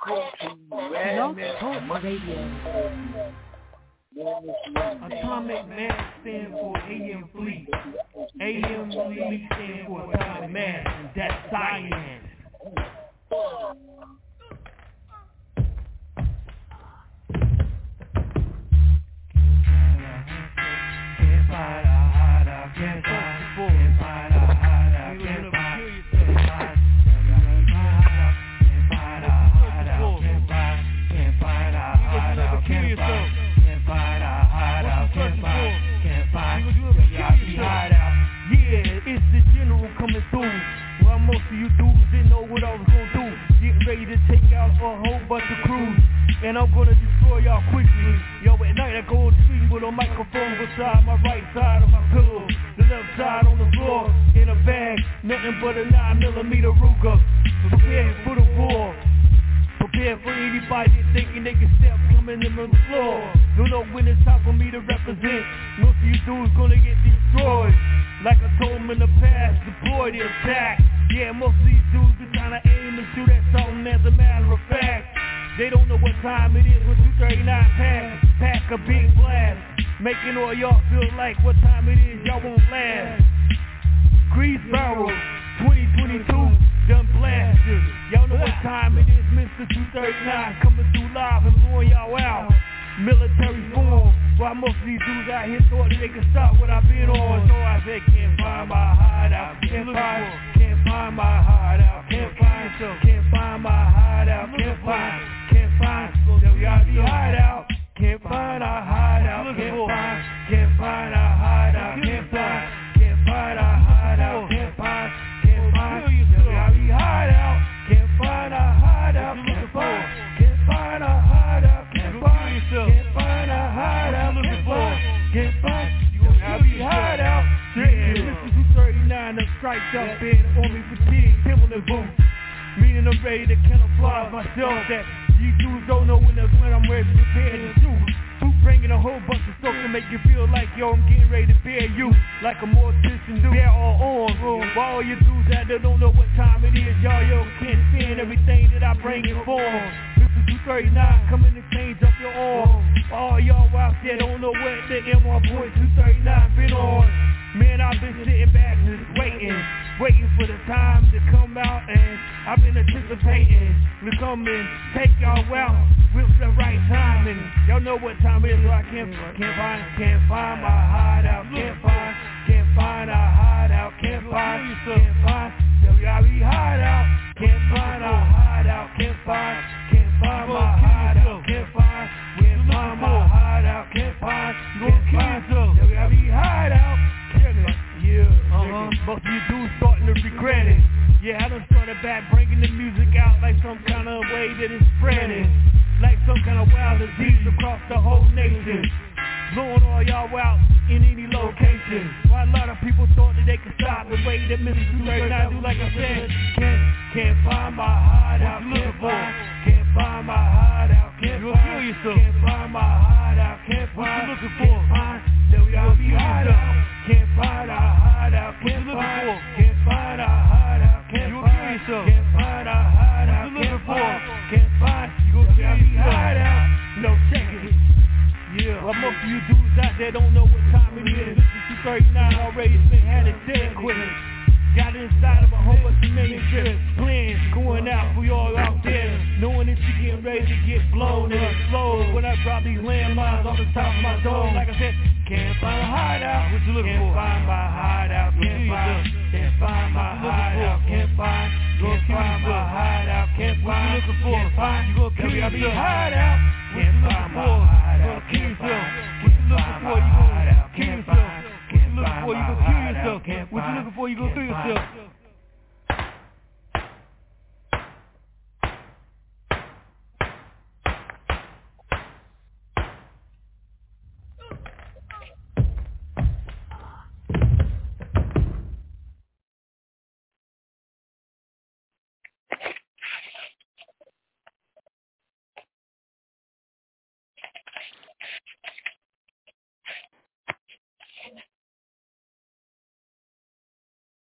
Blog Talk Radio. Atomic Mass stand for AM Fleet. AM Fleet stand for Atomic Mass, and that's science. Can't find a hideout, can't find a hideout, can't find. It's the general coming through. While most of you dudes didn't know what I was gonna do. Getting ready to take out a whole bunch of crews, and I'm gonna destroy y'all quickly. Yo, at night I go speaking with a microphone beside my right side of my pillow, the left side on the floor, in a bag, nothing but a 9mm Ruger. Prepared for the war. Prepare for anybody thinking they can step coming in the floor. Don't know when it's time for me to represent. Most of you dudes gonna get destroyed. Like I told them in the past, deploy the attack. Yeah, most of these dudes be trying to aim and shoot at something as a matter of fact. They don't know what time it is when 239 pack a big blast. Making all y'all feel like what time it is, y'all won't last. Grease barrels, 2022, done blasted. Y'all know what time it is, Mr. 239 coming through live and blowing y'all out. Military form, while most of these dudes out here thought that they could stop what I've been on. So I said, can't find my hideout, can't find my hideout, can't find my hideout, can't find WIB hideout, can't find a hideout, can't find a hideout, can't find a hideout, can't find WIB hideout, can't find a hideout, can't find a hideout, can't find a hideout, can't find WIB hideout. This is 239 that strikes up in Army fatigue, Timberland boots. Meaning I'm ready to camouflage myself that these dudes don't know when I'm ready to prepare to shoot. Boot bringing a whole bunch of stuff to make you feel like, yo, I'm getting ready to bear you like a mortician do. They're all on, bro. While all you dudes out there don't know what time it is, y'all, yo, can't stand everything that I bring in form. This is 239 coming to change up your arm. All y'all out there don't know what the MR boy 239 been on. Man, I've been sitting back just waiting for the time to come out, and I've been anticipating to come and take y'all out with the right timing. Y'all know what time it is, so I can't find my hideout, can't find a hideout, can't find WIB hideout, can't find a hideout, can't find my hideout, can't find my hideout, can't find WIB hideout. Most of you dudes starting to regret it. Yeah, I done started back bringing the music out like some kind of way that it's spreading, like some kind of wild disease across the whole nation, blowing all y'all out in any location. Why a lot of people thought that they could stop the way that Mr. 239 do, like I said. Can't find my hideout, can't find my hideout, can't find my hideout, can't find WIB hideout, can't find a hideout, can't find a hideout, can't find a hideout, can't find WIB hideout. No, check it. Yeah, well, most of you dudes out there don't know what time it is. This is 239 already, been had it dead quick. Got inside of a whole bunch of manuscript plans going out for y'all out there, knowing that you're getting ready to get blown and explode when I drop these landmines off the top of my dome. Like I said, can't find a hideout, what you looking for? Can't find my hideout, can't find my hideout, can't find my hideout, can't find WIB hideout, can't find my hideout, can't find my hideout, can't find. What you looking for, you gon' kill yourself. What you looking for, you gon' kill yourself.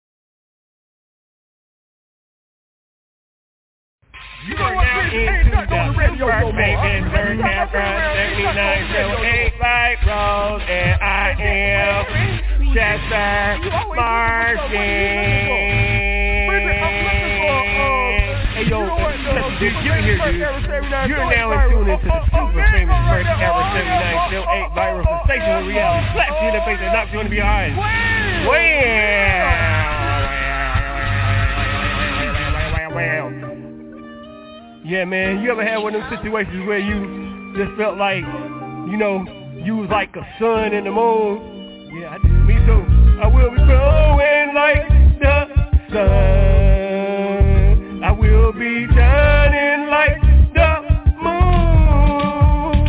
You are now in tuned Super Famous Nerd Camper 7908 Light Rose, and I am Chester Martin. Hey yo, dude, you're here, dude. You're now in tune into the super famous First Ever 7908 viral sensational reality slaps you in the face and knocks you in behind. Wow. Yeah, man, you ever had one of those situations where you just felt like, you know, you was like a sun in the moon? Yeah, I did. Me too. I will be glowing like the sun. I will be shining like the moon.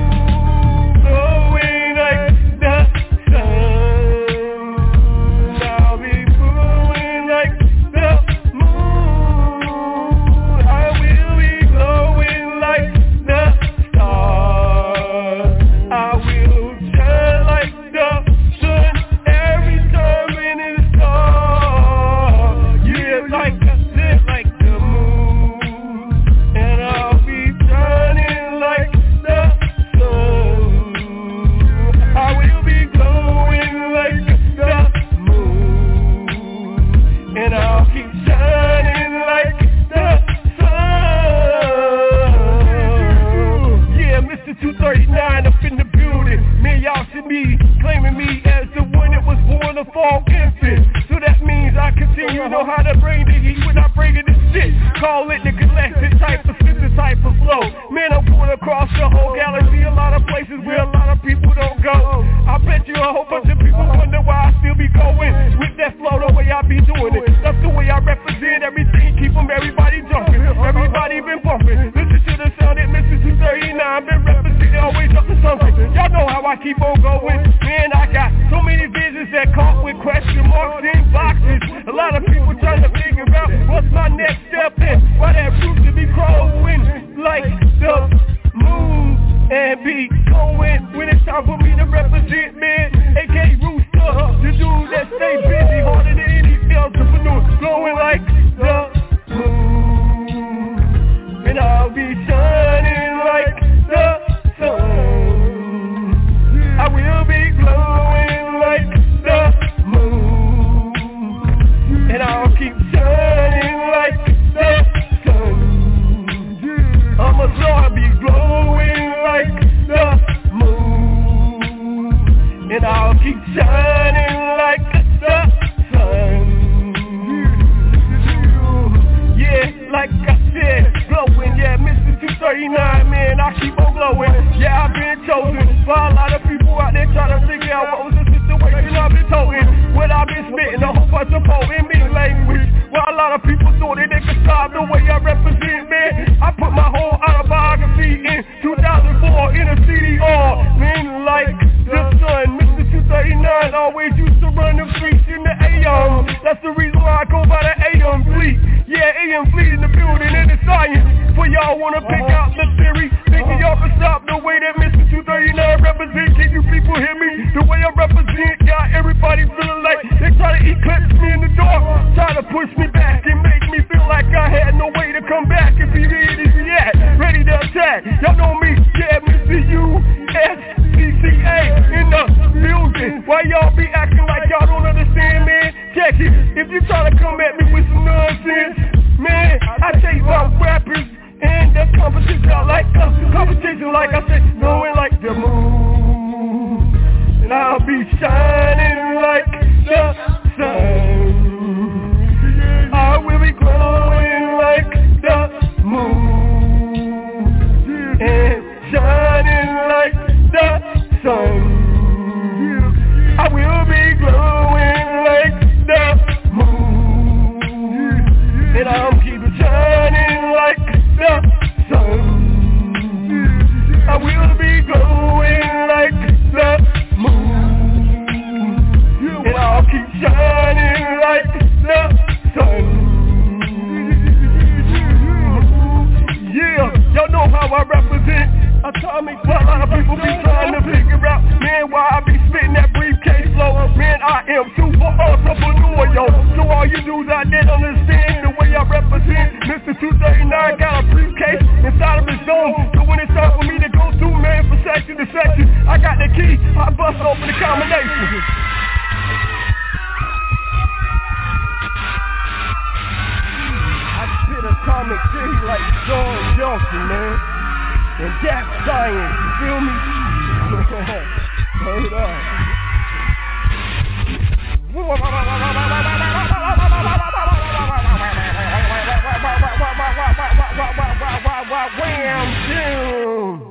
Glowing like the sun. I'll be glowing like the moon. I will be glowing like the stars. I will shine like the sun every time in the star. Yeah, like the moon, and I'll be shining like the sun. I will be glowing like the moon, and I'll keep shining like the sun. Yeah, Mr. 239 up in the building. Man, y'all should be claiming me as the one that was born a fall infant. So that means I continue to know how to bring the heat without bringing the shit. Call it the galactic type of system type of flow. Man, I'm going across the whole galaxy, a lot of places where a lot of people don't go. I bet you a whole bunch of people wonder why I still be going with that flow the way I be doing it. That's the way I represent everything, keep everybody jumping. Everybody been bumping. Listen to the sound that Mr. 239 been representing, always up to something. Y'all know how I keep on going. Man, I got so many visions that caught with question marks in boxes. A lot of people trying to figure out what's my next step and why that roof to be growing like the moon and be going when it's time for me to represent, man. AK Rooster, the dude that stay busy harder than any entrepreneur, glowing like the moon, and I'll be shining like the sun. I will be glowing like the moon, and I'll keep shining like the sun. I'ma be glowing like the moon, and I'll keep shining like the sun. Yeah, like I said, glowing, yeah, Mr. 239, man, I keep on glowing. Yeah, I've been chosen by a lot of people out there trying to figure out what was the situation I've been toting. What I've been spitting, a whole bunch of poem in language. Well, a lot of people thought that they could stop the way I represent, man. I put my whole autobiography in 2004 in a CDR. Man, like the sun, Mr. 239 always used to run the streets in the AM. That's the reason why I go by the AM fleet. Yeah, AM fleet in the building and the science. For y'all wanna pick out the theory, thinking y'all can stop the way that Mr. 239 represent. Can you people hear me? The way I represent got everybody feeling like they try to eclipse me in the dark, try to push me back and make me feel like I had no way to come back and be ready to react, ready to attack. Y'all know me, yeah, Mr. USCCA in the building. Why y'all be acting like y'all don't understand, man? Check it, if you try to come at me with some nonsense, man, I tell you about rappers and the competition. I like competition, like I said, knowing like the moon, and I'll be shining like the sun. I will be glowing like the moon and shining like the sun. I will be glowing like the moon, and I'll keep shining like the sun. I will be glowing like the moon, and I'll keep shining like the sun. Yeah, y'all know how I represent. Atomic, well, a lot of people be trying to figure out, man, why I be spitting that briefcase flow. Man, I am super entrepreneur, yo. So all you dudes out there understand the way I represent. Mr. 239 got a briefcase inside of his dome Johnson, man. And that's science, you feel me? Hold up. Wham, doom.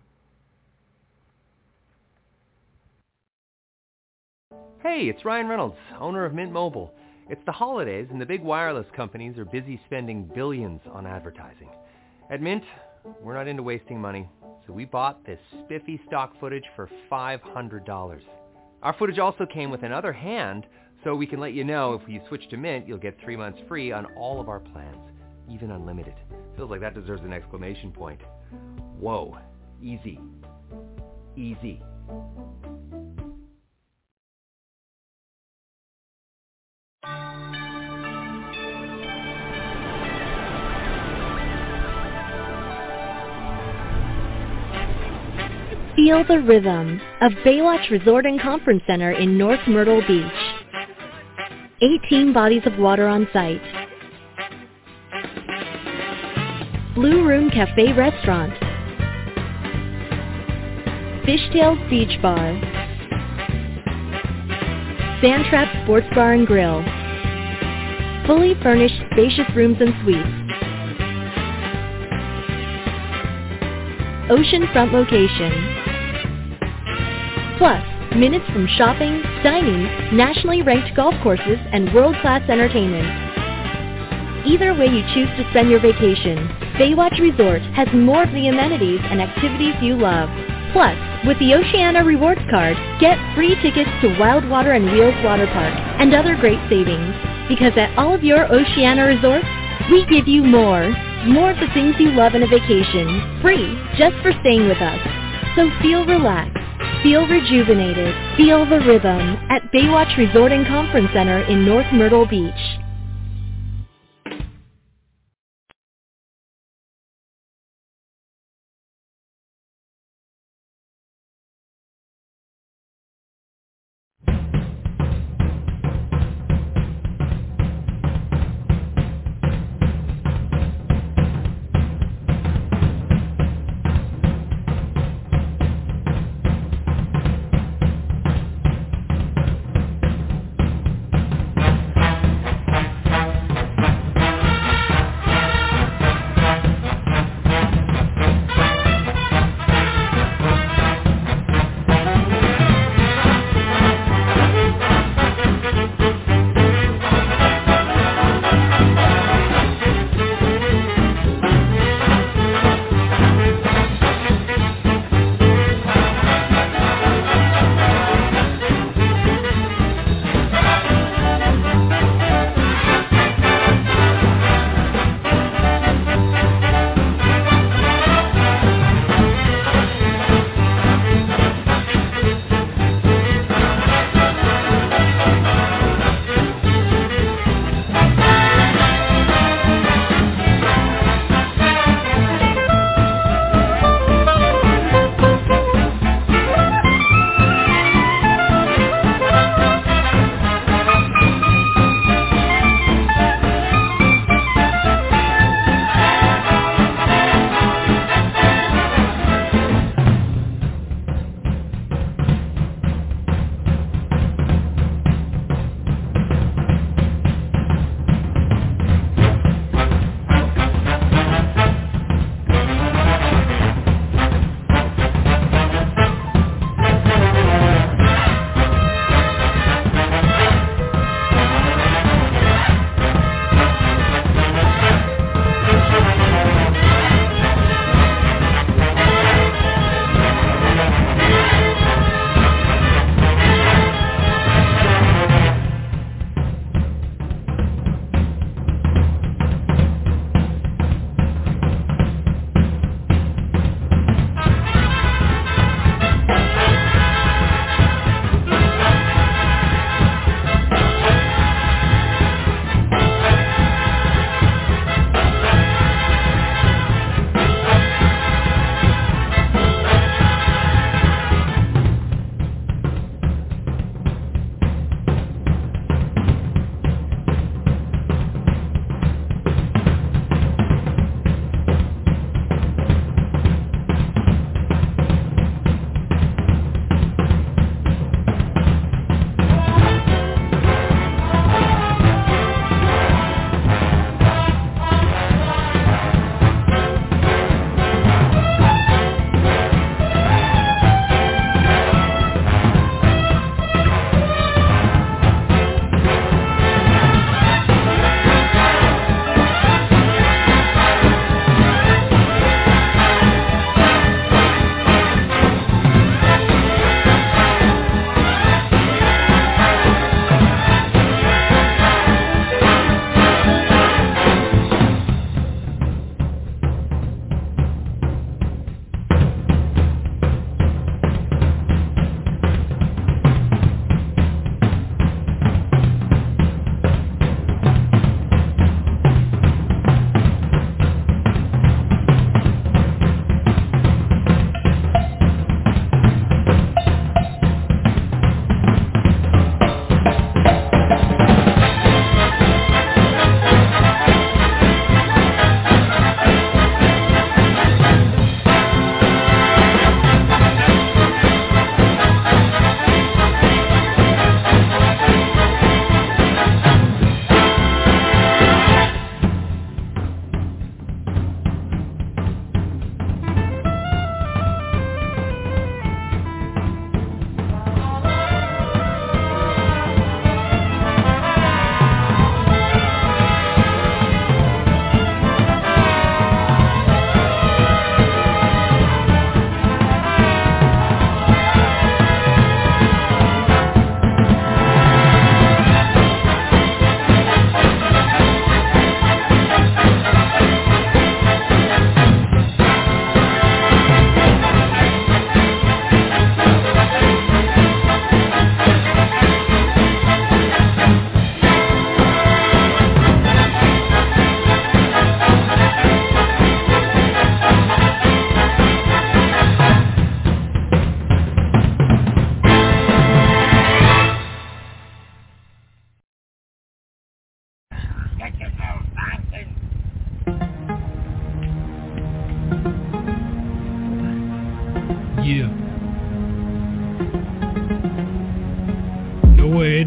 Hey, it's Ryan Reynolds, owner of Mint Mobile. It's the holidays and the big wireless companies are busy spending billions on advertising. At Mint, we're not into wasting money, so we bought this spiffy stock footage for $500. Our footage also came with another hand, so we can let you know if you switch to Mint, you'll get 3 months free on all of our plans, even unlimited. Feels like that deserves an exclamation point. Whoa, easy. Easy. Feel the rhythm of Baywatch Resort and Conference Center in North Myrtle Beach. 18 bodies of water on site. Blue Room Cafe Restaurant. Fishtails Beach Bar. Sandtrap Sports Bar and Grill. Fully furnished spacious rooms and suites. Oceanfront location. Plus, minutes from shopping, dining, nationally ranked golf courses, and world-class entertainment. Either way you choose to spend your vacation, Baywatch Resort has more of the amenities and activities you love. Plus, with the Oceana Rewards Card, get free tickets to Wildwater and Wheels Water Park and other great savings. Because at all of your Oceana resorts, we give you more. More of the things you love in a vacation, free, just for staying with us. So feel relaxed, feel rejuvenated, feel the rhythm at Baywatch Resort and Conference Center in North Myrtle Beach.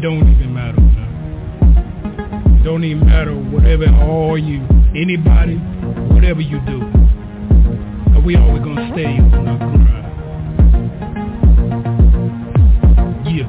don't even matter, man. It don't even matter whatever are you, anybody, whatever you do. We always gonna stay on our grind. Yeah.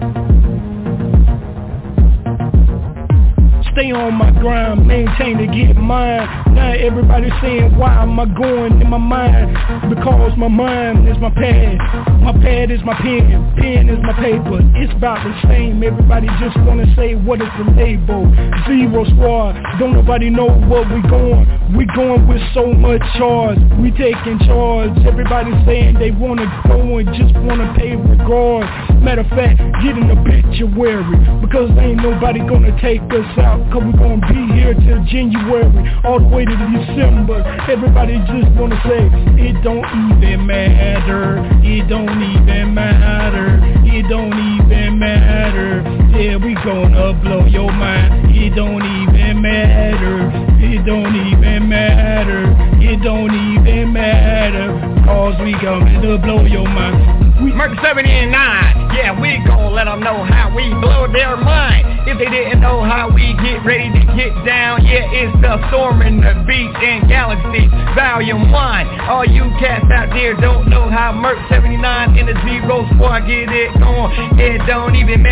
Stay on my grind, maintain to get mine. Now everybody saying, why am I going in my mind? Because my mind is my pad. My pad is my pen. Pen is my paper. It's about the same. Everybody just wanna say, what is the label? Zero Squad. Don't nobody know where we going. We going with so much charge. We taking charge. Everybody saying they wanna go and just wanna pay regard. Matter of fact, get in the obituary, because ain't nobody gonna take us out. Cause we gonna be here till January, all the way to December. Everybody just wanna say, it don't even matter. It don't even matter. It don't even matter. Yeah, we gonna blow your mind. It don't even matter. It don't even matter. It don't even matter. Cause we coming to blow your mind. Merc 79, yeah, we gon' let them know how we blow their mind. If they didn't know how we get ready to get down, yeah, it's the Storm in the Beach and Galaxy Volume 1. All you cats out there don't know how Merc 79 in the Zero Squad get it going. It don't even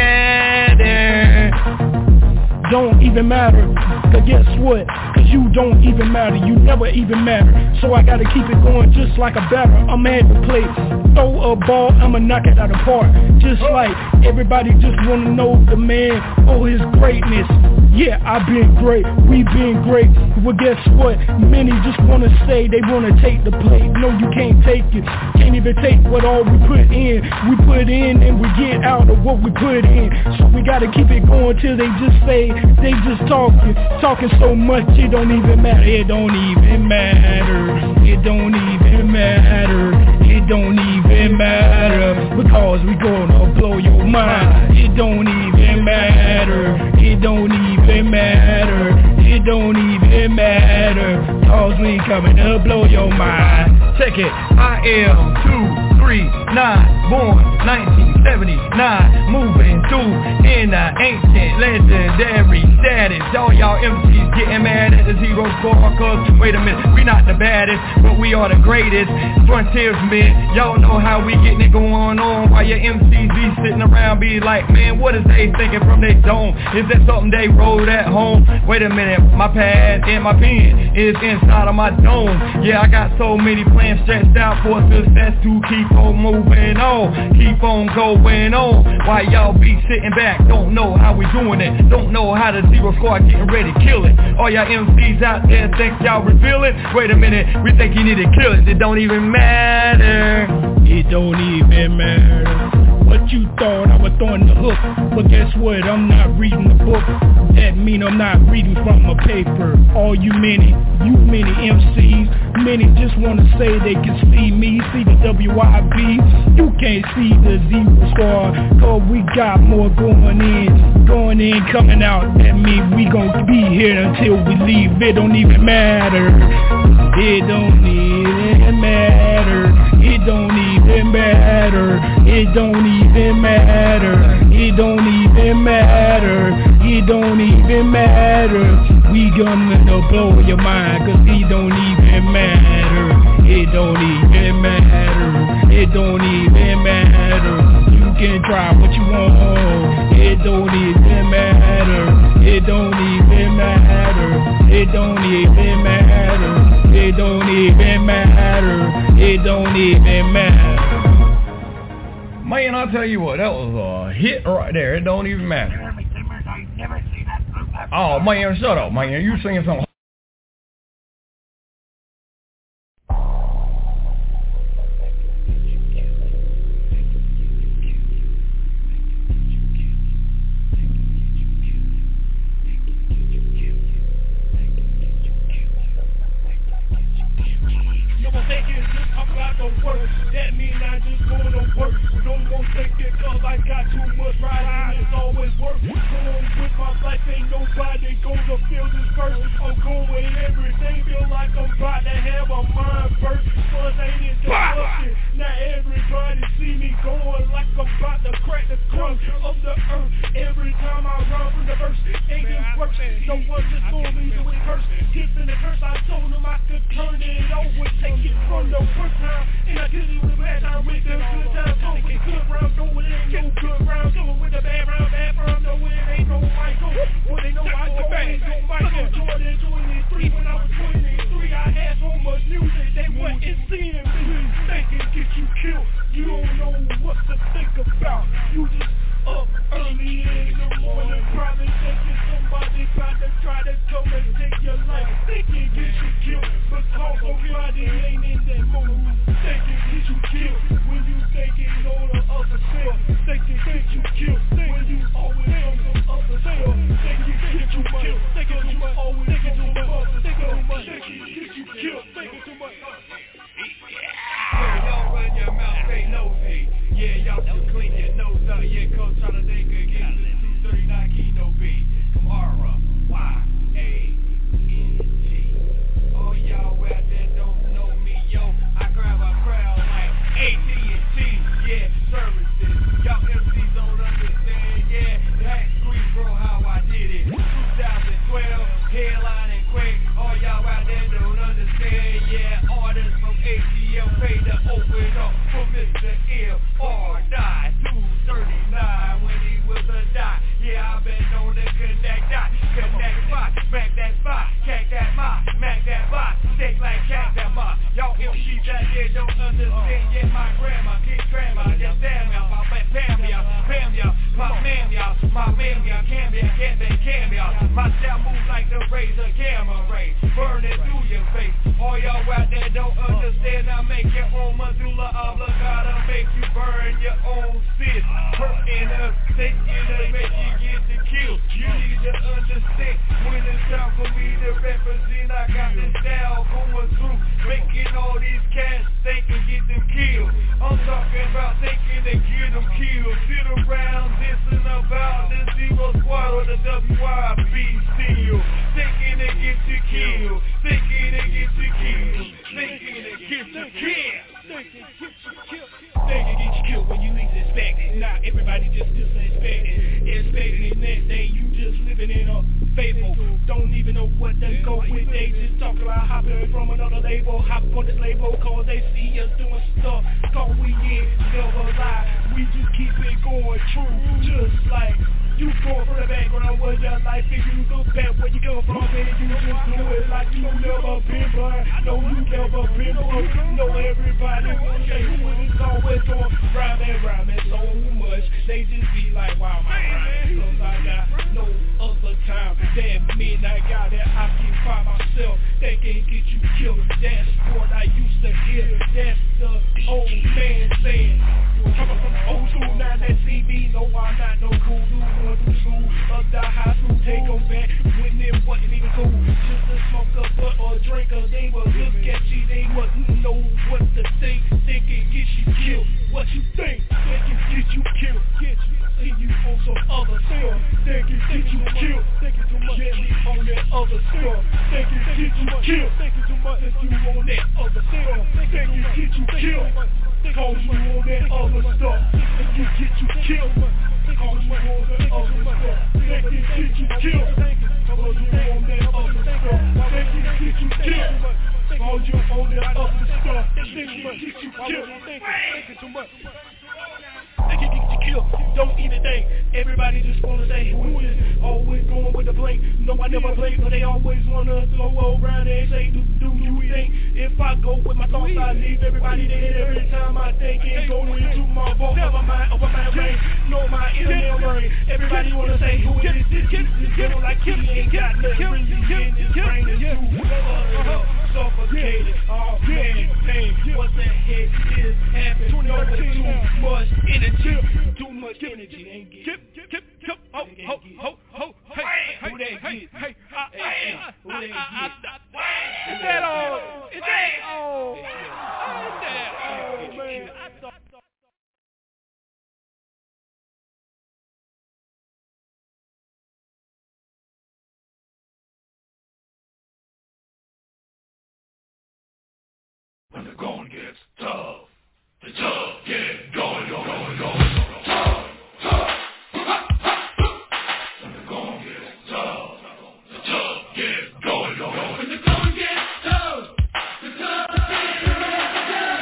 matter. Don't even matter, cause guess what? Cause you don't even matter, you never even matter. So I gotta keep it going just like a batter. I'm at the plate, throw a ball, I'ma knock it out of the park. Just like everybody just wanna know the man or his greatness. Yeah, I've been great, we been great. Well, guess what? Many just wanna say they wanna take the plate. No, you can't take it, can't even take what all we put in. We put in and we get out of what we put in. So we gotta keep it going till they just say, they just talking so much, it don't even matter. It don't even matter. It don't even matter. It don't even matter. Because we gonna blow your mind. It don't even matter. It don't even matter. It don't even matter. Cause we coming to blow your mind. Check it, I am 239, born 1979, moving through in the ancient legendary status. All y'all MCs getting mad at the Zero Squad, cause wait a minute, we not the baddest, but we are the greatest. Frontiersmen, y'all know how we getting it going on. While your MCs be sitting around be like, man, what is they thinking from their dome? Is that something they wrote at home? Wait a minute, my pad and my pen is inside of my dome. Yeah, I got so many plans stretched out for success to keep on moving on, keep on going on. While y'all be sitting back, don't know how we doing it, don't know how the Zero Squad getting ready to kill it. All y'all MCs out there think y'all revealing. Wait a minute, we think you need to kill it. It don't even matter. It don't even matter. What you thought I was throwing the hook, but guess what? I'm not reading the book. That mean I'm not reading from a paper. All you many MCs, many just wanna say they can see me, see the WIB. You can't see the Zero Squad, cause we got more going in, coming out. That mean we gon' be here until we leave. It don't even matter. It don't even matter. It don't even matter. It don't even matter. It don't even matter. It don't even matter. We gonna blow your mind, cause it don't even matter. It don't even matter. It don't even matter. You can try what you want. It don't even matter. It don't even matter. It don't even matter. It don't even matter. It don't even matter. Man, I'll tell you what, that was a hit right there. It don't even matter. Oh man, shut up, man. You singing something. That mean I just gonna work. No more thinking cause I got too much riding. It's always work. Going with my life, ain't nobody gonna feel this first. I'm going everything, feel like I'm about to have a mind burst. Cause ain't it disgusting? Now everybody see me going like I'm about to crack the crust of the earth. Every first time, and I did it with a bad time with the good time. Go with the good round, go with it ain't no good round. Go with the bad round, go with it ain't no Michael. Well, they know I go ain't no Michael. Jordan doing it 3 when I was 23. I had so much music, they wasn't seeing me. They can get you killed, you don't know what to think about. You just up early in the morning, probably thinking somebody try to come and take your life. They can get you killed, because somebody ain't in that mood. They can get you killed when you thinking on the other side. They can get you killed when you always on the other side. They can get you killed, they can you always thinking too much. They can get you killed, thinking too much. Y'all run your mouth, say nosy. Yeah, y'all just clean your nose out. Yeah, cause try to think again. 239 Kino B. Kamara, Y-A-N-G. Oh, y'all out there don't know me, yo. I grab a crowd like AT&T. Yeah, services. Y'all MCs don't understand. Yeah, that's Grease, bro, how I did it. 2012, headline and quick. All y'all out there don't understand. Yeah, artists from ATL pay to open up for Mr. L.R. Die 239 when he was a die. Yeah, I've been known to connect dot. Connect spot, smack that spot, cack that mop, smack that box, stick like cack that mop. Y'all MCs out there don't understand. Yeah, my grandma, King Grandma, just damn y'all, my Pam y'all, my ma'am y'all, cam y'all. My style moves like the razor camera ray, burn it through your face. All y'all out there don't understand. I make your own medulla oblongata, make you burn your own cyst. Hurt in a state, it'll make you get the kill. You need to understand when it's time for me to represent. I got this style going through, making all these cats think and get them killed. I'm talking about thinking to get them killed. Sit around dissing about the Zero Squad or the WYB still. Thinking to get you killed. Thinking to get you killed. Thinking to get you killed. They can get you killed when you least expect it. Not everybody just disrespecting. Expecting it next day, you just living in a fable. Don't even know what to go with. They just talk about hopping from another label. Hop on this label cause they see us doing stuff. Cause we ain't never lie. We just keep it going true. Just like you going from the background with your life. If you look back where you come from, and you just do it like you never been blind. No, you never been broke. No, everybody will say who it is always going rhyming so much. They just be like, wow, my rhyme. Cause I got no other time. That midnight guy that I can find myself. They can get you killed. That's what I used to hear. That's the old man saying. Coming from the old school, now that CB. No, I'm not no cool dude. Of the high school, take them back when it wasn't even cool. Just to smoke a butt or drink, cause they were good sketchy. They wouldn't know what to think. They can get you killed. What you think? They can get you killed. Get you. See you on some other stuff. They can get you killed. Thinking too much. Get me on that other stuff. They can get you killed. Thinking too much. If you on that other stuff. They can get you killed. Cause you on that other stuff. They can get you killed. Cause you on that other stuff. They can get you killed. Cause you on that other stuff. They can get you killed. Cause you on that other stuff. They can get you killed. Thinking too much. They can get you killed. Don't even think. Everybody just wanna say who is always going with the blink. No, I never play, but they always wanna go around and say, do you think? If I go with my thoughts, I leave everybody dead every time I think and go into my vault. Never mind over my brain. No, my inner brain. Everybody wanna say who it is. This girl like he ain't got nothing really in his brain. It's too suffocated. Oh man, pain. What the heck is happening? No, it's too much energy. Too much energy. Ain't get ho, hey, who they get? Hey, who they get? Is that all? Is that all? Is that all, man? I thought. When the going gets tough, the tough get going, tough. When the going gets tough, the tough get going. When the going gets tough, the tough get going.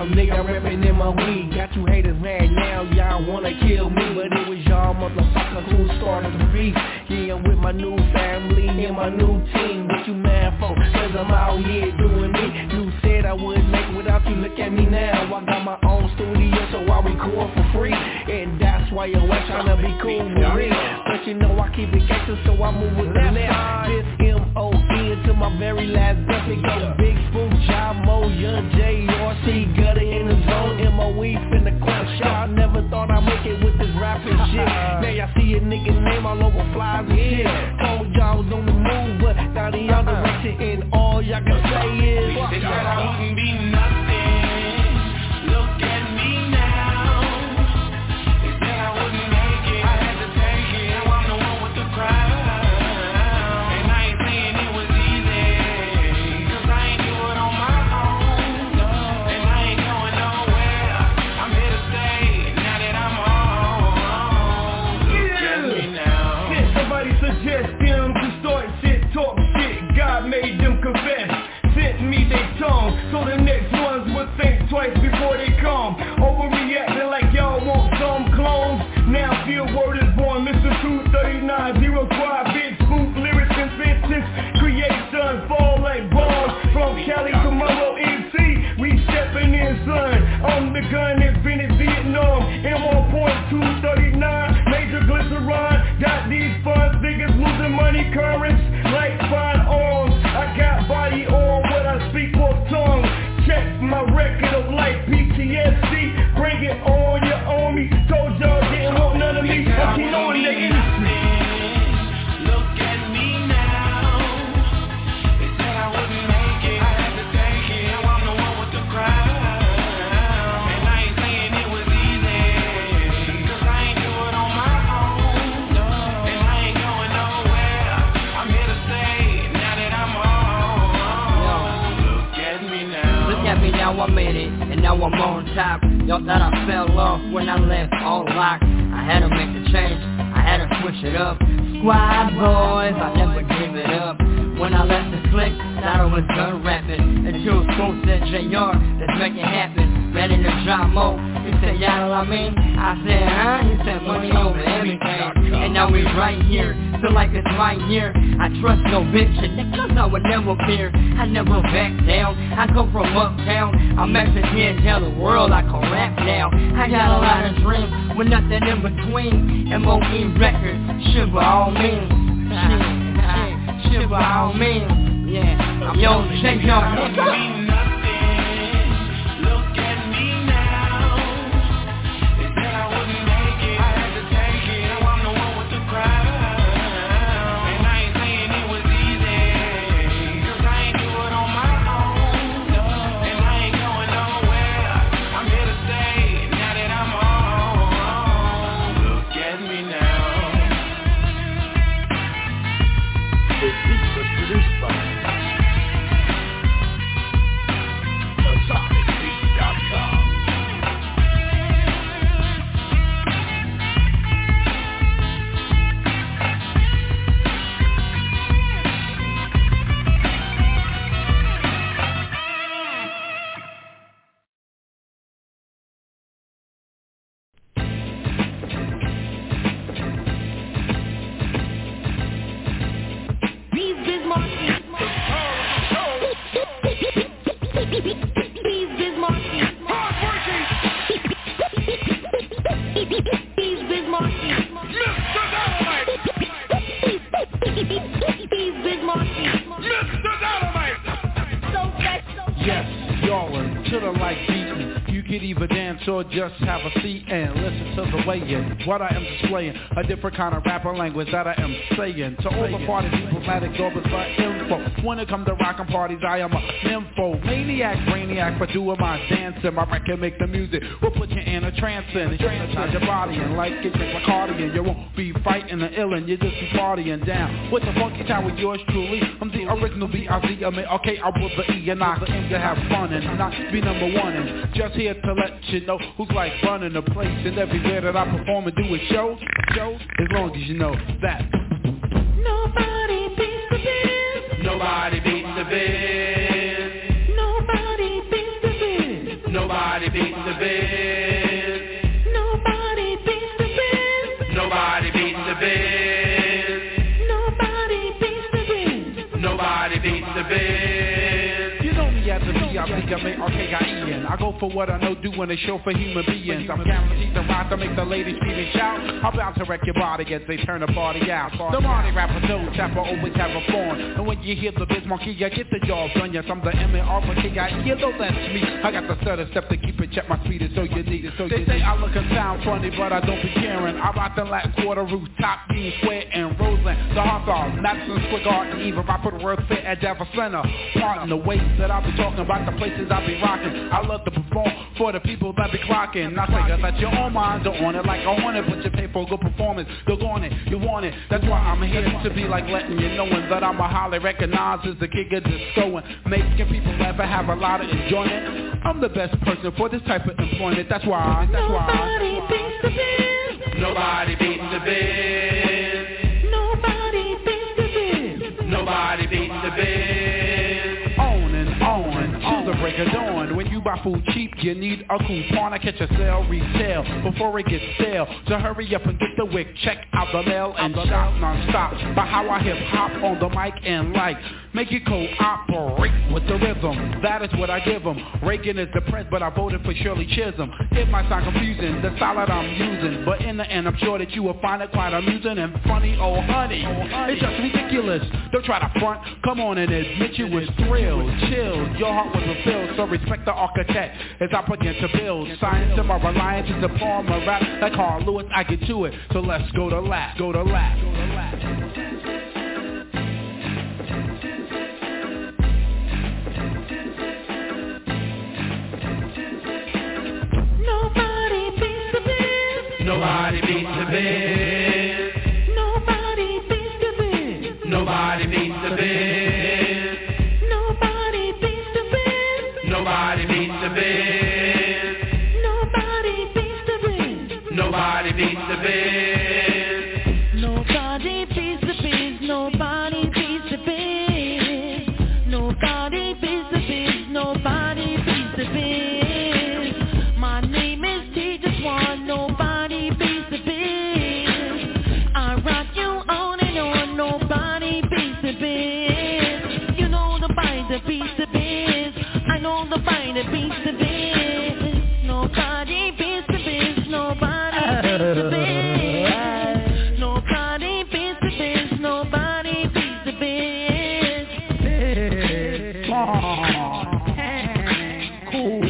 nigga, I'm reppin' in my weed. Got you haters mad now, y'all wanna kill me. But it was y'all motherfucker who started the beef. Yeah, I'm with my new family and my new team. What you mad for? Cause I'm out here doing me. You said I wouldn't make it without you, look at me now. I got my own studio, so I record for free. And that's why you're tryna be cool with me. But you know I keep it gangsta, so I move with the left. This M.O.N. to my very last breath. It go Big Spook, John Mo, Young J.R.C. Gutter in the zone, M.O.E. finna crush y'all. Never thought I'd make it with this rapping shit. Now y'all see a nigga name all over flies and shit. Told y'all was on the move, but now the other direction. And all y'all can say is they said I wouldn't be nothing. Look at me now. They said I wouldn't make it. I had to take it. Now I'm the one with the crowd. And I ain't saying it was easy, cause I ain't do it on my own. And I ain't going nowhere. I'm here to stay now that I'm home. Look at me now. Did somebody suggest them to start shit, talk shit? God made them confess. Sent me they tongue, so the next ones would think twice before they come. Overreacting like y'all want some clones. Now feel word is born, Mr. 239, Zero Squad, Big Spook, lyrics and fences. Creations fall like bombs, from Cali to Monroe, NC. We stepping in, son. I'm the gun that invented Vietnam. M1.239, major glycerin. Got these funds, niggas losing money, currents like fine arms. I got body on what I speak off tongue. Check my record of life, PTSD. Bring it on, you own me. Told y'all didn't want none of me. I keep knowing the industry. Look at me now. They said I wouldn't make it. I had to take it. Now I'm the one with the crowd. And I ain't saying it was easy, cause I ain't do it on my own. And I ain't going nowhere. I'm here to stay now that I'm home. Look at me now. Look at me now, I made it, and now I'm on top. Y'all thought I fell off when I left all locked. I had to make the change, I had to switch it up. Squad boys, I never gave it up. When I left the clique, thought I was done rapping. Until Spoon said, JR, let's make it happen. Ran into John Mo, he said, y'all know what I mean? I said, huh? He said, money over everything. And now we right here, feel like it's my year. I trust no bitch, and because I would never fear. I never back down, I come from uptown. I'm Mexican, tell the world I can rap now. I got a lot of dreams, with nothing in between. M.O.E. records, shit by all means. Shit by all means. Yeah, I'm Young J.R. Or just have a seat and listen to the way in what I am displaying, a different kind of rapper language that I am saying. To all the party diplomatics, all the info. When it comes to rockin' parties, I am a nympho, maniac, brainiac, for doing my dancing. My record make the music will put you in a trance and hypnotize your body and like it like cardigan. You won't be fighting the illin', you just be partying down with the funky town with yours truly. I'm the original B.I.Z. Okay, I will the E and I aim to have fun and not be number one. And just here to let you know who's like running the place, and everywhere that I perform and do a show, as long as you know that nobody beats the biz. Nobody beats the biz. Nobody beats the biz. Nobody beats the biz. Nobody beats the biz. Nobody beats the biz. Nobody beats the biz. Nobody beats the biz. You know me as a V-I-C-M-A-R-K-I-E-N. I go for what I know, doing a show for human beings. I'm guaranteed to rock to make the ladies scream and shout. I'm bound to wreck your body as they turn the party out. The Marty rapper knows that will always have a form. And when you hear the Biz Monkey, you get the job done. Yes, I'm the M-A-R-K-I-E. You know that's me. I got the stutter step to keep it check. My speed is so unique. They say I look and sound funny, but I don't be caring. I rock the Latin Quarter, rooftop, Dean Square, and Roseland. The Hawthorne, Madison Square Garden, even I put the word fit at Java Center. Part in the ways that I'll be talking about, the places I'll be rocking. I love to perform for the people that be clocking. I say that your own mind don't on it like I want it, but you pay for a good performance. You're on it, you want it. That's why I'm here to be like letting you knowing that I'm a highly recognized as the king of disco, making people laugh and have a lot of enjoyment. I'm the best person for this type of employment. That's why. Nobody beats the biz. Nobody beats the biz. Nobody beats the biz. Nobody beats the biz. On and on, till the break of dawn. When you buy food cheap, you need a coupon to catch a sale retail before it gets stale. So hurry up and get the wick, check out the mail and shop non-stop. By how I hip hop on the mic and make it cooperate with the rhythm. That is what I give them. Reagan is depressed, but I voted for Shirley Chisholm. It might sound confusing, the style that I'm using, but in the end I'm sure that you will find it quite amusing and funny. Oh honey, it's just ridiculous. Don't try to front, come on and admit you was thrilled, chilled, your heart was fulfilled. So respect the architect as I begin to build. Science and my reliance is a form of rap. Like Carl Lewis, I get to it. So let's go to lap, go to lap, go to lap. Nobody beats the biz. Nobody beats the biz. Nobody beats the biz. Nobody beats the biz. Nobody beats the biz. Nobody beats the biz. Nobody beats the biz. Nobody beats the biz. Nobody beats the biz. Nobody beats the biz. Nobody beats the biz. Nobody beats the biz. My name is Teacher Swan. Nobody beats the biz. I rock you on and on. Nobody beats the biz. You know nobody that beats the biz. I know nobody that beats the biz. Nobody beats the biz. Nobody beats the biz. Nobody beats the biz. Nobody beats the biz. Cool.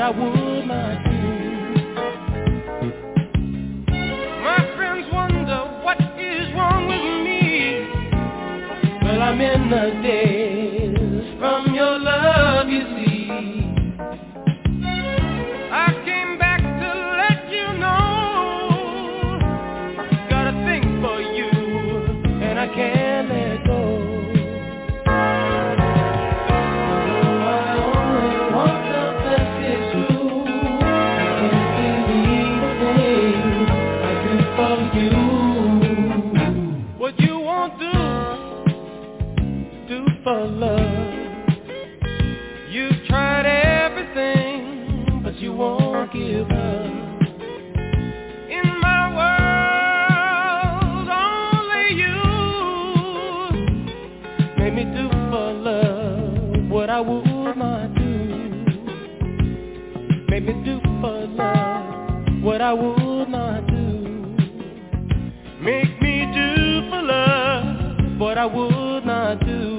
I would not do. My friends wonder what is wrong with me. Well, I'm in the days from your love, you see. I came back to let you know, got a thing for you, and I can't let go. For love, you've tried everything, but you won't give up. In my world, only you made me do for love what I would not do. Made me do for love what I would not do. Make me do for love what I would not do.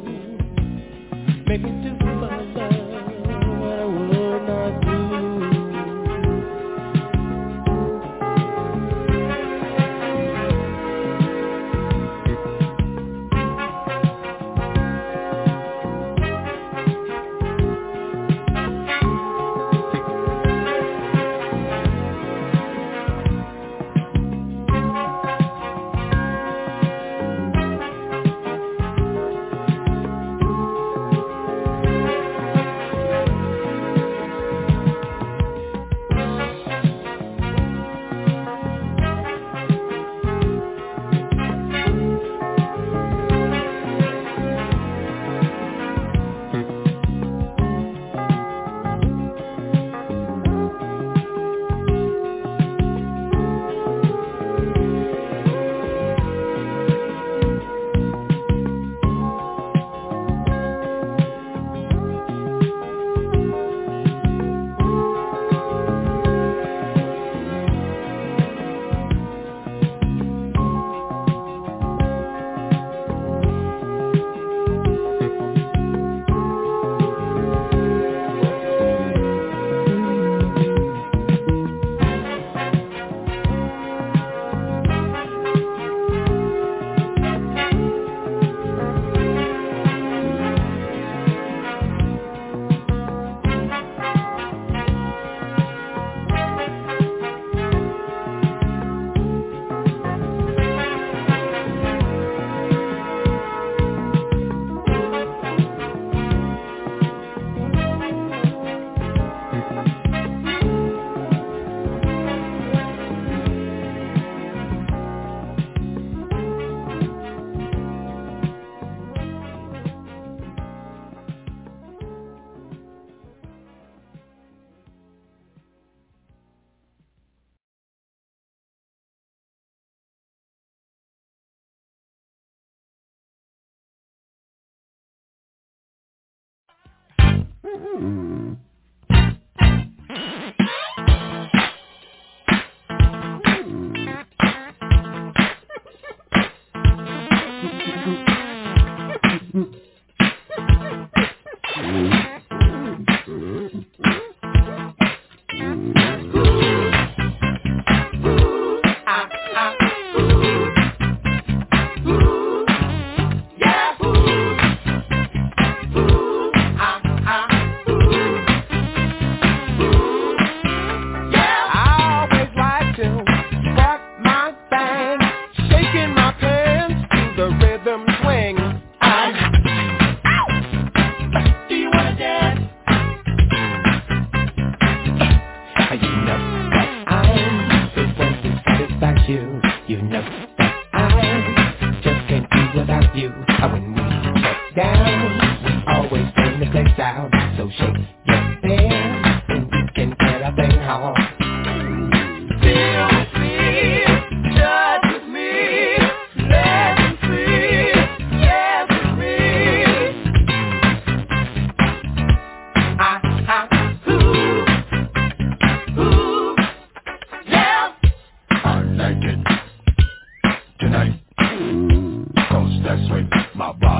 Make me do for love what I would not do.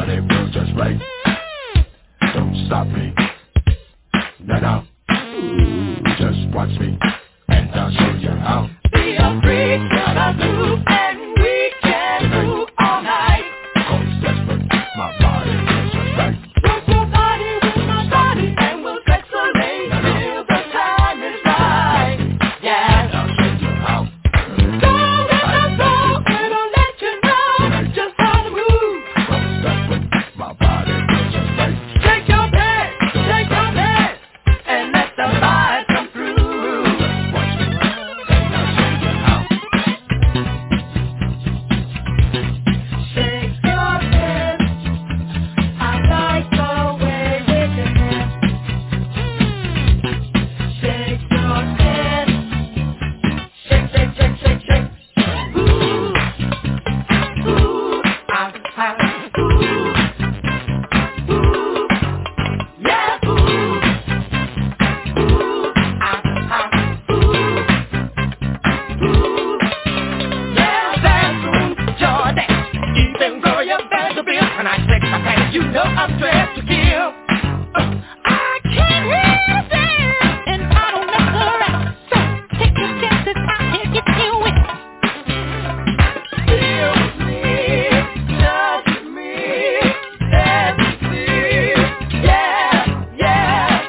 Don't stop me. No, no. Just watch me, and I'll show you how. Be a freak till the move, and we can move all night. 'Cause that's what my body feels just right. Rock your body with my body, and we'll sexolate till the time is right. Yeah, And I'll show you how. go with the flow, and I'll let you know just how to move. 'Cause that's what my body feels just right. Shake your pants, and let the vibe come through. Watch me, and I'll show you how. Shake your pants, I like the way you dance. Shake your pants, shake, shake, shake, shake, shake. Ooh, ooh, ah, ah, ooh, ooh, yeah, ooh, ooh, ah, ah, ooh, ooh, yeah, bathroom, Jordan. Even girl, your Vanderbilt. When I shake my pants, you know I'm dressed to kill. I can't resist, and I don't mess around. So take your chances out and get you in. Feel me, touch me, dance me, yeah, yeah.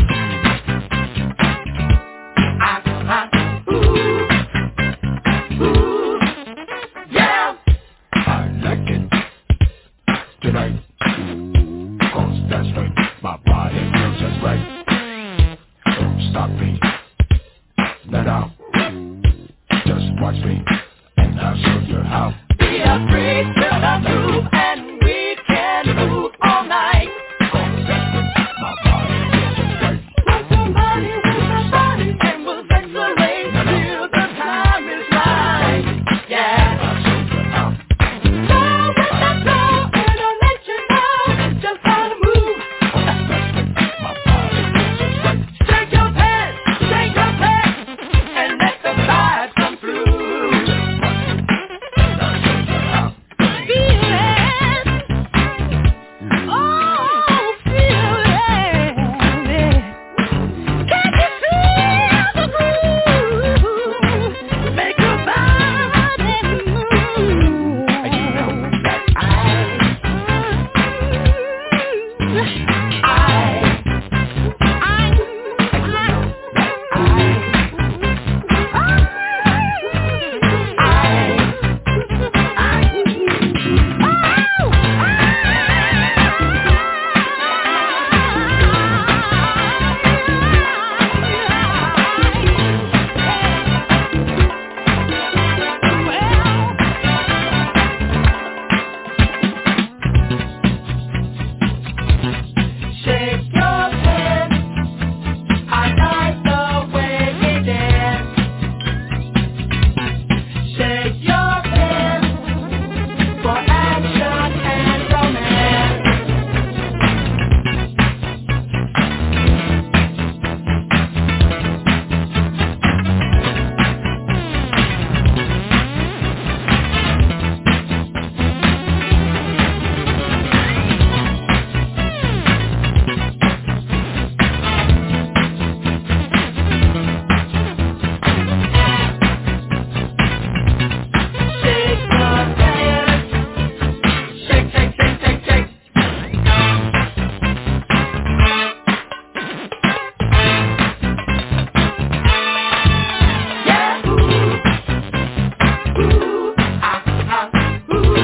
Ooh, ooh, yeah. I like it tonight. 'Cause that's right, my body feels just right. Don't stop me, now. Just watch me, and I'll show you how. Be a freak till the move, and we can move all night. 'Cause that's what my body feels just right. Rock your body with my body, and we'll sexolate till the time is right. Yeah. I'll show you how. Go with the flow, and I'll let you know just how to move. 'Cause that's what my body feels just right. Shake your pants, and let the vibe come through. And I'll show you how. Feel it, oh, feel it. Can you feel the groove? Make your body move. Shake your pants, I like the way you dance. Shake your pants for action and romance. Shake your pants, shake, shake, shake, shake, shake. Yeah, ooh, ooh, ah, ah, ooh,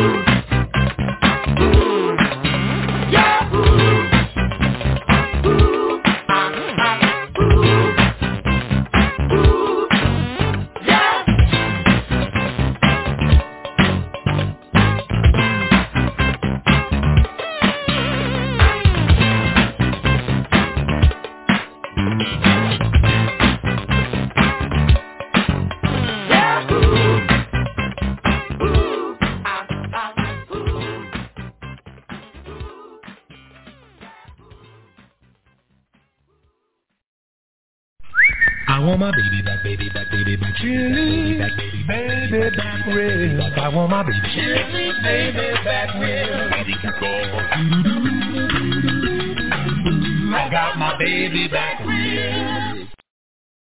ooh, yeah, ooh, ooh, ah, ah, ooh, ooh, yeah. Yeah, ooh, ooh, ah, ah, ooh. I want my baby back, baby back, baby back, baby back, baby back real. I want my baby. Baby back real. I got my baby back real.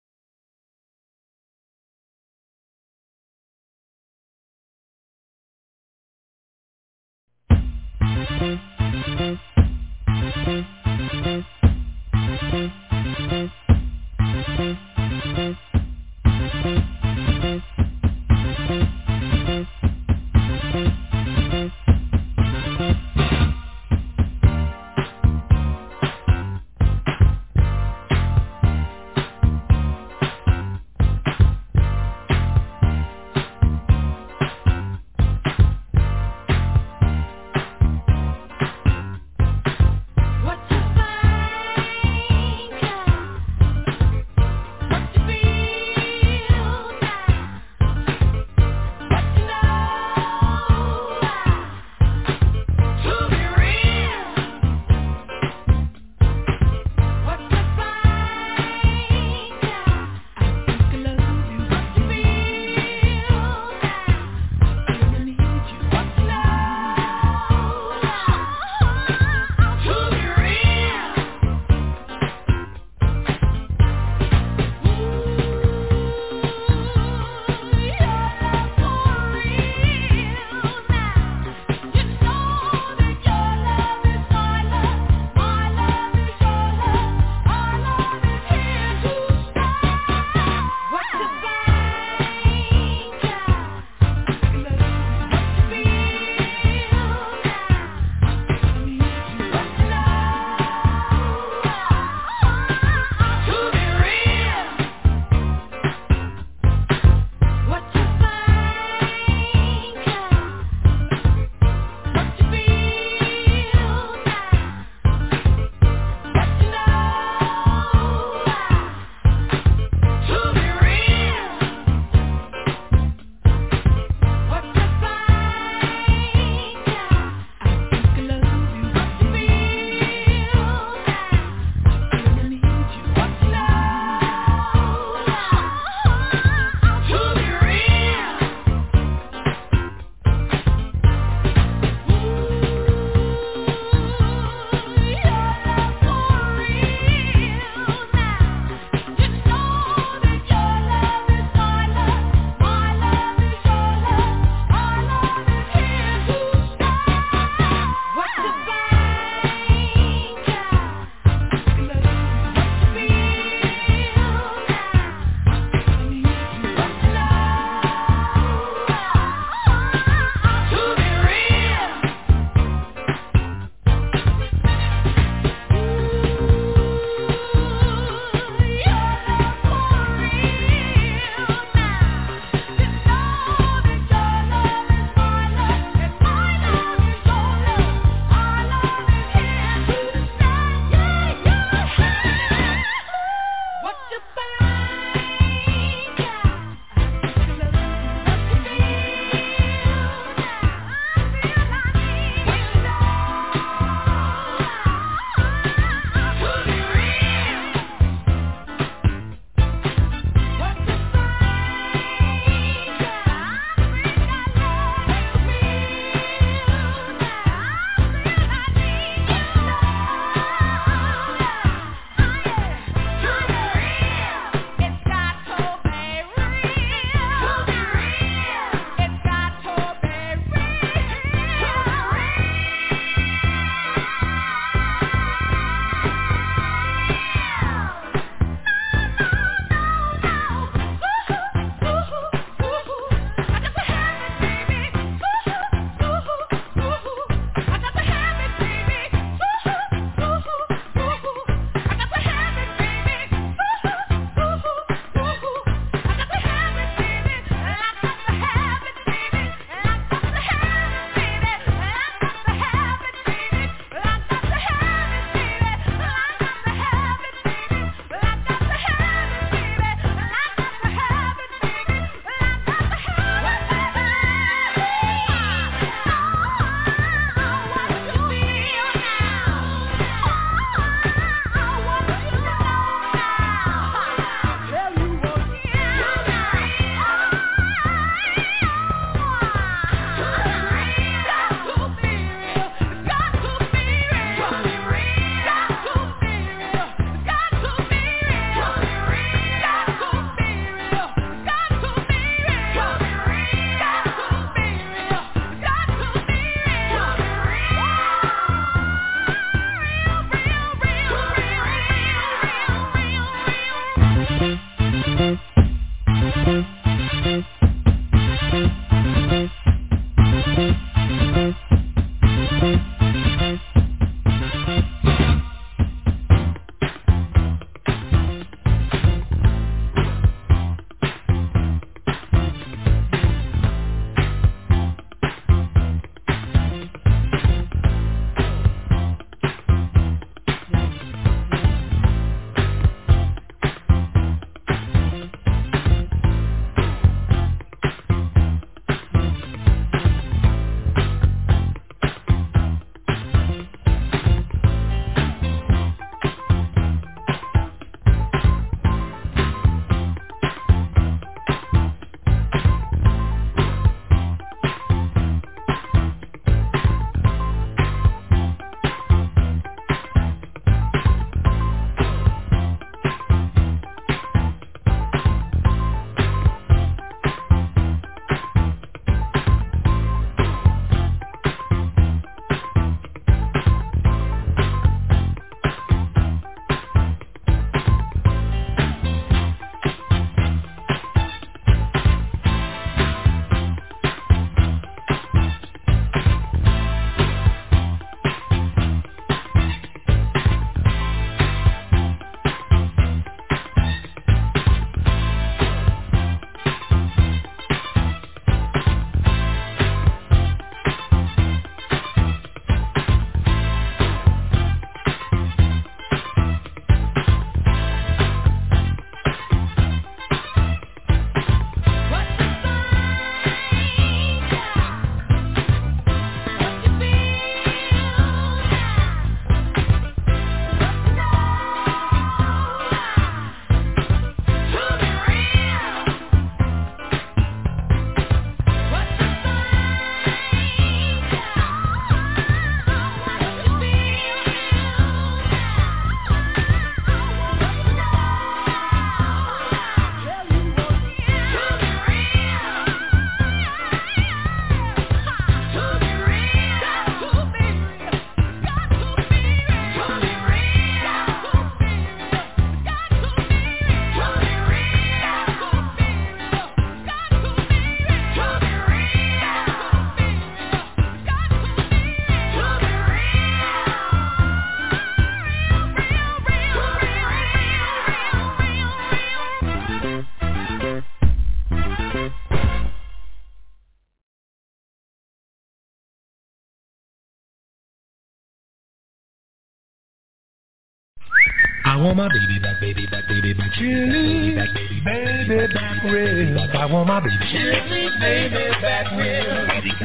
want my baby back, baby back, baby back. Chili, baby back real. I want my baby. Chili, baby back real.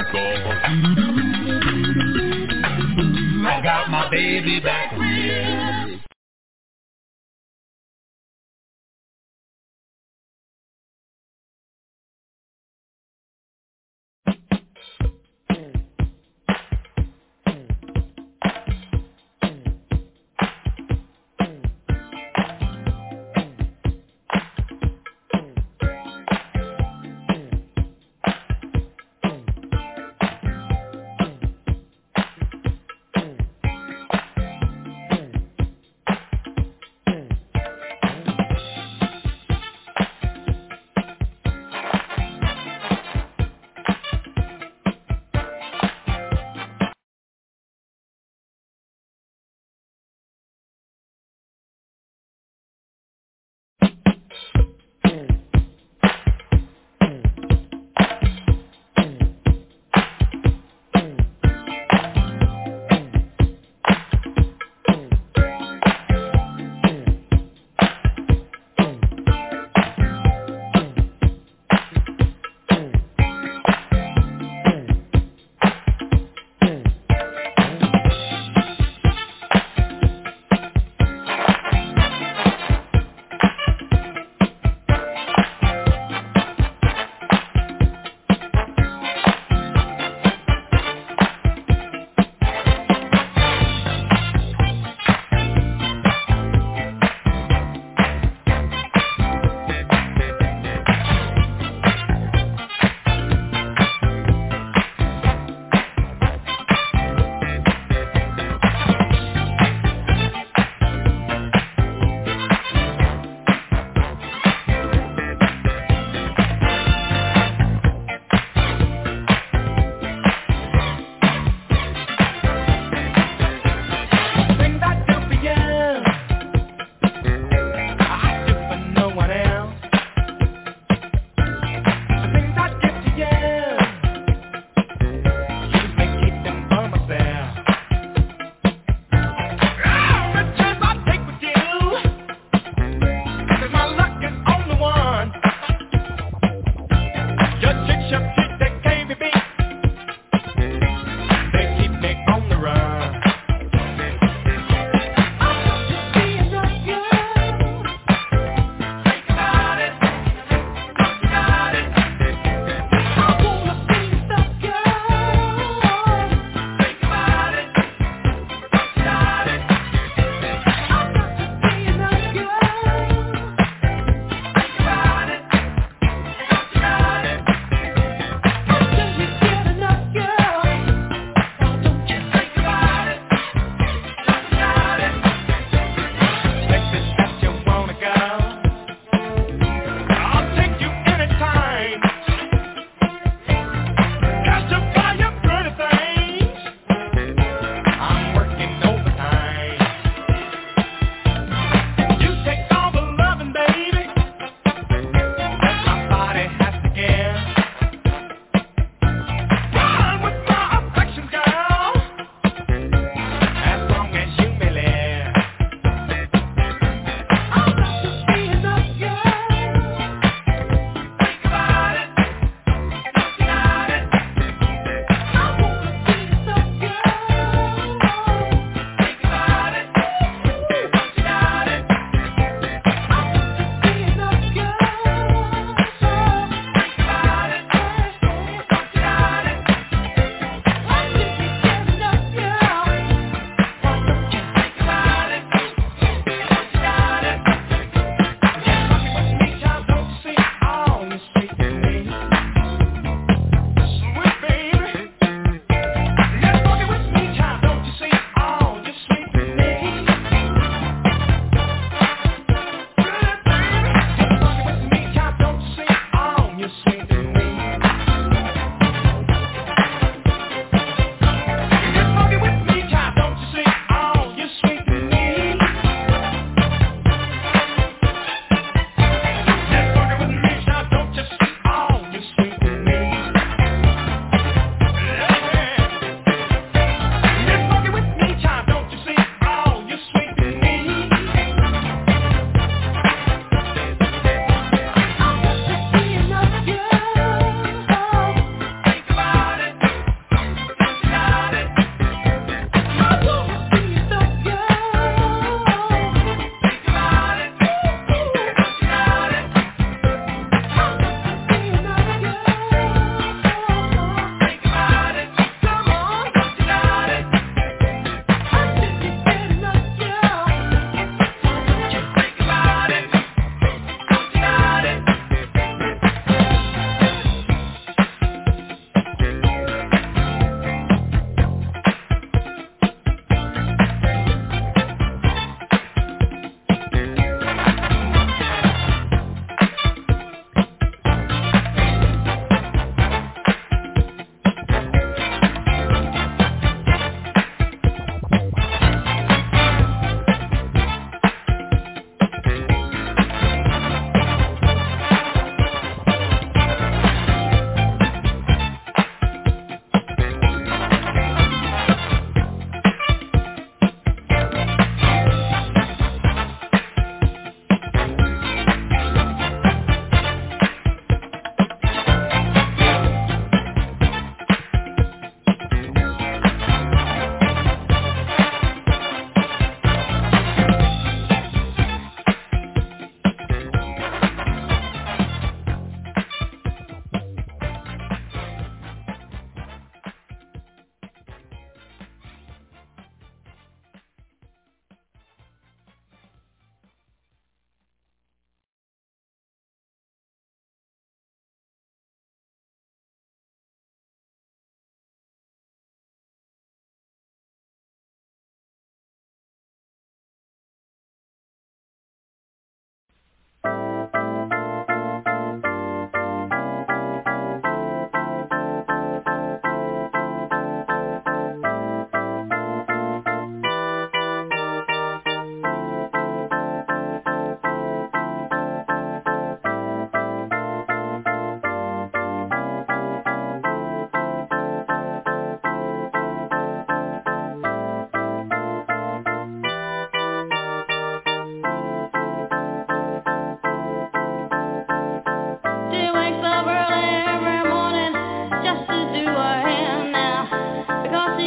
I got my baby back real.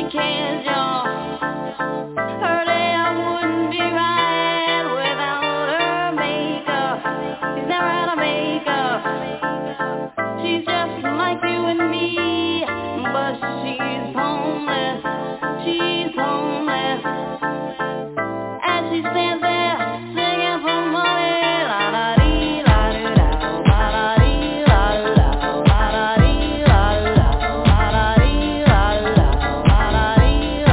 cares, y'all. Her day I wouldn't be right without her makeup. She's never had a makeup. She's just like you and me, but she's homeless. She's homeless. As she stands there singing for money, la da dee la da da, la da dee la da, la da dee la da, la da dee la da, la da dee la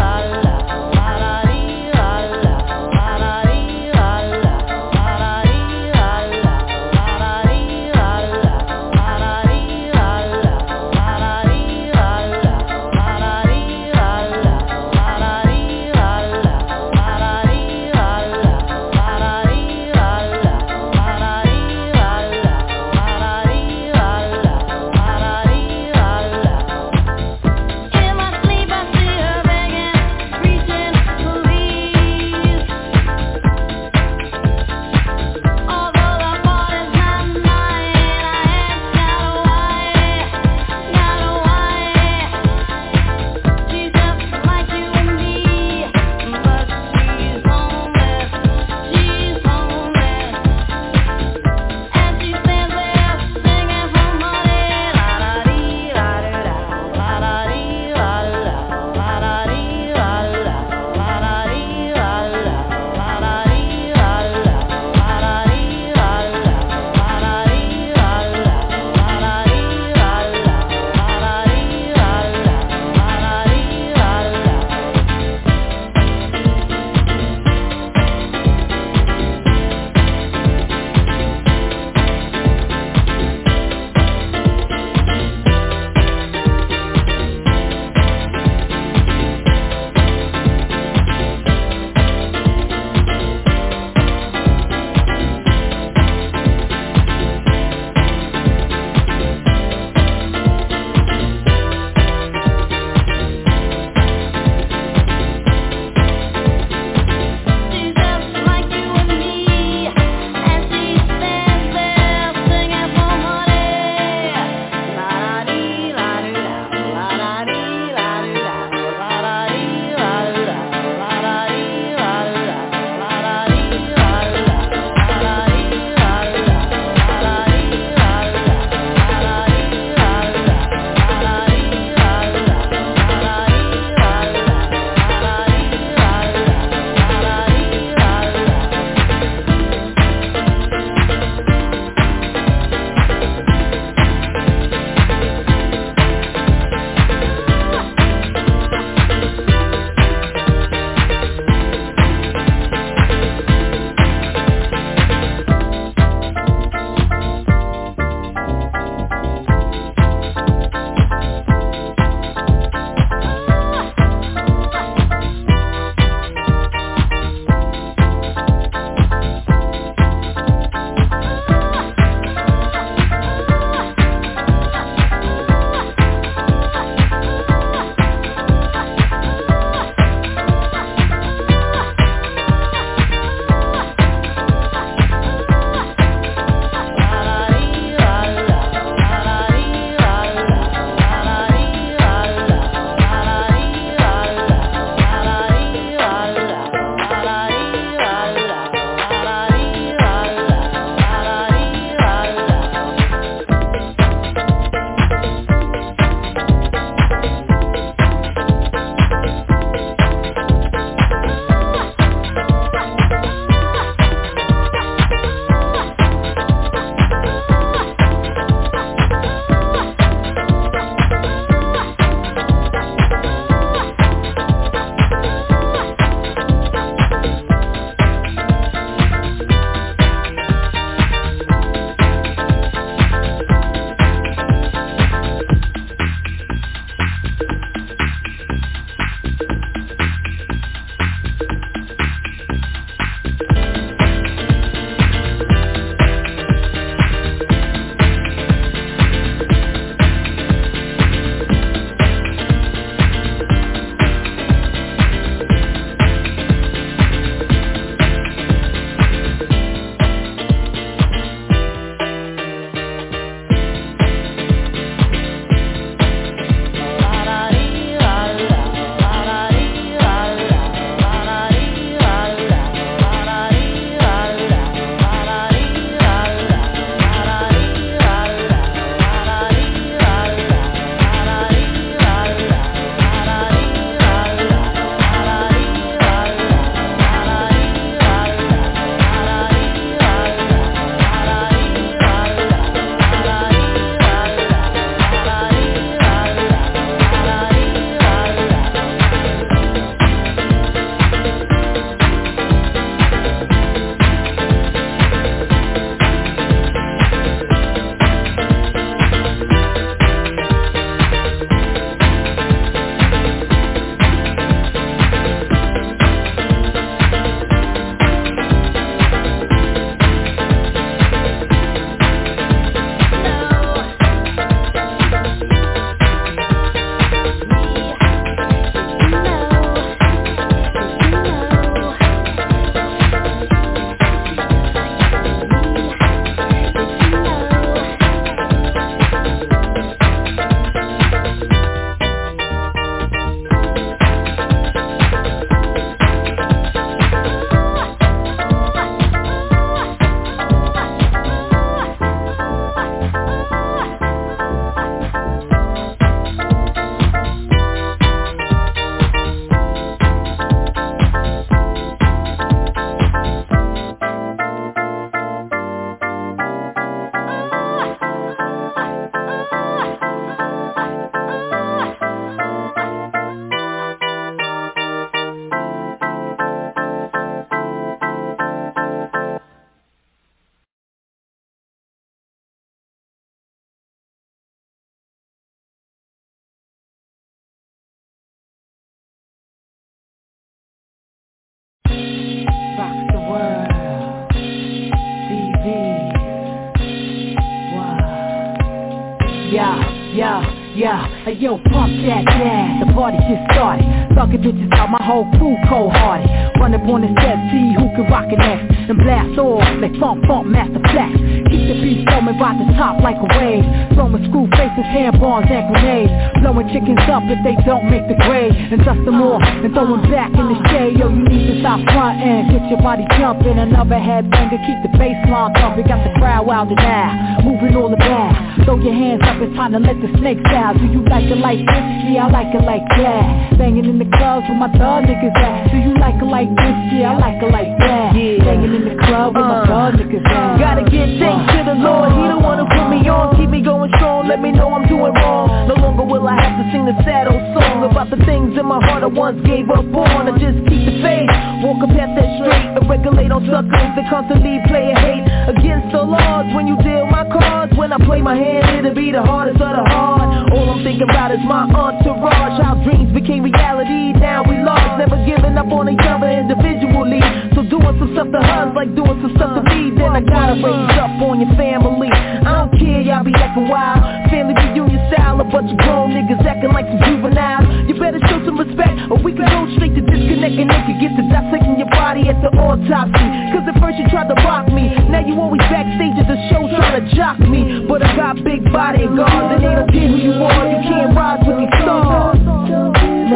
Hey yo, pump that gas, the party just started. Thuggin' bitches out, my whole crew cold-hearted. Run up on the set, see who can rock it next. And blast off like funk, master flex. Keep the beat storming by the top like a wave. Throwing screw faces, handbombs and grenades. Blowing chickens up if they don't make the grade. And dust them off and throw them back in the shade. Yo, you need to stop frontin', get your body jumping. Another headbanger, keep the bass line thumping. Got the crowd wilder now, moving all about. Throw your hands up, it's time to let the snakes out. Do you like it like this? Yeah, I like it like that. Banging in the clubs with my thug niggas at. Do you like it like this? Yeah, I like it like that. Banging in the club with my thug niggas at. Gotta give thanks to the Lord, he the one who put me on. Keep me going strong, let me know I'm doing wrong. No longer will I have to sing the sad old song about the things in my heart I once gave up on. I just keep the faith, walk a path that's straight, and regulate on suckers that constantly play a hate against the laws. When you deal my cards, when I play my hand, it'll be the hardest of the hard. All I'm thinking about is my entourage, how dreams became reality, now we lost. Never giving up on each other individually. So doing some stuff to us like doing some stuff to me. Then I gotta raise up on your family. I don't care, y'all be acting wild. Family reunion style, a bunch of grown niggas acting like some juveniles. You better show some respect, or we can go straight to disconnect and they can get to dissecting your body at the autopsy. Cause at first you tried to rock me, now you always backstage at the show trying to jock me. But I got big bodyguards and they don't care who you are. You can't rise with these stars. Don't give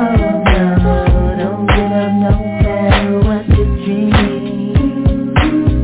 up no matter what you dream.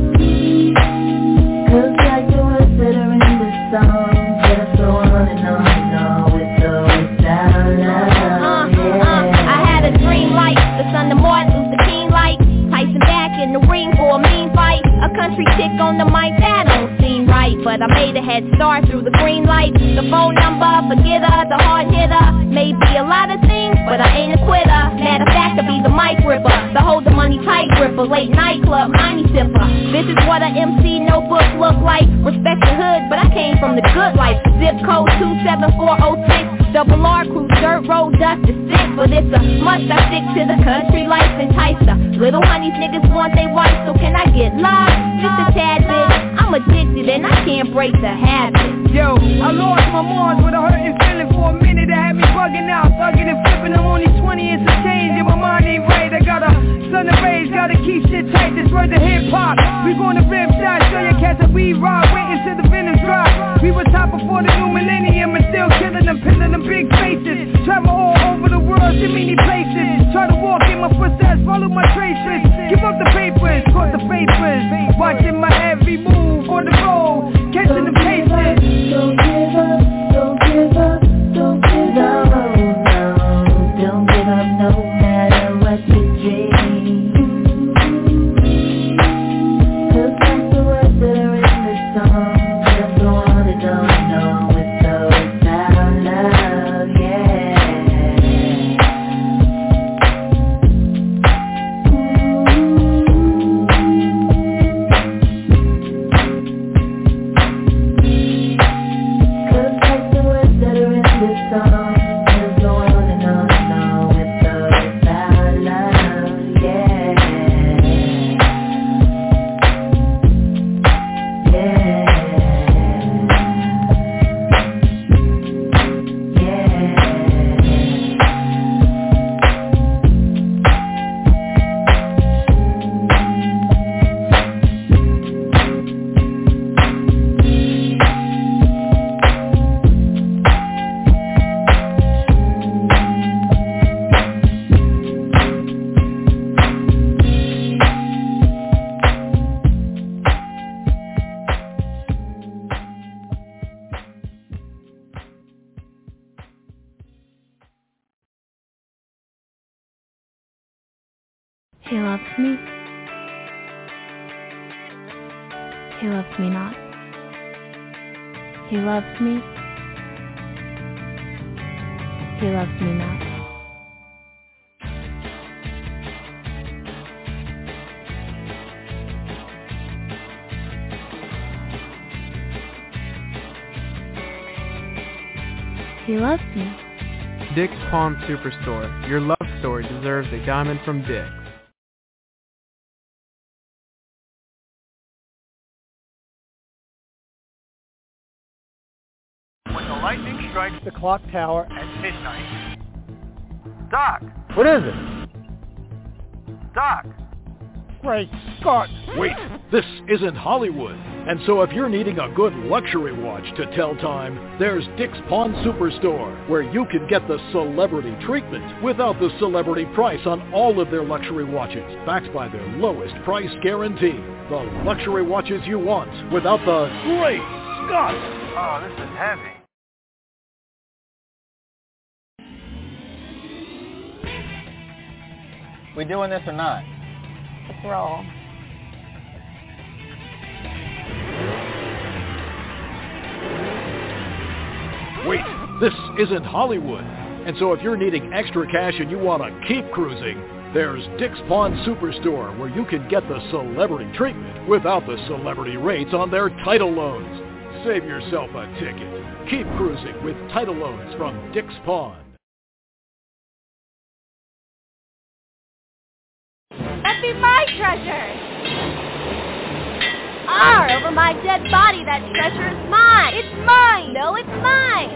Cause like the words that are in the song, just go on and on and on with or without love. I had a dream like the son of Martin Luther King, like Tyson back in the ring for a mean fight. A country chick on the mic, that don't seem right, but I made a head start through the green light. The phone number, forget her, the hard hitter. Maybe a lot of things, but I ain't a quitter. Matter of fact, I be the mic ripper, the hold the money tight gripper, late night club, money sipper. This is what a MC notebook look like. Respect the hood, but I came from the good life. Zip code 27406. Double R crew, dirt road, dust is sick, but it's a must. I stick to the country life, entice the little honeys niggas want they wife, so can I get lost? Just a tad bit. I'm addicted and I can't break the habit. Yo, I lost my mind with a hurting feeling for a minute that had me bugging out, thugging and flipping. I'm only 20 and some change, and my mind ain't right. I got a son of rage, gotta keep shit tight. This word to hip hop. We gonna rip shots, show your cats that we rock, waiting till the venom drop. We was top before the new millennium and still killing them, pinning them big faces. Travel all over the world, to many places. Try to walk in my footsteps, follow my traces. Give up the papers, caught the papers. Watching my every move on the road, catching the cases. Don't give up, don't give up, don't give up, no. Don't give up no matter what you dream. Cause like the words that are in the song, just go on and on and on with or without love, yeah. Cause like the words that are in this song, just go on and on and on with or without love, yeah. He loves me. He loves me not. He loves me. He loves me not. He loves me. Dick's Pawn Superstore. Your love story deserves a diamond from Dick's. When the lightning strikes strikes the clock tower at midnight. Doc! What is it? Doc! Great Scott! Wait, this isn't Hollywood. And so if you're needing a good luxury watch to tell time, there's Dick's Pawn Superstore, where you can get the celebrity treatment without the celebrity price on all of their luxury watches, backed by their lowest price guarantee. The luxury watches you want without the Great Scott! Oh, this is heavy. We doing this or not? Let's roll. Wait, this isn't Hollywood. And so if you're needing extra cash and you want to keep cruising, there's Dick's Pawn Superstore, where you can get the celebrity treatment without the celebrity rates on their title loans. Save yourself a ticket. Keep cruising with title loans from Dick's Pawn. That be my treasure! Over my dead body, that treasure is mine! It's mine! No, it's mine!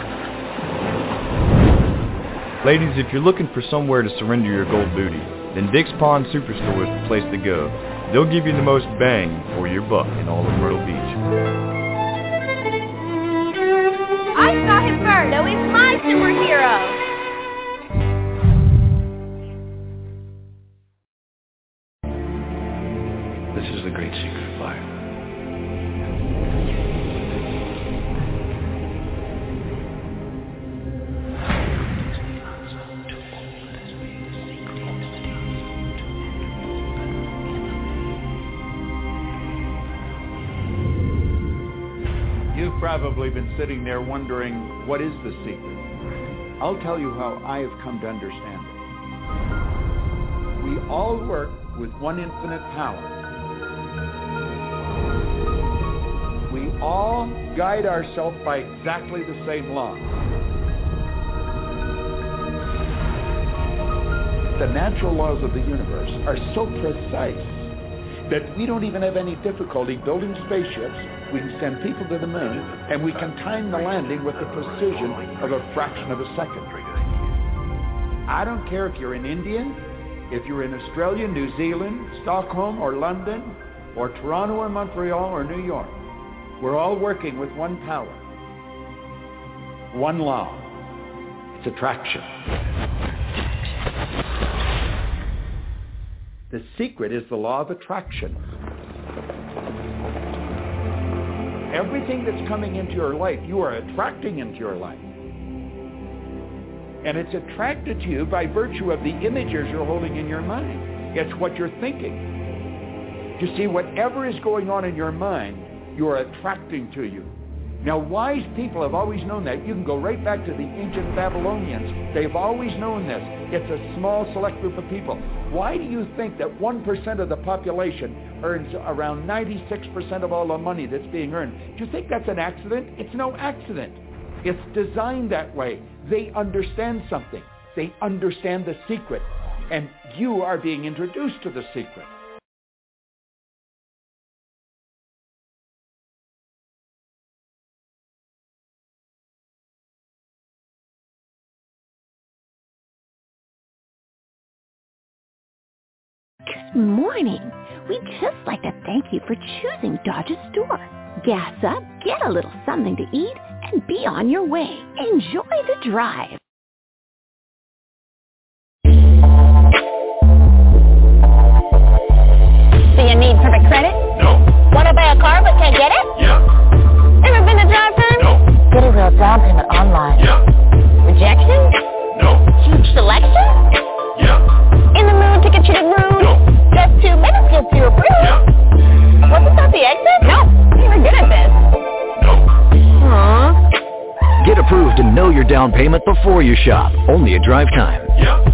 Ladies, if you're looking for somewhere to surrender your gold booty, then Dick's Pawn Superstore is the place to go. They'll give you the most bang for your buck in all of Myrtle Beach. I saw him first! No, he's my superhero! This is the great secret of life. You've probably been sitting there wondering, what is the secret? I'll tell you how I have come to understand it. We all work with one infinite power. We all guide ourselves by exactly the same law. The natural laws of the universe are so precise that we don't even have any difficulty building spaceships. We can send people to the moon, and we can time the landing with the precision of a fraction of a second. I don't care if you're in India, if you're in Australia, New Zealand, Stockholm, or London, or Toronto, or Montreal, or New York. We're all working with one power, one law. It's attraction. The secret is the law of attraction. Everything that's coming into your life, you are attracting into your life. And it's attracted to you by virtue of the images you're holding in your mind. It's what you're thinking. You see, whatever is going on in your mind, you are attracting to you. Now, wise people have always known that. You can go right back to the ancient Babylonians. They've always known this. It's a small, select group of people. Why do you think that 1% of the population earns around 96% of all the money that's being earned? Do you think that's an accident? It's no accident. It's designed that way. They understand something. They understand the secret. And you are being introduced to the secret. Good morning. We'd just like to thank you for choosing Dodge's store. Gas up, get a little something to eat, and be on your way. Enjoy the drive. Do you need perfect credit? No. Want to buy a car but can't get it? Yeah. Ever been to drive-thru? No. Get a real down payment online. Yeah. Rejection? No. Huge selection? Yeah. In the mood to get you to rude? No. Just 2 minutes gets you approved? Yeah. Wasn't that the exit? No. You were good at this. No. Aww. Get approved and know your down payment before you shop. Only at Drive Time. Yeah.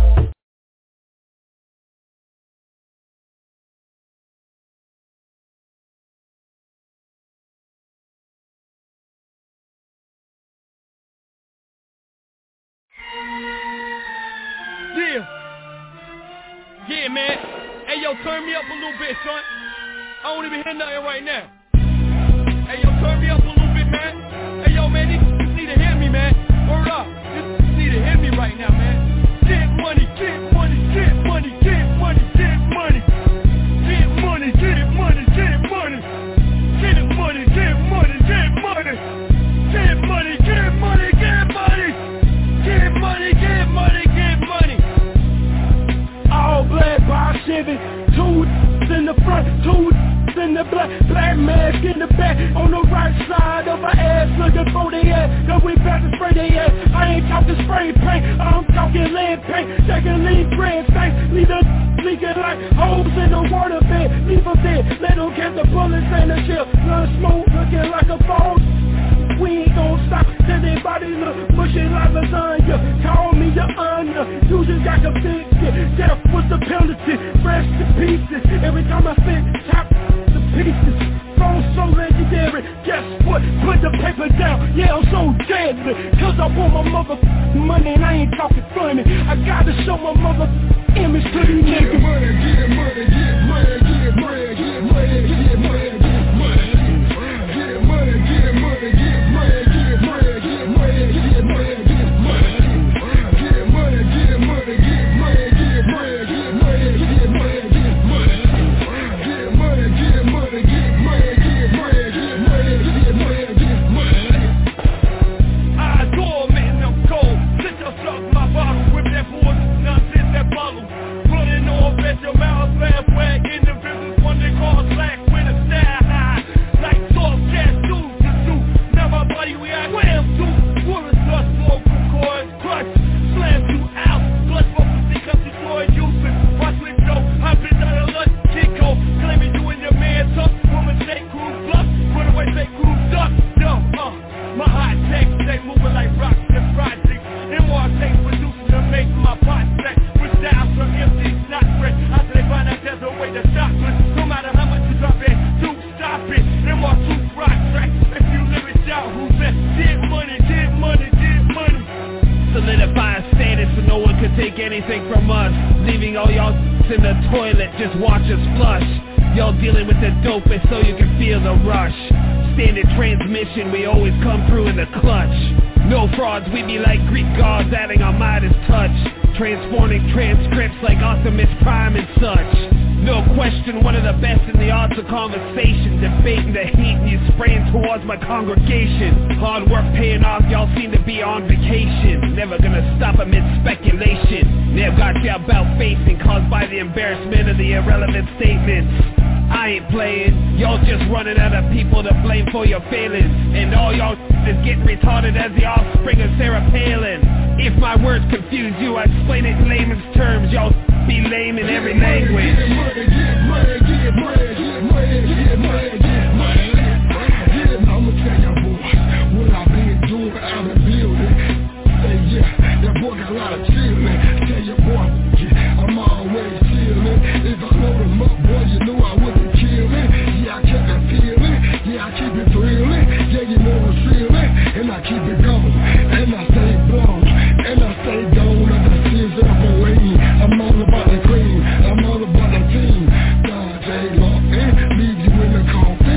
Yeah, man. Hey, yo, turn me up a little bit, son. I don't even hear nothing right now. Hey, yo, turn me up a little bit, man. Hey, yo, man, these need to hear me, man. tank. Taking lean grand tank. Leave the leaking like holes in the water bed. Leave them dead. Let them catch the bullets and the shell. Run smoke looking like a ball. We ain't gon' stop till they body look mushy like lasagna. Call me your honor, you just got convicted. Death was the penalty, fresh to pieces. Every time I spit, chop the pieces. Phone so legendary, guess what? Put the paper down, yeah I'm so deadly. Cause I want my motherfucking money and I ain't talking funny. I gotta show my motherfucking image to these niggas. Get money, get money, get money, get money, get money, get money, get money. Get money, get money, get I'm all about the team. God, they love me. Leave you in the cold.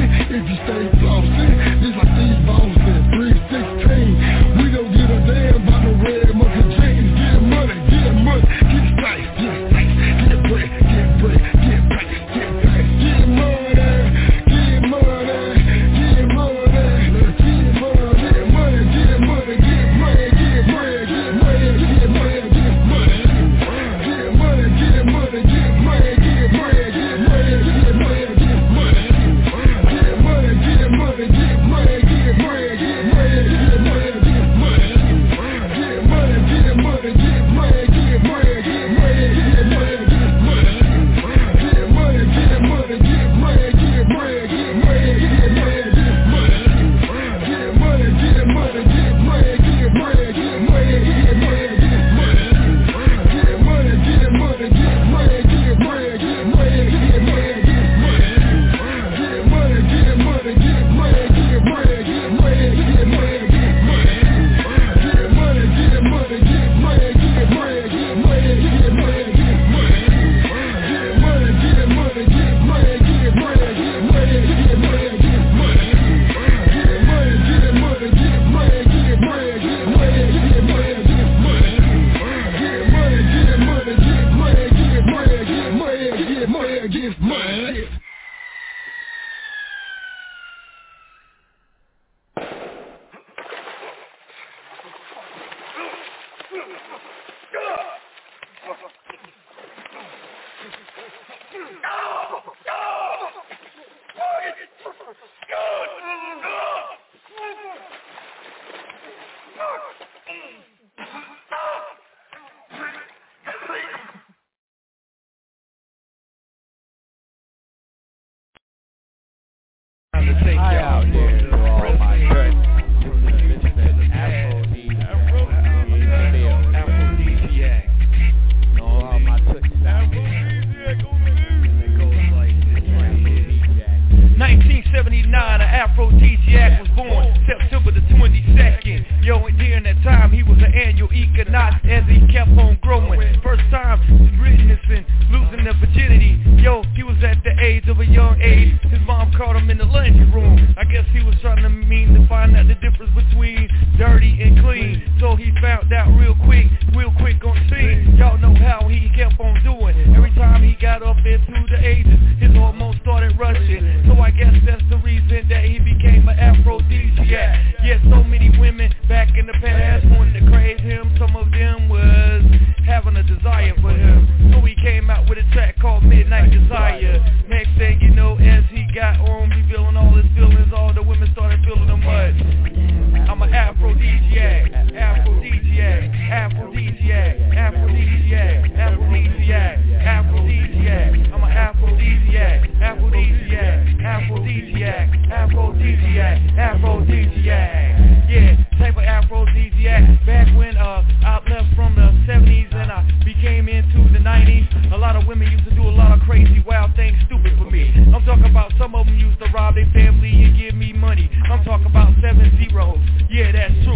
gonna take y'all there to all my good. Aphrodisiac. All my tootsies out there. 1979, an Aphrodisiac was born September the 22nd. Yo, and during that time he was an annual equinox as he kept on growing. First time witnessing losing their virginity. Yo, he was at the age of a young age. His mom caught him in the laundry room. I guess he was trying to find out the difference between dirty and clean. So he found out real quick on the scene. Y'all know how he kept on doing. Every time he got up into the ages, his hormones started rushing. So I guess that's the reason that he became an aphrodisiac. Yeah, so many women back in the past wanted to crave him. Some of them was having a desire for him. So he came out with a track called Midnight Desire. Next thing you know, as he got on revealing all his feelings, all the women started feeling the mud. I'm an aphrodisiac, aphrodisiac, aphrodisiac, aphrodisiac, aphrodisiac, aphrodisiac. I'm an aphrodisiac, aphrodisiac, aphrodisiac, aphrodisiac, aphrodisiac. Yeah, type of aphrodisiac. Back when I left from the 70s and I became into the 90s, a lot of women used to do a lot of crazy, wild things, stupid for me. I'm talking about some of them used to rob their family and give me money. I'm talking about 7 zeros. Yeah, that's true.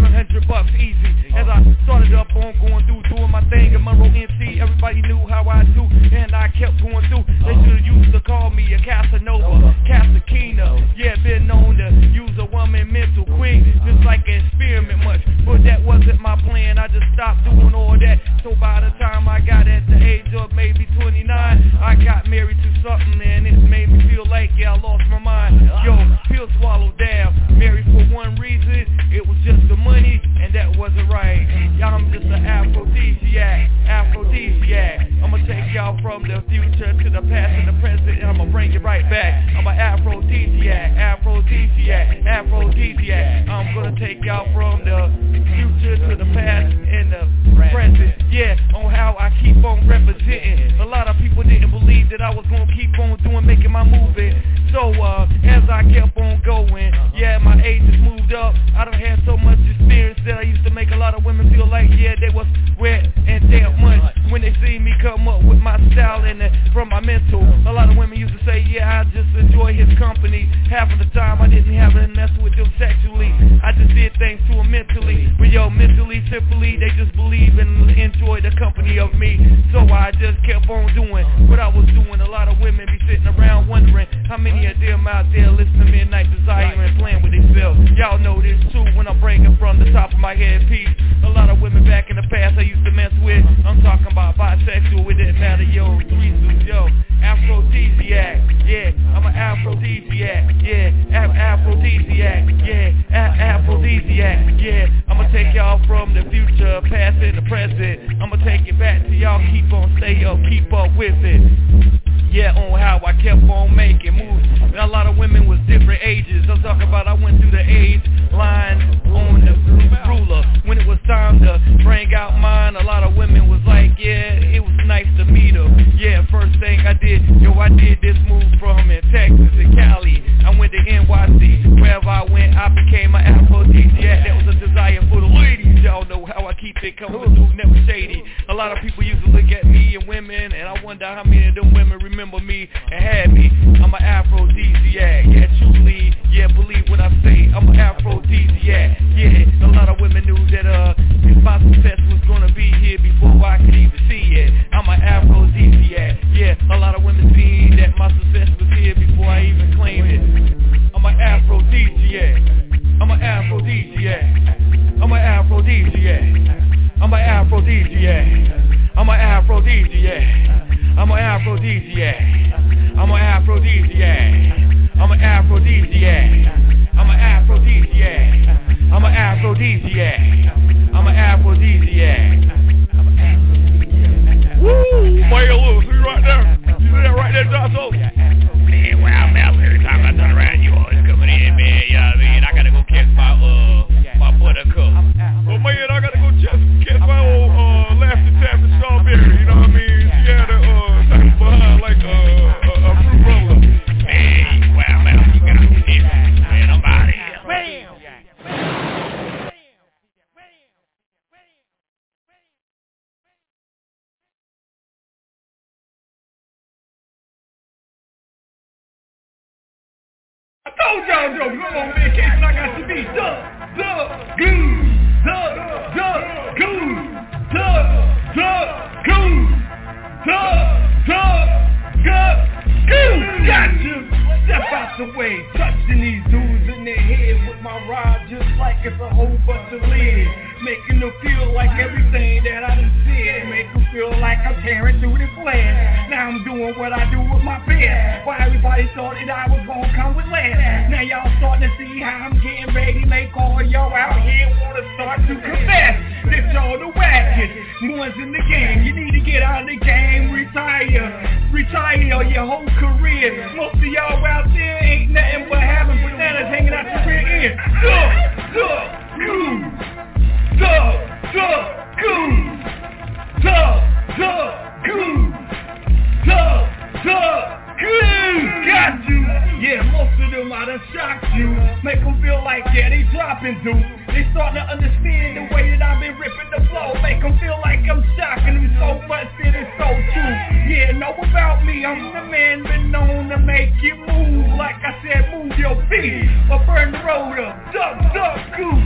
$700 easy. As I started up on going through, doing my thing at Monroe NC, everybody knew how I do, and I kept going through. They should've used to call me a Casanova, Casakina. Yeah, been known to use a woman mental quick, just like an experiment much. But that wasn't my plan. I just stopped doing all that. So by the time I got at the age of maybe 29, I got married to something, and it made me feel like, yeah, I lost my mind. Yo, pill swallowed down. Married for one reason, it was just the money, and that wasn't right. Y'all, I'm just an aphrodisiac, aphrodisiac. I'ma take y'all from the future to the past and the present, and I'ma bring it right back. I'm an aphrodisiac, aphrodisiac, aphrodisiac. I'm gonna take y'all from the future to the past and the present. Yeah, on how I keep on representing. A lot of people didn't believe that I was gonna keep on making my movement. So as I kept on going, yeah, my age has moved up. I done had so much experience that I used to make a lot of women feel like, yeah, they was wet and damn much when they see me come up with my style and from my mental. A lot of women used to say, yeah, I just enjoy his company. Half of the time I didn't have to mess with them sexually. I just did things to them mentally. But yo, mentally, simply, they just believe and enjoy the company of me. So I just kept on doing what I was doing. A lot of women be sitting around wondering how many of them out there listen to Midnight Desire and playing with themselves. Y'all know this too when I'm breaking from the top of my head piece. A lot of women back in the past I used to mess with. I'm talking about bisexual, it didn't matter, yo, threesomes, yo. Aphrodisiac, yeah, I'm an aphrodisiac, yeah, aphrodisiac, yeah, aphrodisiac, yeah. I'ma take y'all from the future, past and the present. I'ma take it back to y'all, keep on, stay up, keep up with it. Yeah, on how I kept on making moves. And a lot of women was different ages. I'm talking about I went through the age lines on the ruler. When it was time to bring out mine, a lot of women was like, yeah, it was nice to meet her. Yeah, first thing I did, I did this move from in Texas and Cali. I went to NYC. Wherever I went, I became an aphrodisiac. That was a desire for the ladies. Y'all know how I keep it coming through, never shady. A lot of people used to look at me and women, and I wonder how many of them women remember me and had me. I'm an aphrodisiac, yeah, truly, yeah, believe what I say. I'm an aphrodisiac, yeah. A lot of women knew that my success was gonna be here before I could even see it. I'm an aphrodisiac, yeah. A lot of women seen that my success was here before I even claimed it. I'm an aphrodisiac, I'm an aphrodisiac, I'm an aphrodisiac, I'm an aphrodisiac, I'm an aphrodisiac, I'm an aphrodisiac, I'm an aphrodisiac, I'm an aphrodisiac, I'm an aphrodisiac, I'm an aphrodisiac, I'm an aphrodisiac. Woo! Mario Lewis, see right there? You see that right there, Josso? Man, where I'm at every time I turn around, you always coming in, man. You know what I mean? I gotta go catch my buttercup. Well, man, I gotta go catch my old Lasting Tap and Strawberry. You know what I mean? She had a behind like a fruit roller. Man, where I'm at, you got me. told y'all jokes. I'm on vacation, I got to be goose. Got you. Step out the way, touching these dudes in their head with my ride just like it's a whole bunch of lead. Making them feel like everything that I done said. Make them feel like I'm tearing through the flesh. Now I'm doing what I do with my best. Why everybody thought that I was gonna come with less. Now y'all starting to see how I'm getting ready. Make all y'all out here wanna start to confess that y'all the wackest ones in the game. You need to get out of the game, retire your whole career. Most of y'all out there ain't nothing but having bananas hanging out your rear end. Got you. Yeah, most of them I done shocked you. Make them feel like, yeah, they dropping dude. They starting to understand the way that I've been ripping the flow. Make them feel like I'm shocking them so much that it's so true. Yeah, know about me, I'm the man been known to make you move. Like I said, move your feet or burn the road up. Duck, goose.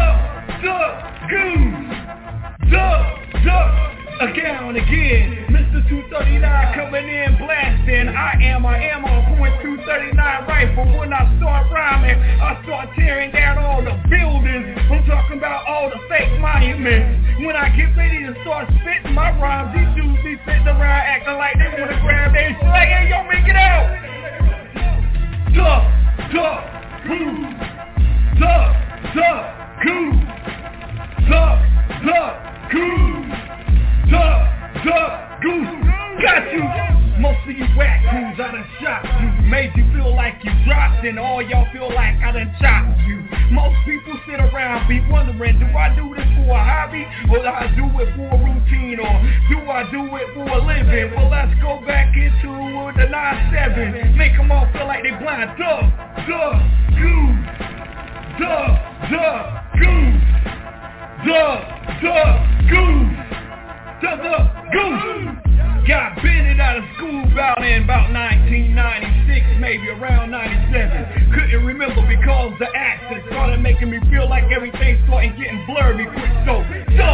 Again and again, Mr. 239 coming in blasting. I am on point 239 rifle. When I start rhyming, I start tearing down all the buildings. I'm talking about all the fake monuments. When I get ready to start spitting my rhymes, these dudes be sitting around acting like they wanna grab their shit. Like, hey, yo, make it out. Got you. Most of you whack crews, I done shot you. Made you feel like you dropped, and all y'all feel like I done chopped you. Most people sit around be wondering, do I do this for a hobby, or do I do it for a routine, or do I do it for a living? Well, let's go back into the 9-7. Make them all feel like they blind. Goose. Got banned out of school about 1996, maybe around 97. Couldn't remember because the accent started making me feel like everything started getting blurry quick. So,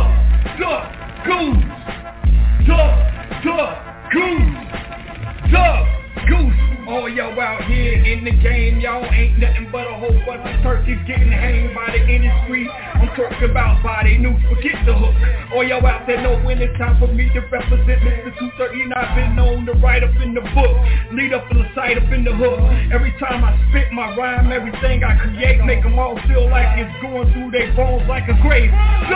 goose. All y'all out here in the game, y'all ain't nothing but a whole bunch of turkeys getting hanged by the industry. I'm talking about body news, forget the hook. All y'all out there know when it's time for me to represent Mr. 239. Been known to write up in the book, lead up in the sight, up in the hook. Every time I spit my rhyme, everything I create, make them all feel like it's going through their bones like a grave.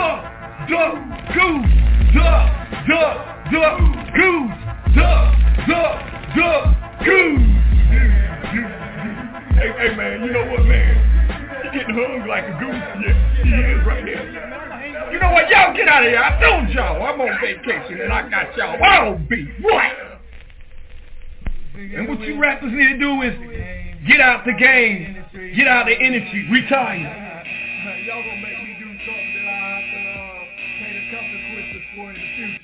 Goose. Hey man, you know what, man? You getting hung like a goose. Yeah, he is right there. You know what? Y'all get out of here. I told y'all I'm on vacation and I got y'all all beat. What? And what you rappers need to do is get out the game, get out the industry, retire. Y'all gonna make me do something that I have to pay the consequences for in the future.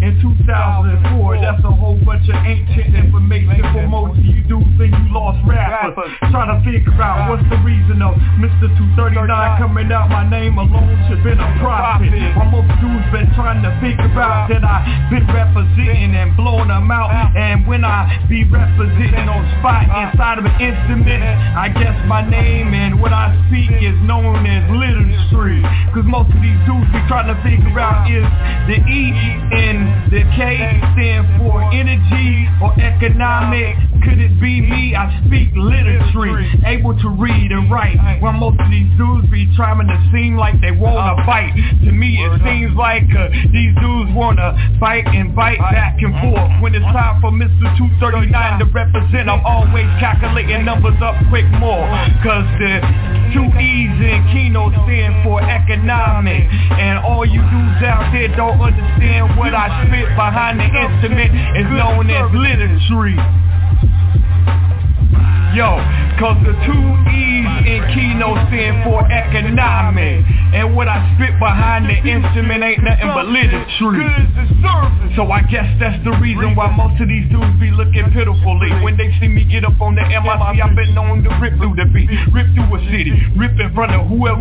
in 2004. That's a whole bunch of ancient information for most of you dudes think you lost rappers. Trying to figure out what's the reason of Mr. 239 coming out. My name alone should been a prophet. While most dudes been trying to figure out that I been representing and blowing them out. And when I be representing on spot inside of an instrument, I guess my name and what I speak is known as literature. Cause most of these dudes be trying to figure out is the E and the K stand for energy or economic. Could it be me? I speak literature, able to read and write. While most of these dudes be trying to seem like they wanna fight. To me it seems like these dudes wanna fight and bite back and forth. When it's time for Mr. 239 to represent, I'm always calculating numbers up quick more. Cause the 2 E's in Kino stand for economic. And all you dudes out there don't understand what I spit behind the instrument is known as literature. Yo, cause the 2 E's in Kino stand for economic. And what I spit behind the instrument ain't nothing but literature. So I guess that's the reason why most of these dudes be looking pitifully. When they see me get up on the MIC, I've been known to rip through the beat, rip through a city, rip in front of whoever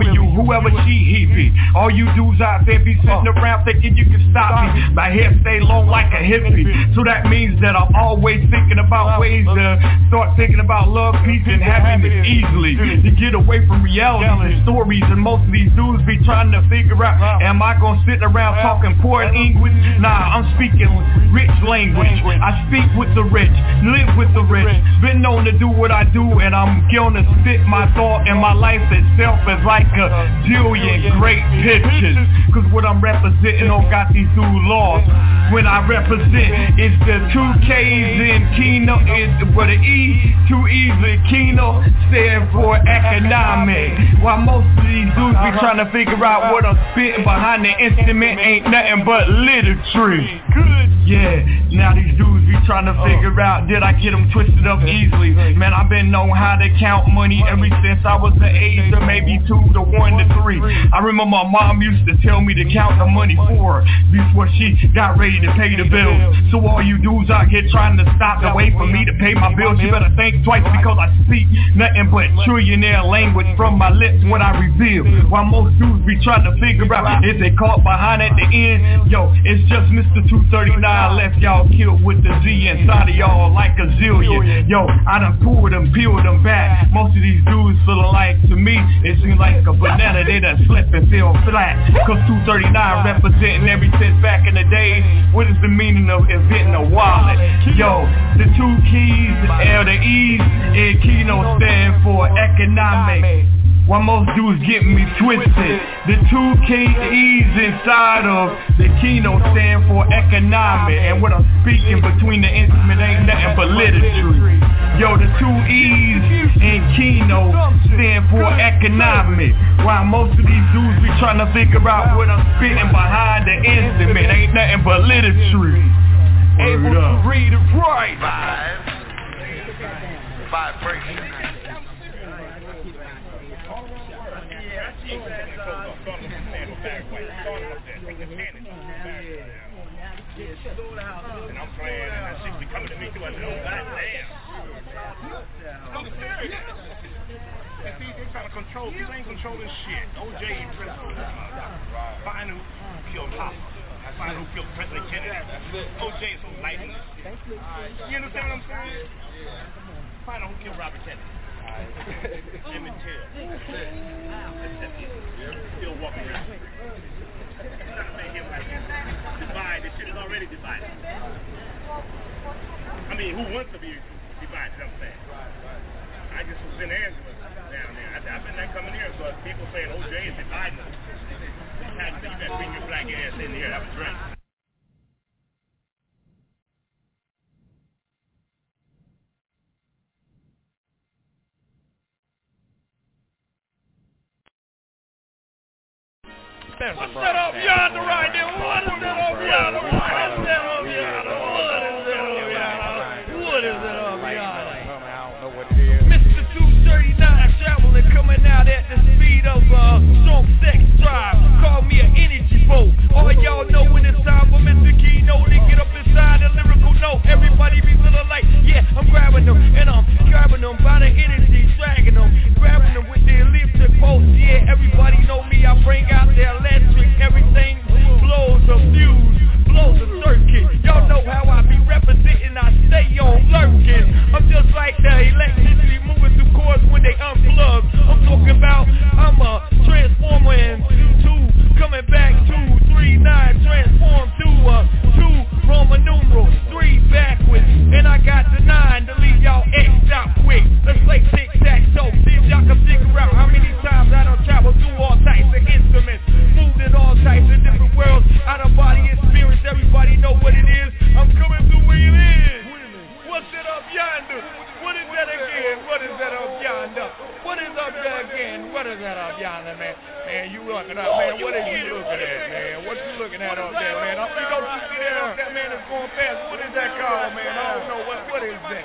he be. All you dudes out there be sitting around thinking you can stop me. My hair stay long like a hippie. So that means that I'm always thinking about ways to start thinking about love, peace, and happiness easily. To get away from reality and stories. And most of these dudes be trying to figure out, am I gonna sit around talking poor English? Nah, I'm speaking rich language. I speak with the rich, live with the rich. Been known to do what I do, and I'm gonna spit my thought, and my life itself is like a jillion great pictures. Cause what I'm representing don't got these dudes lost. When I represent, it's the 2 K's in Kino, but the E, 2 E's in Kino stand for economic. While most of these dudes be trying to figure out what I'm spitting behind the instrument ain't nothing but literature. Yeah, now these dudes be trying to figure out, did I get them twisted up easily? Man, I've been knowing how to count money ever since I was the age of maybe 2 to 1 to 3. I remember my mom used to tell me to count the money for her before she got ready to pay the bills. So all you dudes out here trying to stop the way for me to pay my bills, you better think twice because I speak nothing but trillionaire language from my lips when I reveal. While most dudes be trying to figure out if they caught behind at the end, yo, it's just Mr. 239 left y'all killed with the Z inside of y'all like a zillion. Yo, I done pulled them, peeled them back. Most of these dudes feeling like, to me, it seems like a banana, they done slip and fell flat. Cause 239 representing every since back in the day. What is the meaning of inventing a wallet? Yo, the 2 keys, L, the E's, and Kino stand for economic. While most dudes getting me twisted, the 2 K's inside of the Kino stand for economic. And what I'm speaking between the instrument ain't nothing but literature. Yo, the 2 E's in Kino stand for economic. While most of these dudes be trying to figure out what I'm spitting behind the instrument ain't nothing but literature. Able to read and write. Vibration. And I'm playing, and that shit be coming to me too. I said, oh, goddamn. I'm serious. And see, they trying to control, people ain't controlling shit. OJ and President find who killed Hopper. I find who killed President Kennedy. OJ is so light in this shit. You understand what I'm saying? Find out who killed Robert Kennedy. Emmett Till. Still walking around. Divide. This shit is already divided. I mean, who wants to be divided? I'm saying. I just was in Angela down there. I've been there coming here, so people saying OJ is dividing us. You better bring your black ass in here and have a drink. What's that up yonder right there? What is that up yonder? What is that up yonder? What is that up yonder? Mr. 239 traveling, coming out at the speed of strong sex drive. Call me an energy boat. All y'all know when it's time for Mr. Kino to lot of energy, dragging them, grabbing them with their electric pulse. Yeah, everybody know me, I bring out the electric, everything blows a fuse, blows a circuit. Y'all know how I be representing, I stay on lurking. I'm just like the electricity moving through cords when they unplug. I'm talking about, I'm a transformer and 2 coming back 2, 3, 9, transform to 2 Roman numeral, 3 backwards, and I got the 9 to leave y'all X'd out quick. Let's play tic-tac-toe, see if y'all can figure out how many times I done traveled through all types of instruments, moved in all types of different worlds, out of body experience, everybody know what it is. I'm coming through where you live. What's it up yonder? What is that again? What is that up yonder? What is up there again? What is that up yonder, man? Man, you looking up, man. What is you looking at, man? What you looking at up there, man? You know you see that up there, man, that's going past. What is that called, man? I don't know. What is that?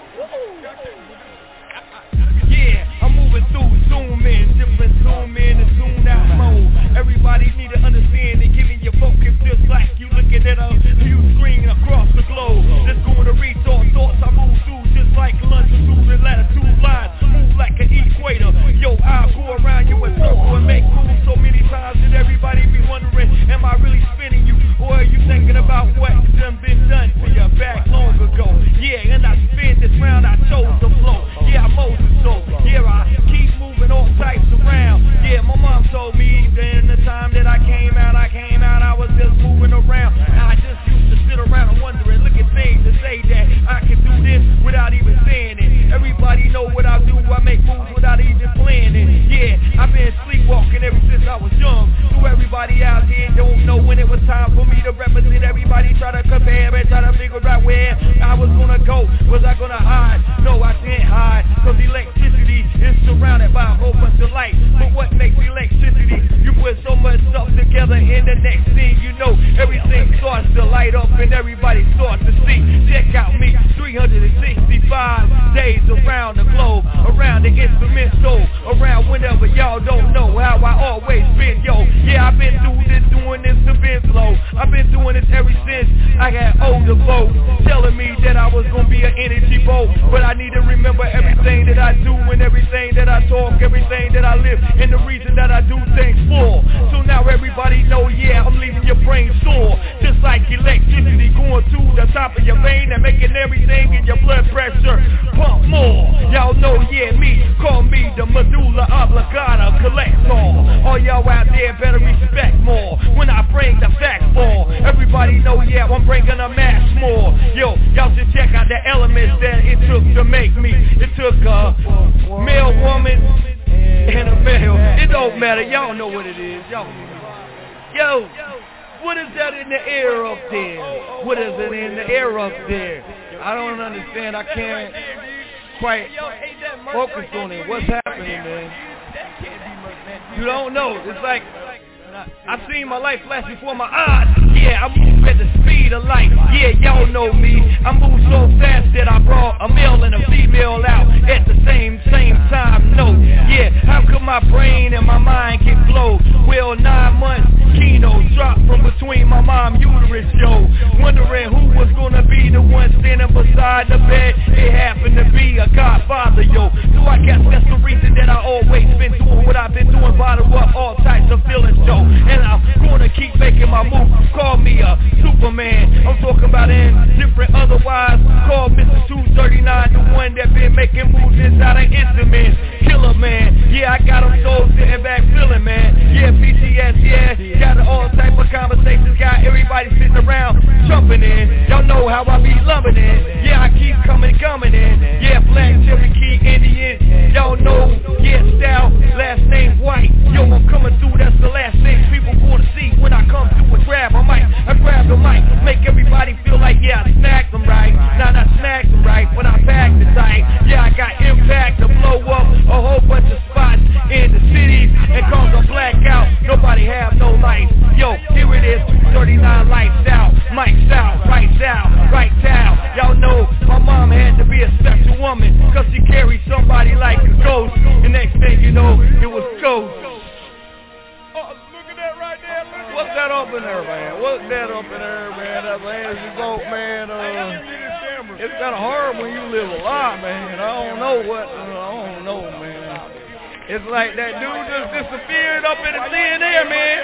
Yeah, I'm moving through, zoom in, different zoom in and zoom out mode. Everybody need to understand and give me your focus just like you looking at a huge screen across the globe. Just going to reach all thoughts I move through just like longitude and latitude lines. Move like an equator. Yo, I'll go around you in circle and make moves so many times that everybody be wondering, am I really spinning you? Or are you thinking about what's done been done to you back long ago? Yeah, and I spin this round, I chose the flow. Yeah, I'm Moses, so yeah, I keep moving all types around. Yeah, my mom told me that in the time that I came out, I was just moving around. And I just used to sit around and wondering, look at things and say that I can do this without even saying it. Everybody know what I do, I make moves without even planning. Yeah, I've been sleepwalking ever since I was young. So everybody out here don't know when it was time for me to represent. Everybody try to compare and try to figure out where I was gonna go. Was I gonna hide? No, I didn't hide. Cause electricity is surrounded by a whole bunch of light. But what makes electricity? You put so much stuff together and the next thing you know, everything starts to light up and everybody starts to see. Check out me, 365 days around the globe, around the instrument show, around whenever y'all don't know how I always been, yo. Yeah, I've been doing this to been slow. I've been doing this ever since I got older folks telling me that I was gonna be an energy boat. But I need to remember everything that I do and everything that I talk, everything that I live, and the reason that I do things for. So now everybody know, yeah, I'm leaving your brain sore, just like electricity going to the top of your vein and making everything in your blood pressure pump more. Y'all know, yeah, me, call me the medulla oblongata collector. All y'all out there better respect more when I bring the facts for. Everybody know, yeah, I'm bringing a mass more. Yo, y'all should check out the elements that it took to make me. It took a male woman and a male. It don't matter, y'all know what it is. Yo, what is that in the air up there? What is it in the air up there? I don't understand. I can't quite focus on it. What's happening, man? You don't know. It's like I seen my life flash before my eyes. Yeah, I move at the speed of light. Yeah, y'all know me. I move so fast that I brought a male and a female out at the same time. No, yeah, how could my brain and my mind get blown? Well, 9 months, Keno dropped from between my mom's uterus, yo. Wondering who was gonna be the one standing beside the bed. It happened to be a godfather, yo. So I guess that's the reason that I always been doing what I've been doing, bottle up all types of feelings, yo. And I'm gonna keep making my move. Call me a Superman. I'm talking about indifferent otherwise. Call Mr. 239, the one that been making moves inside of instruments. Killer, man. Yeah, I got them so sitting back feeling, man. Yeah, PTS, yeah. Got all type of conversations. Got everybody sitting around jumping in. Y'all know how I be loving it. Yeah, I keep coming in. Yeah, Black, Cherokee, Indian. Y'all know, yeah, style, last name White. Yo, I'm coming through, that's the last thing people gonna see when I come through and grab a mic. I grab the mic, make everybody feel like, yeah, I smacked them right. Nah, not smacked them right, when I packed it tight. Yeah, I got impact to blow up a whole bunch of spots in the cities. And cause I'm blackout, nobody have no life. Yo, here it is, 239 lights out, mics out, right down. Y'all know my mom had to be a special woman, cause she carried somebody like a ghost. And next thing you know, it was Ghost. What's that up in there, man? That's a hands you vote, man. It's kind of hard when you live a lie, man. I don't know, man. It's like that dude just disappeared up in the thin air, man.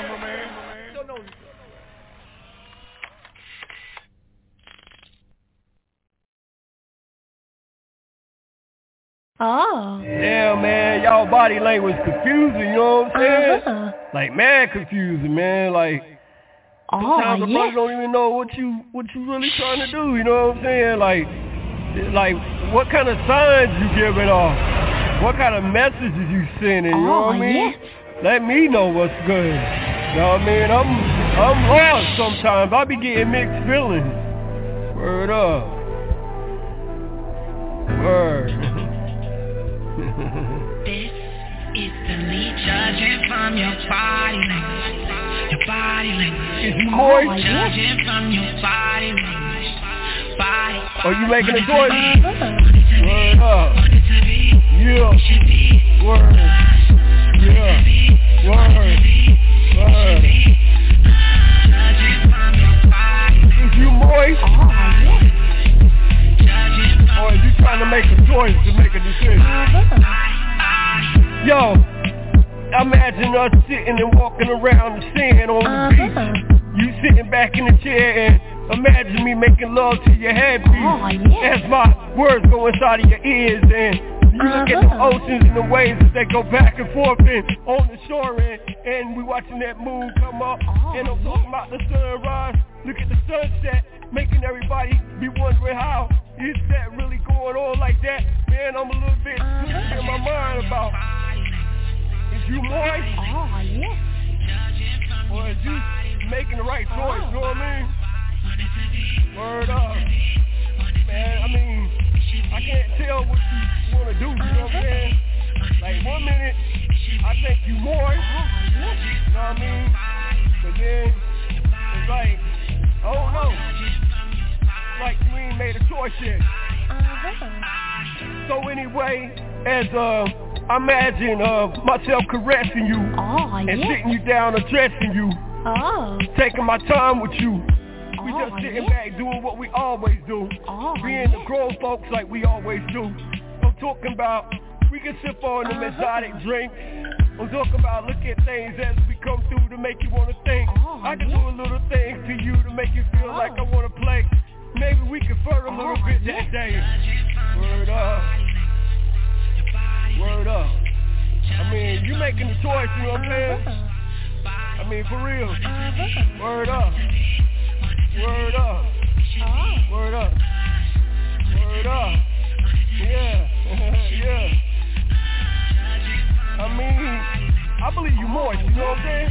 Oh. Yeah, man, y'all body language confusing, you know what I'm saying? Like, mad confusing, man. Like, sometimes the brothers don't even know what you really trying to do, you know what I'm saying? Like what kind of signs you giving off? What kind of messages you sending, you know what I mean? Let me know what's good. You know what I mean? I'm lost sometimes. I be getting mixed feelings. Word up. Word. This is the lead, judging from your body language. Your body language. Judging from your body language. Are you making a choice? Word up. Yeah. Word. Yeah. Word. Is you moist? Or is you trying to make a choice to make a decision? Yo, imagine us sitting and walking around the sand on the beach. You sitting back in the chair and imagine me making love to your headpiece. As my words go inside of your ears and you look at the oceans and the waves as they go back and forth and on the shore and we watching that moon come up and I'm talking about the sunrise. Look at the sunset, making everybody be wondering how is that really going on like that? Man, I'm a little bit in my mind about is you moist? Or is you making the right choice, you know what I mean? Word up. Man, I mean, I can't tell what you want to do, you know what I'm saying? Like 1 minute, I think you moist, you know what I mean? But then, it's like, I don't know. Like you ain't made a choice yet. So anyway, as I imagine myself caressing you and sitting you down, addressing you, taking my time with you. We just sitting back doing what we always do, being the grown folks like we always do. I'm talking about we can sip on them exotic drinks. I'm talking about look at things as we come through to make you want to think. I can do a little thing to you to make you feel like I want to play. Maybe we can flirt a little bit that day. Word up. Word up. I mean, you making the choice, you know what I'm saying? I mean, for real. Word up. Word up. Word up. Word up. Yeah. Yeah. I mean, I believe you moist, you know what I'm saying?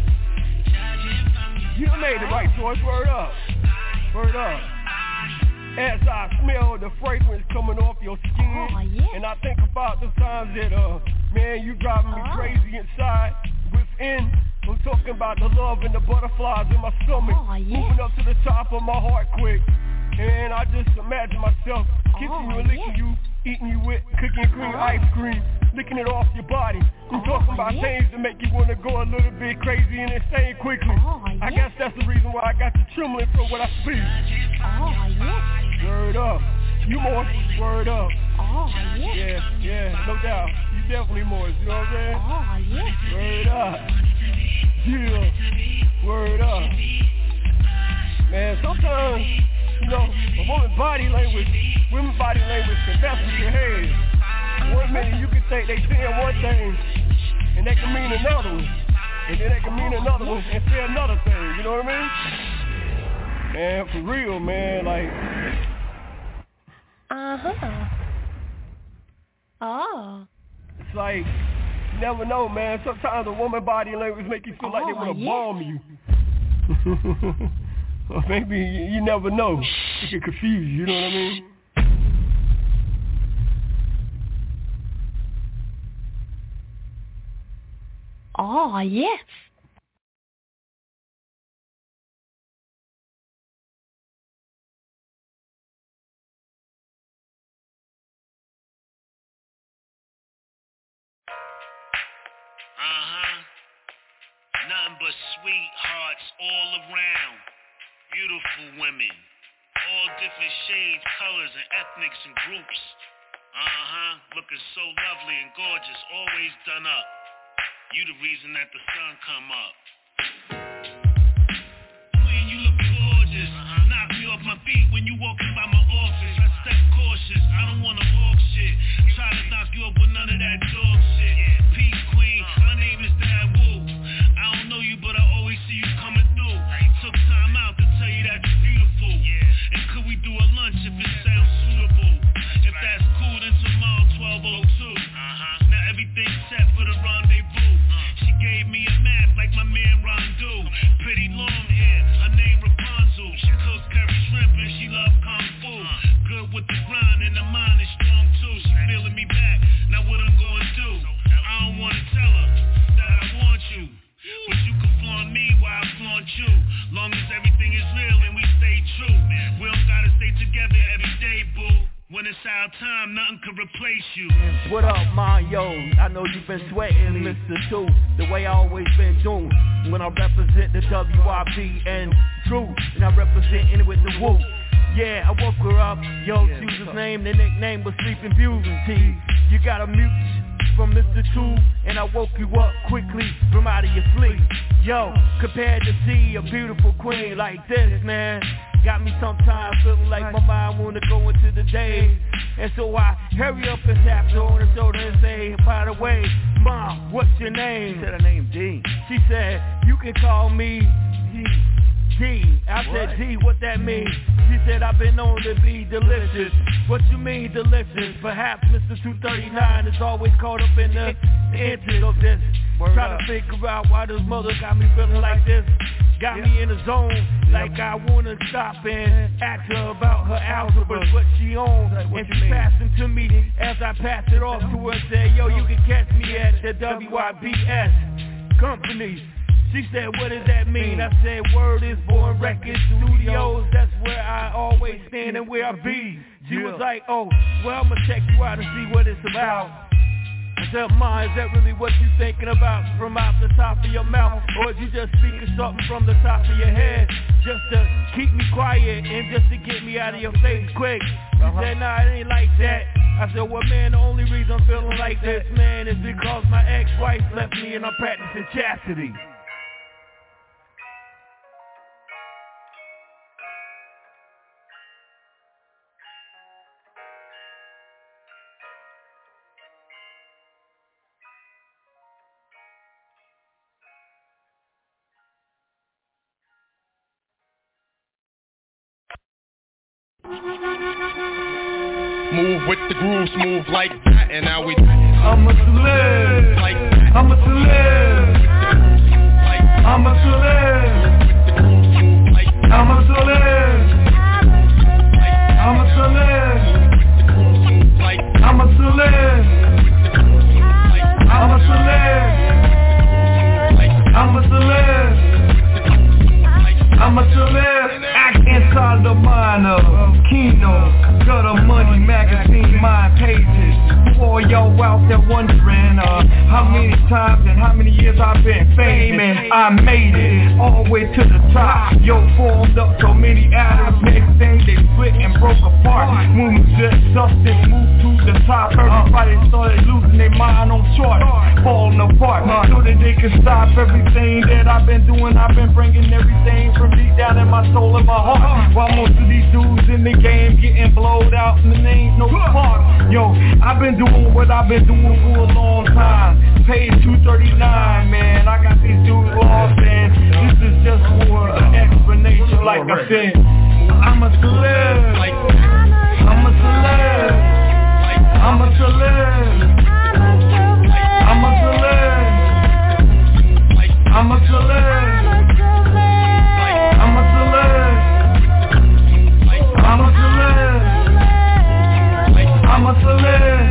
You made the right choice, word up. Word up. As I smell the fragrance coming off your skin, and I think about the times that, man, you driving me crazy inside, within. I'm talking about the love and the butterflies in my stomach, moving up to the top of my heart quick. And I just imagine myself kissing you and licking you, eating you with cookie and cream ice cream, licking it off your body. I'm talking about things that make you want to go a little bit crazy and insane quickly. I guess that's the reason why I got you trembling for what I speak. Word up. You moist, word up. Yeah, no doubt. You definitely moist, you know what I'm saying? Word up. Yeah, word up. Man, sometimes, you know, women's body language can mess with your head. 1 minute you can think they saying one thing, and they can mean another one. And then they can mean another one and say another thing, you know what I mean? Man, for real, man, like... It's like, you never know, man. Sometimes a woman body language make you feel like they want to bomb you. Or maybe you never know. It can confuse you, you know what I mean? Oh, yes. Nothing but sweethearts all around. Beautiful women all different shades, colors, and ethnics and groups. Looking so lovely and gorgeous, always done up. You the reason that the sun come up. Queen, you look gorgeous. Knock me off my feet when you walking by my office. I step cautious, I don't wanna walk shit. Try to knock you up with none of that dog shit. Peace, queen, my name is Dad Wu. I don't know you, but I always see you coming through. Took time out to tell you that you're beautiful. And could we do a lunch if it sounds suitable? If that's cool, then tomorrow 12:02. Now everything's set for the rendezvous. She gave me a map like my man Rondu. Pretty long hair, her name Rapunzel. She cooks curry shrimp and she love kung fu. Good with the grind and the mind is strong too. She feeling me back, now what I'm gonna do? I don't wanna tell her that I want you, but you can flaunt me while I flaunt you. Long as everything is real and we stay true. We don't gotta stay together every day, boo. When it's our time, nothing can replace you. What up, Mario? I know you've been sweating, Mr. 2, the way I always been doing. When I represent the WIB and True, and I represent it with the Woo. Yeah, I woke her up, yo, she was his name, the nickname was Sleeping Beauty. You got a mute from Mr. 2, and I woke you up quickly from out of your sleep. Yo, compared to see a beautiful queen like this, man, got me sometimes feeling like my mind wanna go into the day. And so I hurry up and tap her on the shoulder and say, by the way, Mom, what's your name? She said her name D. She said, you can call me D. I said, D, what that mean? She said, I've been known to be delicious. What you mean delicious? Perhaps Mr. 239 is always caught up in the inches of this. Trying to figure out why this mother got me feeling like this. Got me in the zone, like I wanna stop and ask her about her algebra, what she on, and she passing to me as I pass it off to her and say, yo, you can catch me at the WIBS company. She said, what does that mean? I said, word is Born Records Studios, that's where I always stand and where I be. She was like, oh, well, I'ma check you out and see what it's about. I said, Ma, is that really what you thinking about from out the top of your mouth? Or is you just speaking something from the top of your head just to keep me quiet and just to get me out of your face quick? She said, nah, it ain't like that. I said, well, man, the only reason I'm feeling like this, man, is because my ex-wife left me and I'm practicing chastity. Move with the grooves, move like that, and now we I'm a celeb, like that. I'm a celeb, I'm a celeb, I'm a celeb, I'm a celeb, I'm a celeb, I'm a celeb, I'm a celeb, I'm a celeb. Act inside the mind of Kino, Gutter Money Magazine, mind pages. For y'all out there wondering how many times and how many years I've been famous, I made it all the way to the top. Yo, formed up so many atoms, next thing they split and broke apart. When we just substance moved to the top, everybody started losing their mind on short, falling apart, so that they could stop everything that I've been doing. I've been bringing everything from deep down in my soul and my heart. While most of these dudes in the game getting blowed out and there ain't no spark. Yo, I've been doing what I've been doing for a long time. Paid $239, man. I got these dudes lost, and this is just for an explanation. Like I said, I'm a celeb. I'm a celeb. I'm a celeb. I'm a celeb. I'm a celeb. I'm a celeb. I'm a celeb. I'm a celeb.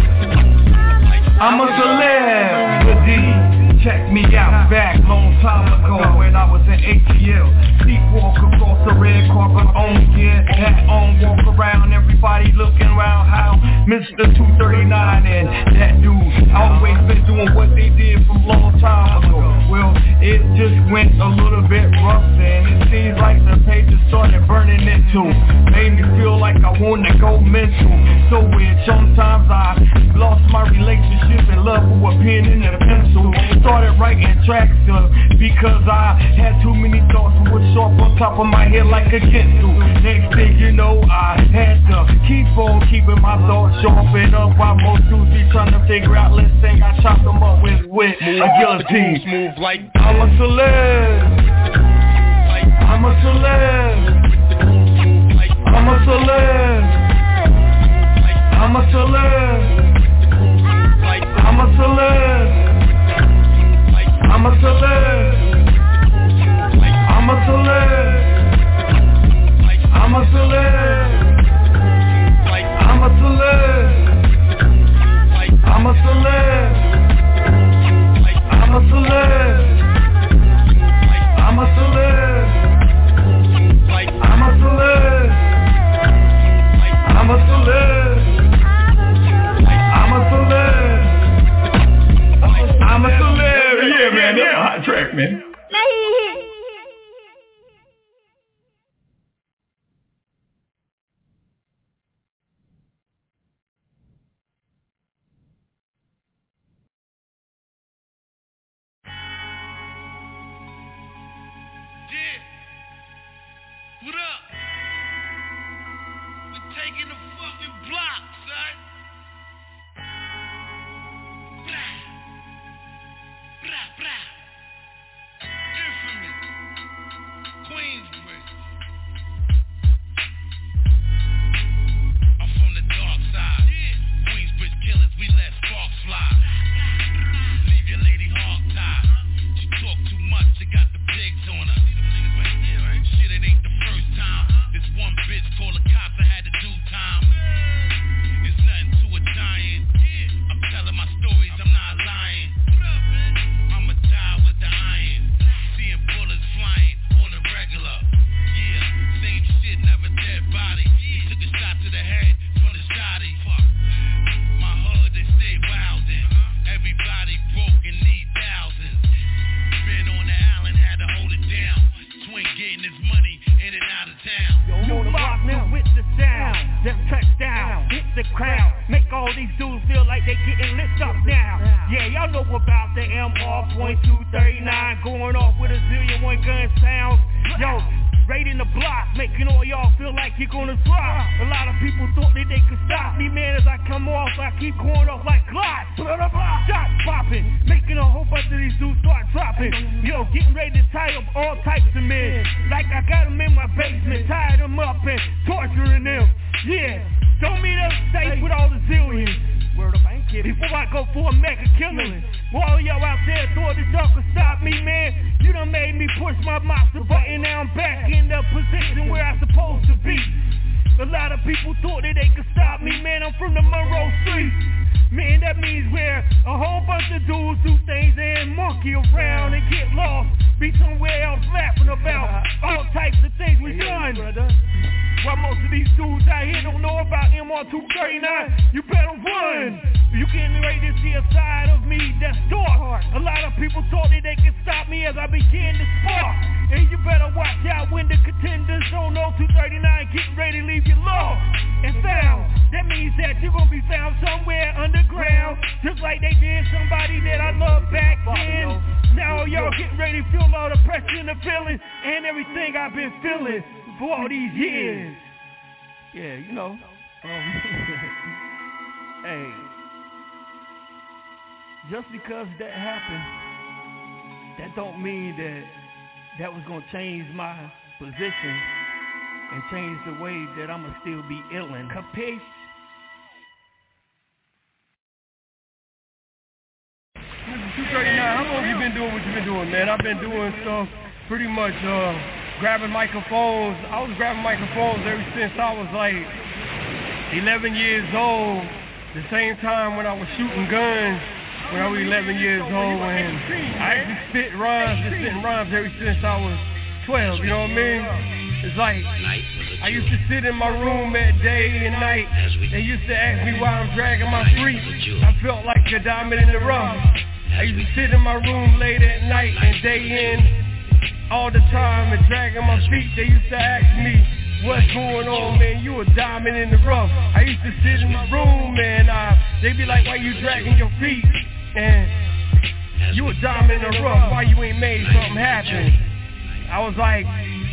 I'm a celebrity. Check me out back long time ago when I was in ATL. Sleepwalk across the red carpet on gear, hat on, walk around, everybody looking around how Mr. 239 and that dude always been doing what they did from long time ago. Well, it just went a little bit rough and it seems like like the pages started burning into. Made me feel like I wanna go mental. So weird, sometimes I lost my relationship and love for a pen and a pencil. Started writing tracks because I had too many thoughts that were sharp on top of my head like a pencil. Next thing you know, I had to keep on keeping my thoughts sharp and up. While most dudes be trying to figure out, let's think I chop them up with a guillotine. Move like I'm a celeb. I'm a celeb. I'm a celeb. I'm a celeb. I'm a celeb. I'm a celeb. I'm a celeb. I'm a celeb. I'm a celeb. I'm a celeb. I'm a celeb. I'm a celeb. I'm a celeb. I'm a celeb. I'm a celeb. I'm a celeb. Yeah, man, that's a hot track, man. What up? We're taking the fucking block, son. Blah. Blah, blah. Infamous. Queensbridge. I'm from the dark side. Queensbridge killers, we let sparks fly. Leave your lady hog-tied. She talk too much, she got the pigs on her. Shit, it ain't the first time. This one bitch called the cops, I had to do time. It's nothing to a giant. I'm telling my stories, I'm not lying. I'ma die with the iron. Seeing bullets flying on the regular. Yeah, same shit, never dead body. He took a shot to the head from the shotty. My hood, they stay wildin'. Everybody broke and need thousands. Been on the island, had to hold it down. Twin getting his money in and out of town. Yo, lock me with the sound. Them touchdown, hit the crowd. Make all these dudes feel like they getting lit up now. Yeah, y'all know about the MR.239 going off with a zillion one gun sounds. Yo, raiding the block, making all y'all feel like you're gonna drop. A lot of people thought that they could stop me, man. As I come off, I keep going off like Glock. Shots popping, making a whole bunch of these dudes start dropping. Yo, getting ready to tie up all types of men. Like I got them in my basement, tied them up and torturing them. Yeah, show me them safe with all the zillions. Word up, I ain't kidding. Before I go for a mega killing. All y'all out there thought that y'all could stop me, man. You done made me push my monster button. Now I'm back in the position where I'm supposed to be. A lot of people thought that they could stop me, man. I'm from the Monroe Street. Man, that means where a whole bunch of dudes do things and monkey around and get lost. Be somewhere else laughing about all types of things we done. While most of these dudes out here don't know about MR239, you better run. You getting ready to see a side of me that's dark. A lot of people thought that they could stop me as I began to spark. And you better watch out when the contenders don't know 239 getting ready to leave you lost and found. That means that you're gonna be found somewhere underground, just like they did somebody that I loved back then. Now y'all getting ready to feel all the pressure and the feeling and everything I've been feeling for all these years. Yeah, you know. Hey, just because that happened, that don't mean that was gonna change my position and change the way that I'ma still be illin'. Capiche? Mr. 239, how long have you been doing what you've been doing, man? I've been doing stuff pretty much grabbing microphones. I was grabbing microphones ever since I was like 11 years old. The same time when I was shooting guns when I was 11 years old, and I used to spit rhymes, ever since I was 12, you know what I mean? It's like, I used to sit in my room at day and night. They used to ask me why I'm dragging my feet. I felt like a diamond in the rough. I used to sit in my room late at night and day in all the time and dragging my feet. They used to ask me, what's going on, man? You a diamond in the rough. I used to sit in the room and they be like, why you dragging your feet? And you a diamond in the rough. Why you ain't made something happen? I was like,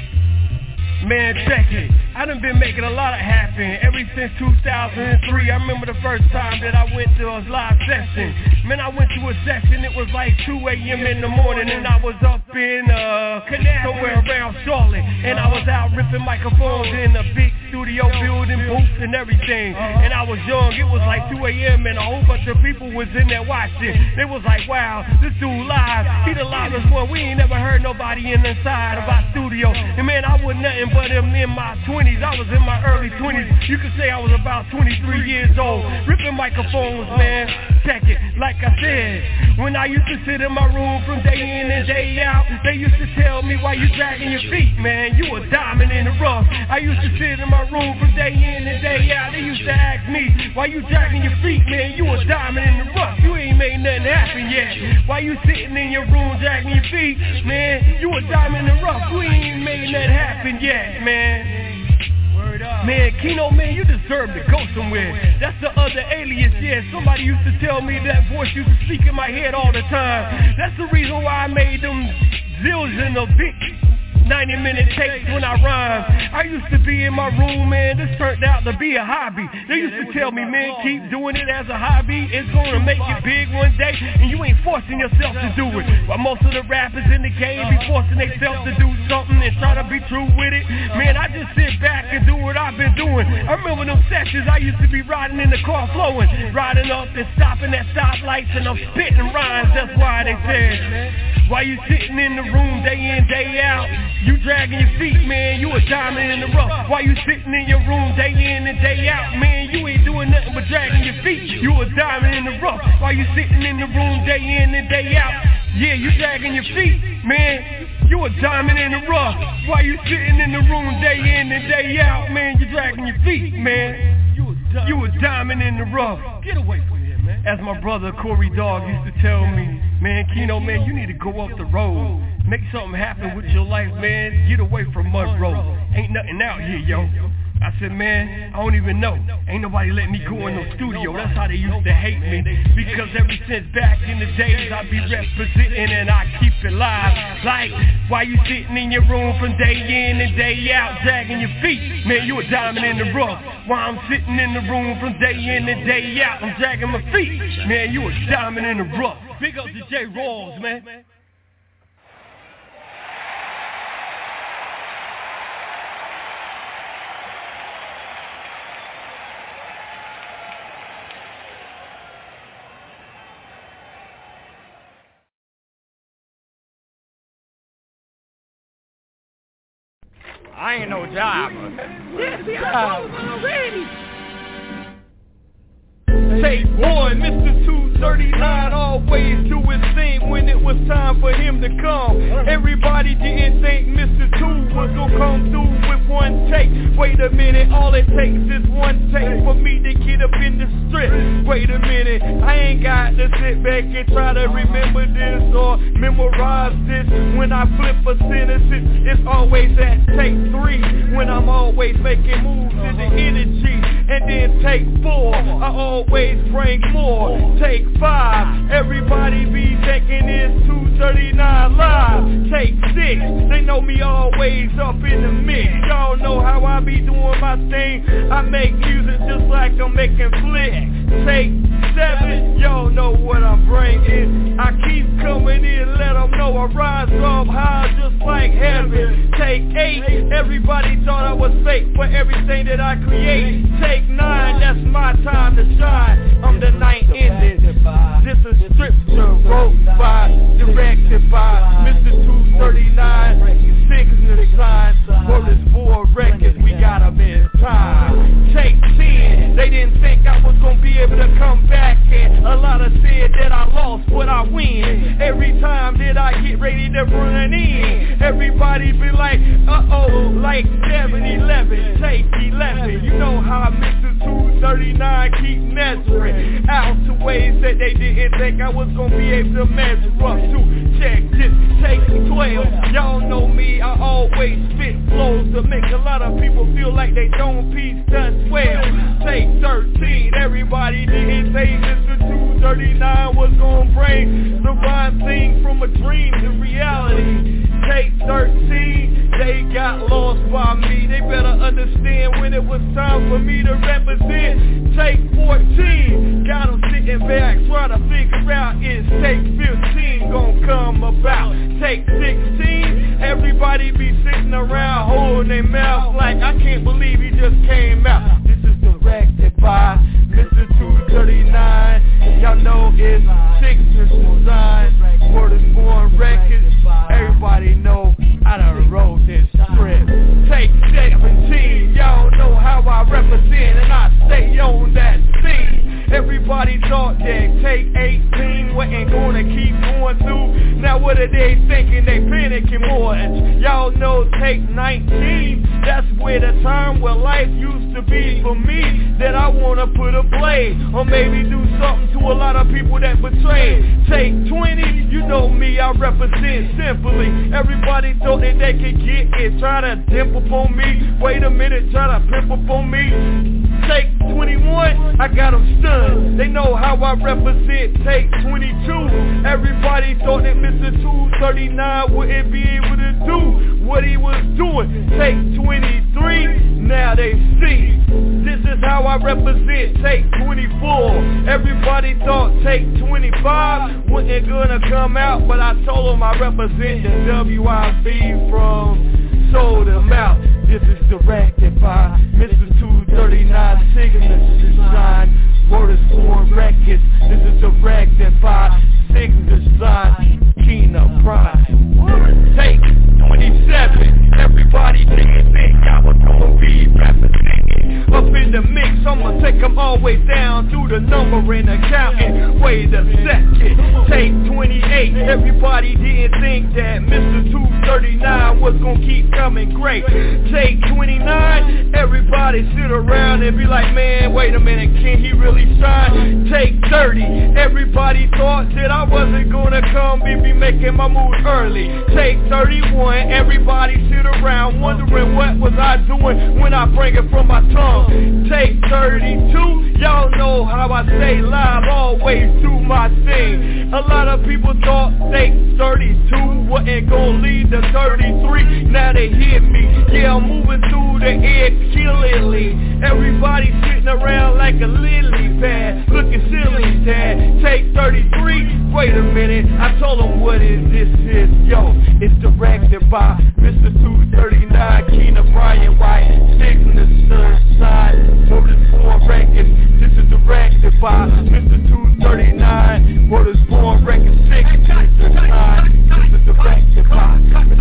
man, check it. I done been making a lot of happen ever since 2003. I remember the first time that I went to a live session. Man, I went to a session, it was like 2 a.m. in the morning, and I was up in somewhere around Charlotte, and I was out ripping microphones in a big studio building, booths and everything. And I was young, it was like 2 a.m. and a whole bunch of people was in there watching. They was like, wow, this dude live, he the livest one. We ain't never heard nobody inside of our studio. And man, I was nothing but in my 20s. I was in my early 20s. You could say I was about 23 years old, ripping microphones, man. Check it, like I said, when I used to sit in my room from day in and day out, they used to tell me, why you dragging your feet, man? You a diamond in the rough. I used to sit in my room from day in and day out. They used to ask me, why you dragging your feet, man? You a diamond in the rough. You ain't made nothing happen yet. Why you sitting in your room dragging your feet, man? You a diamond in the rough. You ain't made nothing happen yet, man. Man, Kino, man, you deserve to go somewhere. That's the other alias, yeah. Somebody used to tell me that voice used to speak in my head all the time. That's the reason why I made them zillion of big 90-minute takes when I rhyme. I used to be in my room, man, this turned out to be a hobby. They used to tell me, man, keep doing it as a hobby. It's gonna make you big one day, and you ain't forcing yourself to do it. While most of the rappers in the game be forcing themselves to do something and try to be true with it. Man, I just sit back and do what I've been doing. I remember them sessions, I used to be riding in the car flowing, riding up and stopping at stoplights, and I'm spitting rhymes. That's why they said, why you sitting in the room day in, day out? You dragging your feet, man, you a diamond in the rough. Why you sitting in your room day in and day out, man? You ain't doing nothing but dragging your feet. You a diamond in the rough. Why you sitting in the room day in and day out? Yeah, you dragging your feet, man. You a diamond in the rough. Why you sitting in the room day in and day out, man? You dragging your feet, man. You a diamond in the rough. Get away from here, man. As my brother Corey Dog used to tell me, man, Kino, man, you need to go up the road. Make something happen with your life, man. Get away from Monroe. Ain't nothing out here, yo. I said, man, I don't even know. Ain't nobody letting me go in no studio. That's how they used to hate me. Because ever since back in the days, I be representing and I keep it live. Like, why you sitting in your room from day in and day out, dragging your feet? Man, you a diamond in the rough. Why I'm sitting in the room from day in and day out, I'm dragging my feet. Man, you a diamond in the rough. Big up to J. Rawls, man. I ain't no driver. Yes, we are already. Take one, Mr. 239 always do his thing when it was time for him to come. Everybody didn't think Mr. 2 was gonna come through with one take. Wait a minute, all it takes is one take for me to get up in the strip. Wait a minute, I ain't got to sit back and try to remember this or memorize this. When I flip a sentence, it's always at take 3. When I'm always making moves in the energy. And then take 4, I always bring more. Take 5, everybody be thinking it's 239 live. Take 6, they know me always up in the mix. Y'all know how I be doing my thing. I make music just like I'm making flicks. Take 7, y'all know what I'm bringing. I keep coming in, let them know I rise up high just like heaven. Take 8, everybody thought I was fake for everything that I create. Take 9, that's my time to shine. I'm the night ending. This is scripture wrote by, directed by Mr. 239. Signature signs, word is for records, we got them in time. Take 10, they didn't think I was gonna be able to come back, and a lot of said that I lost, but I win. every time that I get ready to run in. Everybody be like, uh-oh, like 7-11, take 11. You know how Mr. 239 keep measuring out to ways that they didn't think I was gonna be able to measure up to. Check this, take 12. Y'all know me, I always spit flows to make a lot of people feel like they don't piece done 12. Take 13, everybody didn't think Mr. 239 was gonna bring the rhyme thing from a dream to reality. Take 13, they got lost by me. They better understand when it was time for me to represent. Take 14, got them sitting back trying to figure out is take 15 gonna come about. Take 16, everybody be sitting around holding their mouth like I can't believe he just came out. This is directed by Mr. 239. Y'all know it's Signature Design, Word is Born Records. Everybody know I done wrote this script. Take 17, y'all know how I represent and I stay on that scene. Everybody thought that take 18 wasn't gonna keep going through. Now what are they thinking? They panicking more. Y'all know take 19, that's where the time where life used to be for me. That I wanna put a play or maybe do something to a lot of people that betrayed. Take 20, you know me, I represent simply. Everybody thought that they could get it, try to dimp up on me. Wait a minute, try to pimp up on me. Take 21, I got them stunned. They know how I represent. Take 22, everybody thought that Mr. 239 wouldn't be able to do what he was doing. Take 23, now they see. This is how I represent. Take 24, everybody thought take 25 wasn't gonna come out, but I told them I represent the WIB from Sold Them Out. This is directed by Mr. 239, Signature Design, Word is Born Records. This is directed by Signature Design, Kina Prime. Take 27, everybody didn't think I was gonna be represented. Up in the mix, I'ma take them all the way down through the numbering and counting. Wait a second, take 28, everybody didn't think that Mr. 239 was gonna keep coming great. Take 29, everybody sit around and be like, man, wait a minute, can he really shine? Take 30, everybody thought that I wasn't gonna come and be making my move early. Take 31, everybody sit around wondering what was I doing when I bring it from my tongue. Take 32, y'all know how I stay live always do my thing. A lot of people thought take 32 wasn't gonna lead to 33. Now they hear me, yeah, I'm moving through the air killingly. Everybody sitting around like a lily pad, looking silly, dad. Take 33, wait a minute, I told them what is this is, yo. It's directed by Mr. 239, Kina Brian White, Signature Design, Word is Born Records. This is directed by Mr. 239, Word is Born Records, Signature Design. This is directed by Mr.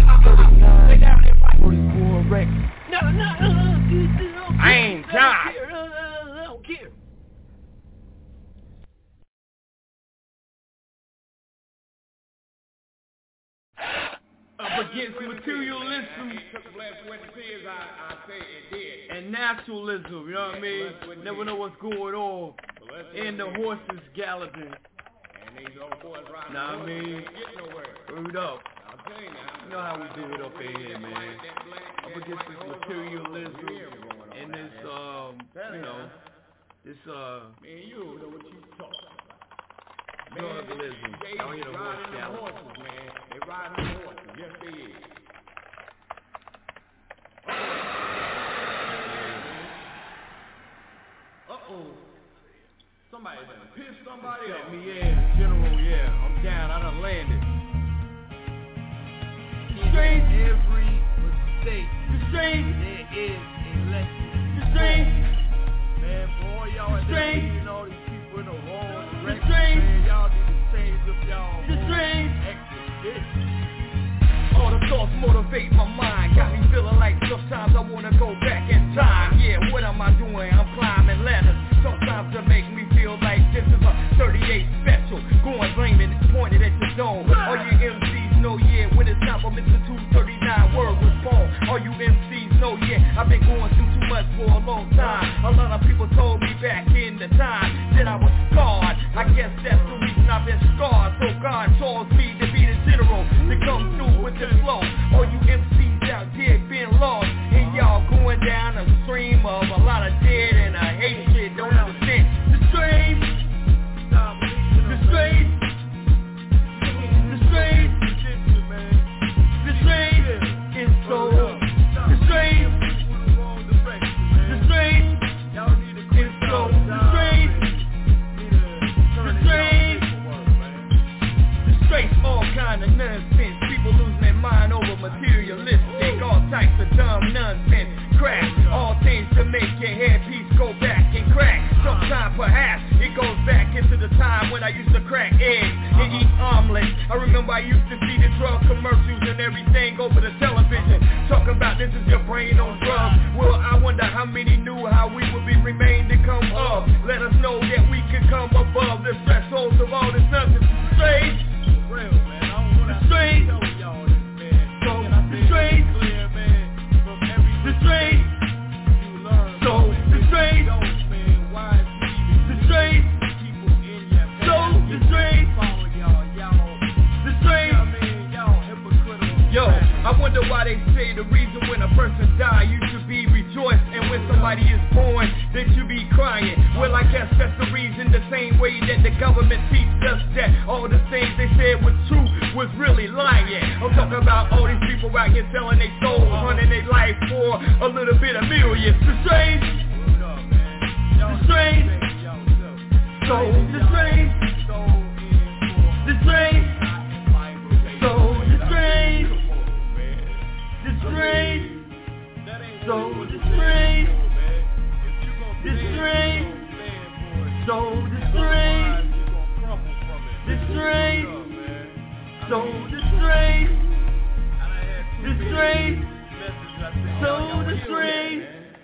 239, Word is Born Records. I ain't John. I don't care. Up against materialism and naturalism, you know what I mean? Never know what's going on. And the horses galloping. Know what I mean? Word up. You know how we do it up in here, man. Up against this materialism and this, you know, this, man, you don't know what you talking about. Drugalism. I don't hear the horse galloping. Man. They riding the horses. Yes, they is. Uh-oh. Somebody done pissed somebody off. Me, yeah, General, yeah. I'm down. I done landed. Strange. Every mistake. Strange. There is a lesson. Strange. Man, boy, y'all are leading all these people in the wrong direction. Man, y'all need to change up y'all expedition. All the thoughts motivate my mind. Got me feeling like sometimes I wanna go back in time. Yeah, what am I doing? I'm climbing ladders. Sometimes it makes me feel like this is a 38 special. Going blaming, it's pointed at the zone. All you MCs know, yeah, when it's time for Mr. 239, word was born. All you MCs know, yeah, I've been going through too much for a long time. A lot of people told me back in the time that I was scarred. I guess that's the reason I've been scarred. So God chose me to be the general, to come through with the flow. All you MCs out there been lost, and y'all going down a stream of a lot of dead and I hate shit. Don't understand the stream, the stream, the stream, the stream is so. The stream, the stream is so. The stream, the stream, the stream, all kind of nonsense. People losing their mind over materialistic, all types of dumb nonsense. Crack, all things to make your headpiece go back and crack. Sometime perhaps it goes back into the time when I used to crack eggs and eat omelets. I remember I used to see the drug commercials and everything over the television, talking about this is your brain on drugs. Well, I wonder how many knew how we would be remain to come up. Let us know that we can come above the thresholds of all this nonsense. Straight, real man, I don't wanna straight, so the straight, the straight, so the straight, the straight, so the straight, the straight. Yo, I wonder why they say the reason when a person die you should be rejoiced, and when somebody is born that you be crying. Well, I guess that's the reason, the same way that the government teaches us that all the things they said was true was really lying. I'm talking about all these people out here selling their souls, running their life for a little bit of millions. The strange, the strange, so the strange, the strange, so the strange, the strange, so the strange, the strange, so the strange, the strange, so the strange, the strange, so the strange.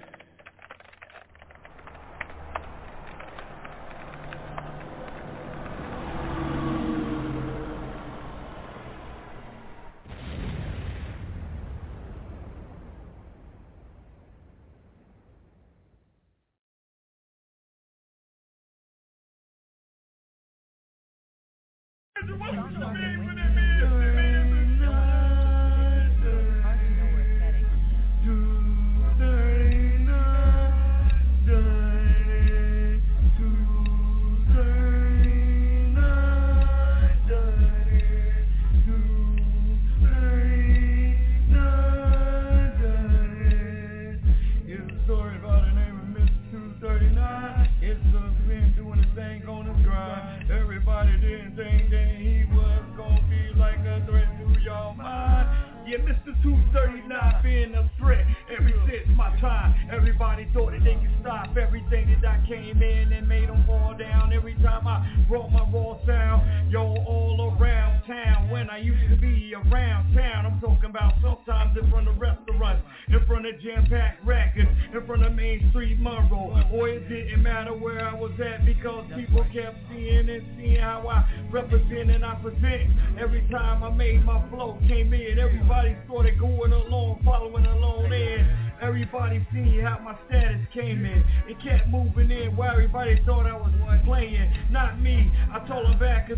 Every time I made my flow, came in, everybody started going along, following along in. Everybody seen how my status came in. It kept moving in while everybody thought I was playing. Not me. I told them back in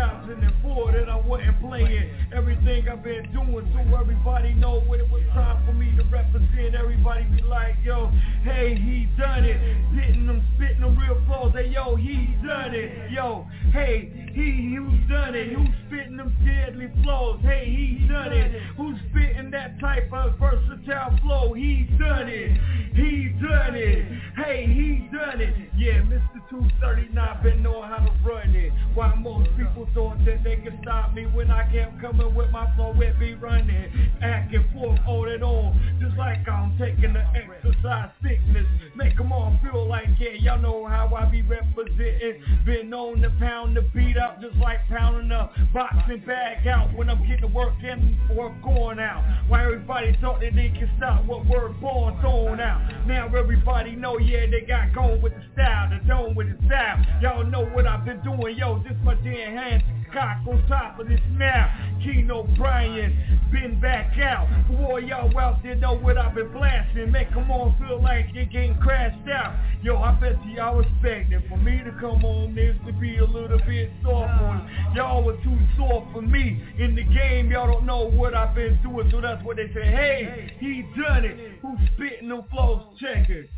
2004 that I wasn't playing. Everything I've been doing so everybody know when it was time for me to represent. Everybody be like, yo, hey, he done it. Spitting them real flows. Hey, yo, he done it. Yo, hey, who's done it? Who's spitting them deadly flows? Hey, he done it. Who's spitting that type of versatile flow? He done it. He done it. Hey, he done it. Yeah, Mr. 239 been knowing how to run it. While most people thought that they could stop me when I kept coming with my flow, it be running. Acting forth on and on. Just like I'm taking the exercise sickness. Make them all feel like, yeah, y'all know how I be representing. Been known to pound the beat out just like pounding up, boxing bag out when I'm getting work in or going out. Why everybody thought that they can stop what word born throwing out. Now everybody know, yeah, they got going with the style, the dome with the style. Y'all know what I've been doing, yo, this my damn hands cock on top of this now. Keno Bryant, been back out. For all y'all out there know what I've been blasting. Make them all feel like you're getting crashed out. Yo, I bet y'all expecting for me to come on this to be a little bit soft on it. Y'all were too soft for me. In the game, y'all don't know what I've been doing, so that's what they say. Hey, he done it. Who's spitting them flows? Check it.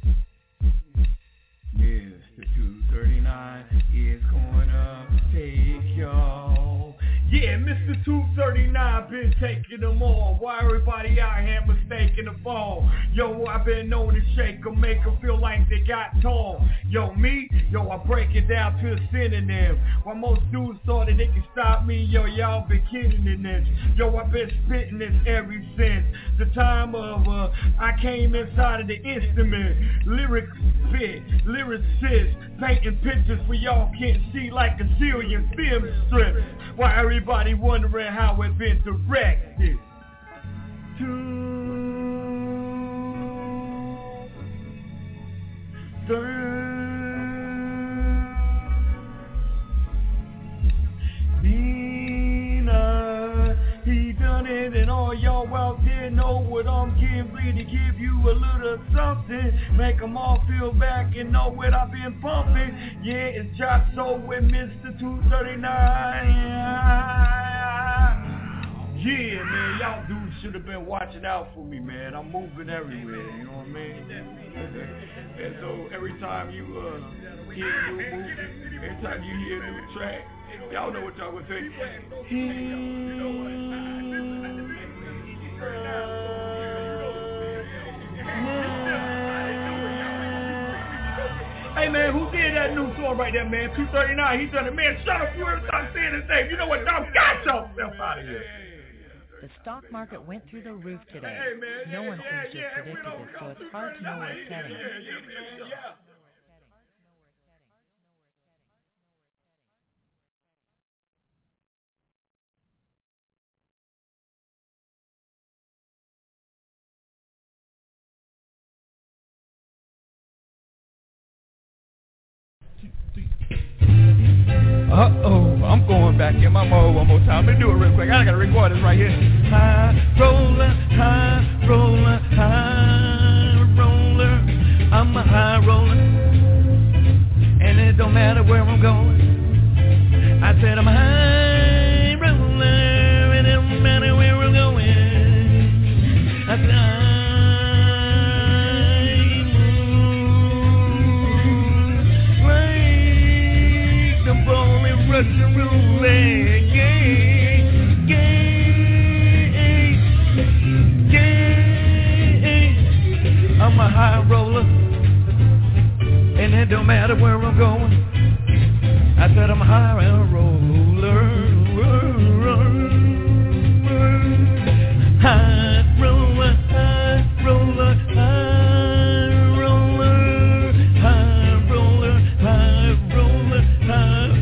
Yes, the 239 is gonna take y'all. Yeah, Mr. 239 been taking them all. Why everybody out here mistaking the fall? Yo, I've been known to shake them, make them feel like they got tall. Yo, me? Yo, I break it down to a synonym. While most dudes thought that they could stop me, yo, y'all been kidding in this. Yo, I've been spitting this ever since the time of, I came inside of the instrument. Lyric spit, lyricist, painting pictures for y'all can't see like a zillion film strips. Why everybody wondering how it been directed. He done it, and all y'all out there know what I'm getting ready to give you a little something. Make them all feel back and know what I've been pumping. Yeah, it's Jock Soul with Mr. 239. Yeah, man, y'all dudes should have been watching out for me, man. I'm moving everywhere, you know what I mean? And so every time you hear a new movie, every time you hear a new track, y'all know what y'all gonna say. Hey man, who did that new song right there, man? 239, he done it, man. Shut up, you every time saying his name. You know what, dog? Got yourself out of here. The stock market went through the roof today. No one seems to have predicted it, so it's hard to know where it's heading. Uh-oh, I'm going back in my mode one more time. Let me do it real quick. I gotta record this right here. High roller, high roller, high roller. I'm a high roller, and it don't matter where I'm going. I said I'm a high roller, and it don't matter where I'm going. I said Russian roulette, yeah, yeah, yeah. I'm a high roller, and it don't matter where I'm going. I said I'm a high roller, high roller, high roller, high roller, high roller, high roller, high.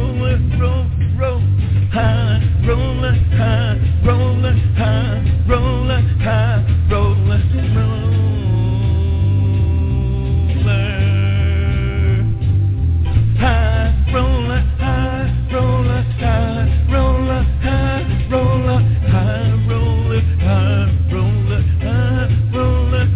High roller, high roller, high roller, high roller, high roller, high roller, high roller, high roller, high roller, high roller, high roller,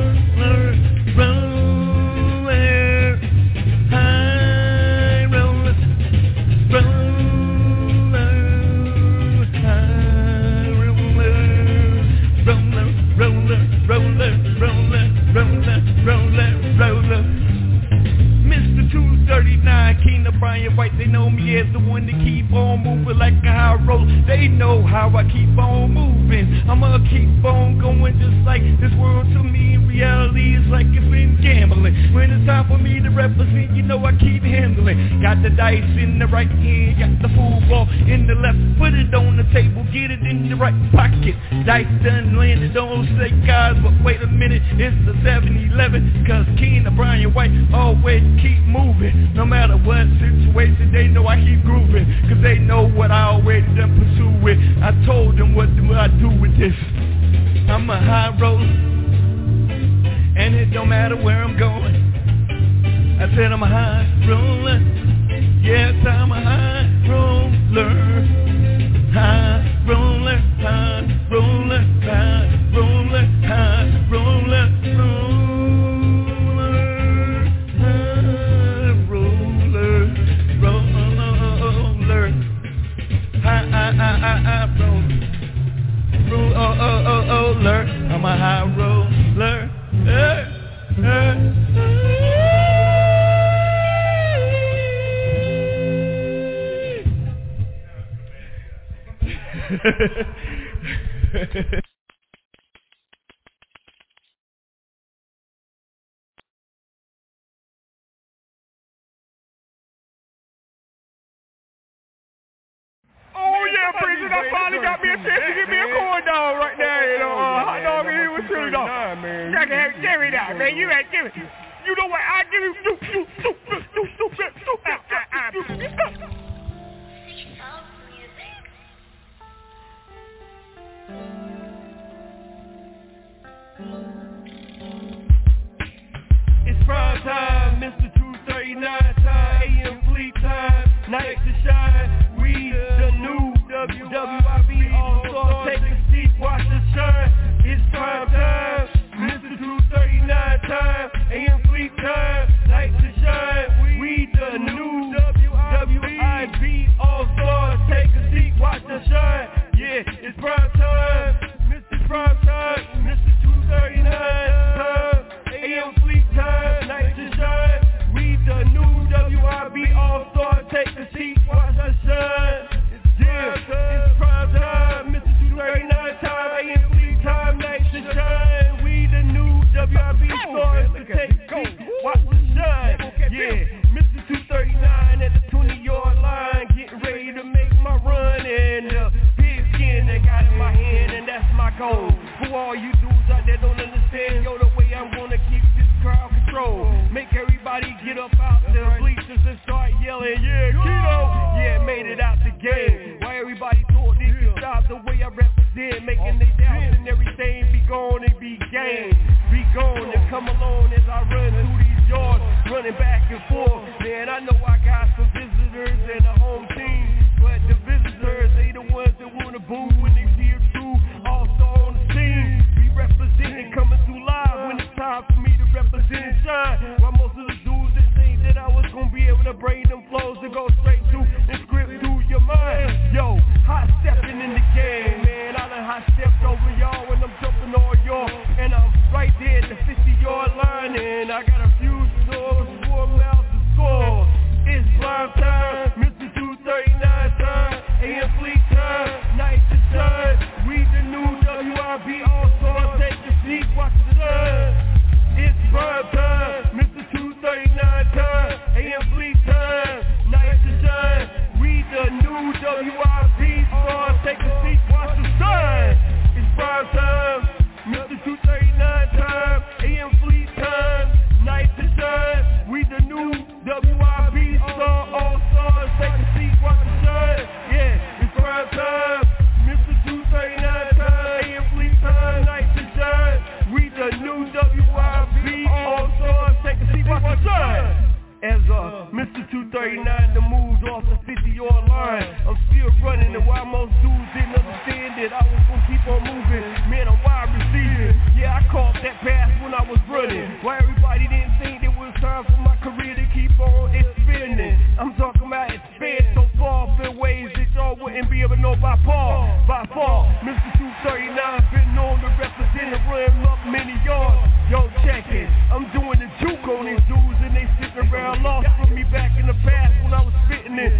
roller. Mr. 239, Keno Bryant White, they know me as the one to keep on moving like a high roller. They know how I keep on moving. I'ma keep on going just like this world to me. Reality is like it's been gambling. When it's time for me to represent, you know I keep handling. Got the dice in the right hand, got the football in the left. Put it on the table, get it in the right pocket. Dice done landed on say guys, but wait a minute, it's the 7-Eleven. Cause Keno Bryant White always keep moving. No matter what situation, they know I keep grooving, cause they know what I always done pursue with. I told them what do I do with this. I'm a high roller, and it don't matter where I'm going. I said I'm a high roller, yes I'm a high roller. High roller, high roller, high roller, high roller, roller, I'm a high roller. Oh yeah, President, I finally got me a chance to get me a corn dog right now, you know, hot dog in here with chili dog. Give me that, man, you ain't give it. You know what, I give you, It's prime time, Mr. 239 time, AM fleet time, night to shine. We the new WWIB All-Star, take a seat, watch the shine. It's prime time, Mr. 239 time, AM fleet time, night to shine. We the new WWIB All-Star, take a seat, watch the shine. Yeah, it's prime time, Mr. Prime time, Mr. 239 time, AM fleet time, night to shine. We the new WIB All-Star, take a seat, watch the shine. Yeah, it's prime time, Mr. 239 time, AM fleet time, night to shine. We the new WIB stars to take a seat, watch the shine. Yeah, Mr. 239 at the 20-yard line, getting ready to make my run. And big skin that got in my hand, and that's my goal. For all you dudes out there don't understand, yo, the way I'm gonna keep this crowd control. Make everybody get up out the bleachers and start yelling, yeah, Keto! Yeah, made it out the game. Why everybody thought they could stop the way I represent, making they doubts and everything be gone and be game. Be gone and come along as I run through these yards, running back and forth. Man, I know I got some visitors and a home team, but the visitors, they the ones that wanna boo when they see it through. Also on the scene, we representing, coming through live when it's time for me to represent and shine. While most of the dudes that think that I was gonna be able to bring them flows to go straight through and script through your mind. Yo, hot stepping in the game, man. I done hot stepped over y'all when I'm jumping on y'all, and I'm right there at the 50-yard line, and I got a few stores, 4 miles to score. It's prime time, Mr. 239 time, AM fleet time, night to shine. We the new WIB All-Stars, take a seat, watch the sun. It's prime time, Mr. 239 time, AM fleet time, night to shine. We the new WIB Stars, take a seat, watch the sun. It's prime time, Mr. 239 time, AM fleet time, night to shine. We the new WIB Star All-Stars, take a seat, watch the shine. Yeah, it's prime time, Mr. 239 time, AM fleet time, night to shine. We the new WIB All-Stars, take a seat, watch the shine. As Mr. 239 the moves off the 50-yard line, I'm still running, and while most dudes didn't understand it, I was gonna keep on moving. Man, I'm wide receiving. Yeah, I caught that pass when I was running. Why everybody didn't think it was time for my career to keep on expanding. I'm talking about expand so far in ways that y'all wouldn't be able to know by far. Mr. 239 been known to represent and run up many yards. Yo, check it. I'm doing the juke on these dudes, and they sitting around lost with me back in the past when I was spitting in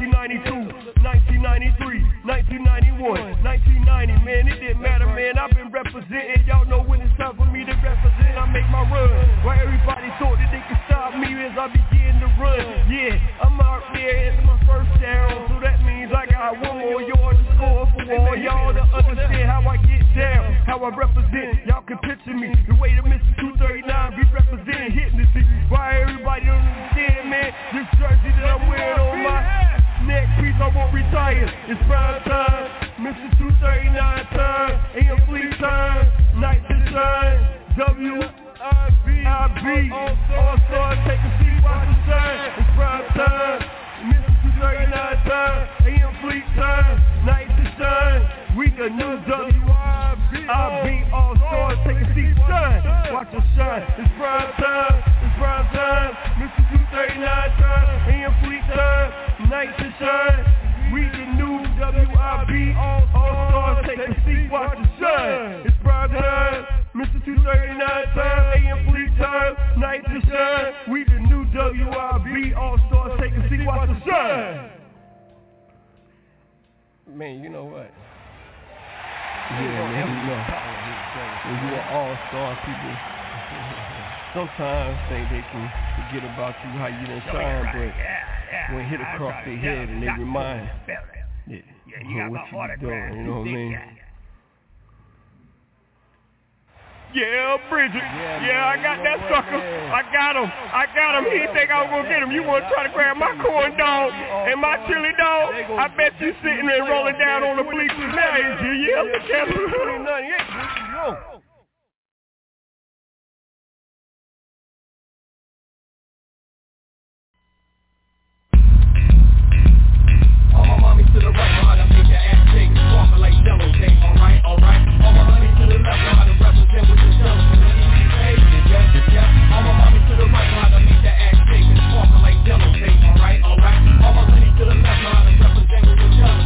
1992, 1993, 1991, 1990. Man, it didn't matter, man. I've been representing. Y'all know when it's time for me to represent, I make my run. Why everybody thought that they could stop me as I begin to run. Yeah, I'm out there, it's my first down, so that means I got one more yard to score for all y'all to understand how I get down, how I represent. Y'all can picture me the way that Mr. 239 be representing, hitting the seat. Why everybody don't understand, man? This jersey that I'm wearing on my won't retire. It's prime time, Mr. 239 time, AM fleet time, night to shine, WIB, all stars take a seat, watch the shine. It's prime time, Mr. 239 time, AM fleet time, night to shine. We the new WIB, all stars take a seat, shine, watch the shine. It's prime time, Mr. 239 time, AM fleet time, night to shine. We the new WIB, all stars take a seat, watch the shine. It's prime time, Mr. 239 time, AM fleet time, night to shine. We the new WIB, all stars take a seat, watch the shine. Man, you know what? Yeah, man, you know. When you are all-star people, sometimes think they can forget about you, how you done shine, but when it hit across their head and they remind what you doing, you know what I mean? Yeah, Bridget. Yeah, I got that sucker. I got him. He didn't think I was going to get him. You want to try to grab my corn dog and my chili dog? I bet you sitting there rolling down on the bleachers now. Yeah, look at him. All my mommy to the right, know how to make your ass shake, sparkle like jello cake. Alright. All my money to the left, know how to represent with the jello. All my mommy to the right, know how to make that ass shake and sparkle like jello cake. Alright. All my money to the left, know how to represent with the jello.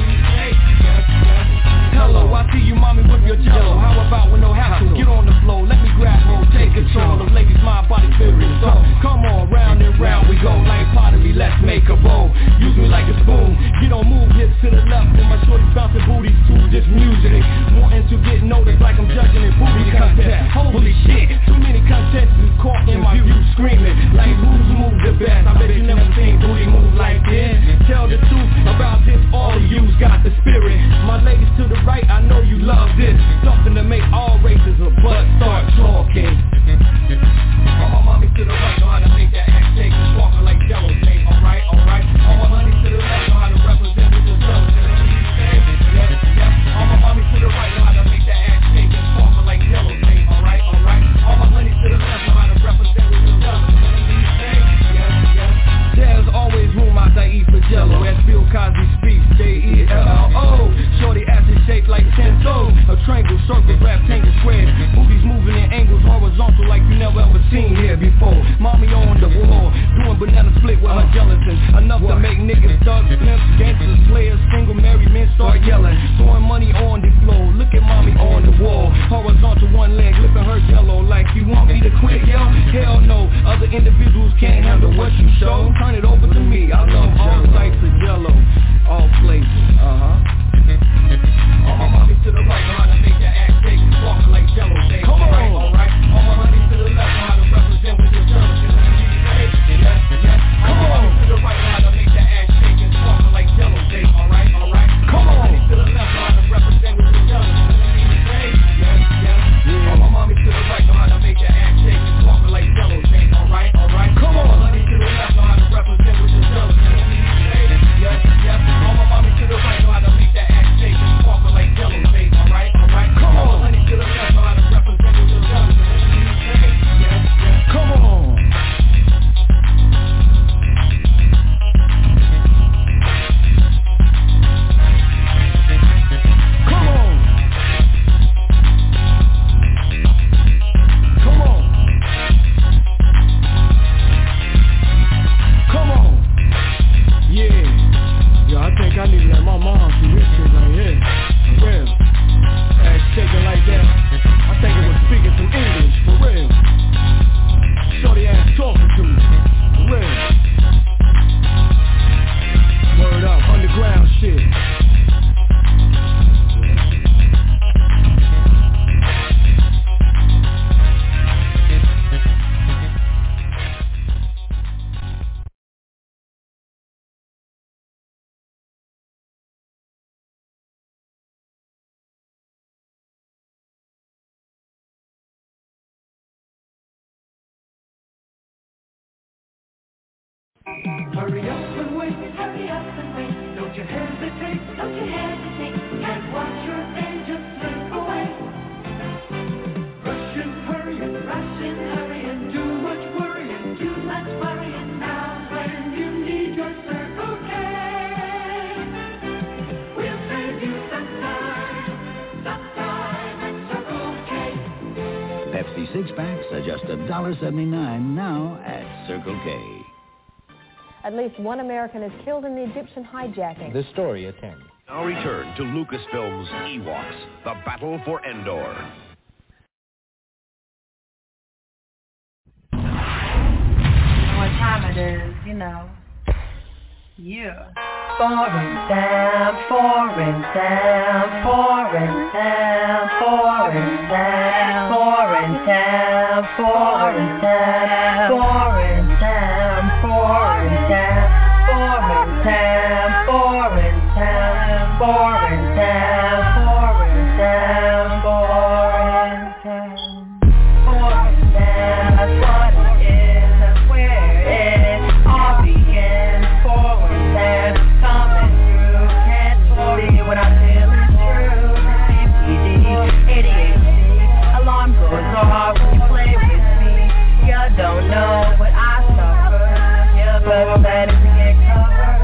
Hello, I see you, mommy, with your jello. How about with no hassle? Get on the floor, let me grab hold, take control of ladies' mind, body, spirit, soul. Come on, round and round we go like pottery. Let's make a bowl. Use me like a spoon. You don't move hips to the left, and my shorty's bouncing booties to this music. Wanting to get noticed like I'm judging in booty contest. Holy shit, too many contestants caught in my view screaming like who's move the best. I bet you never seen booty move like this. Tell the truth about this, all of you's got the spirit. My ladies to the right, I know you love this. Something to make all races of butt start talking. All my mommy to the right, know how to make that ass shake and sparkle like jello cake. Alright. All my money to the left, know how to represent with the jello. All my mommy to the right, know how to make that ass shake and sparkle like jello cake. Alright. All my money to the left, know how to represent with the jello. There's always room out there eat for jello. As Bill Cosby speaks, J-E-L-L-O. Shorty ass is shaped like 10 toes. A triangle, circle, rectangle, square. Booties moving in angles horizontal like you never ever seen here before. Mommy on the wall, doing banana split with her gelatin. Enough to make niggas thugs, pimps, gangsters, players, single married men start yelling. Throwing money on the floor, look at mommy on the wall. Horizontal one leg, lifting her jello like you want me to quit, yo? Hell no, other individuals can't handle what you show. Turn it over to me, I love all types of jello, all places, All my mommy to the right, know how to make that ass shake and sparkle like jello cake. Come on, alright. All my money to the left, know how to represent with your jello. All my mommy to the right, know how to make that ass shake and sparkle like jello cake. Alright. Come on. All my money to the left, know how to represent with your jello. All my mommy to the right, know how to make that ass shake and sparkle like jello cake. Alright. Hurry up and wait, hurry up and wait. Don't you hesitate, don't you hesitate. Can't watch your day just slip away. Rush and hurry and too much worrying, too much worrying. Now when you need your Circle K, we'll save you some time at Circle K. Pepsi 6-packs are just $1.79 now at Circle K. At least one American is killed in the Egyptian hijacking. This story at 10. Now return to Lucasfilm's Ewoks, The Battle for Endor. What time it is, you know. Yeah. Foreign sound, foreign sound, foreign sound, foreign sound, foreign sound, foreign sound, foreign sound, foreign sound, foreign sound, foreign sound, foreign sound, foreign sound, foreign sound, foreign sound. That's what it is. That's where it all begins. Foreign sound coming through. Can't believe what I feel is true. CPD, ADHD, alarm goes off when you play with me. You don't know what I suffer. Yeah, but I'm better to get covered.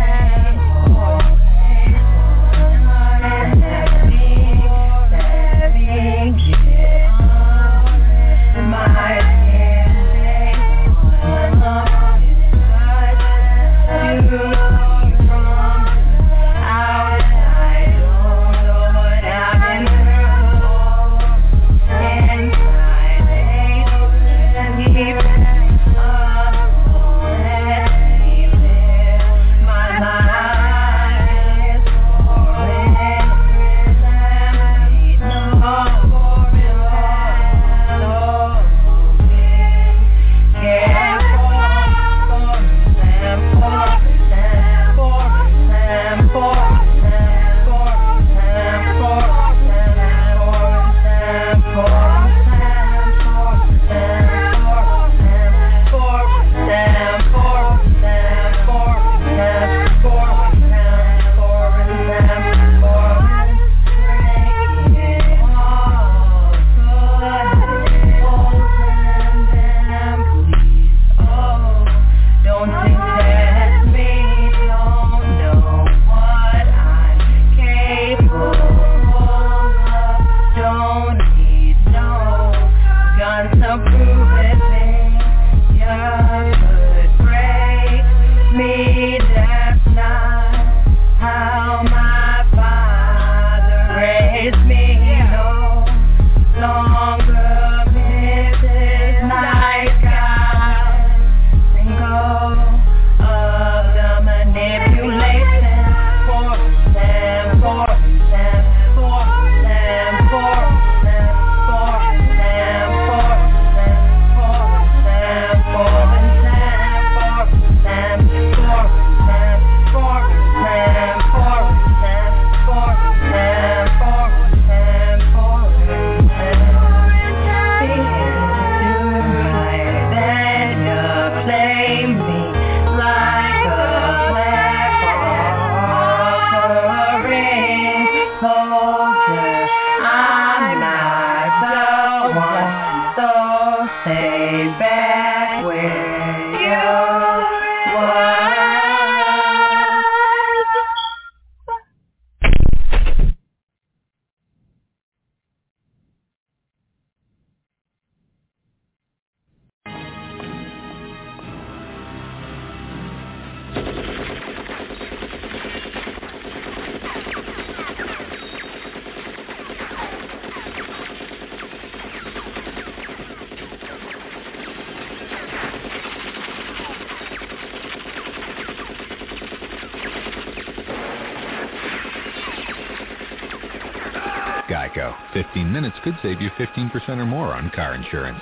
Geico. 15 minutes could save you 15% or more on car insurance.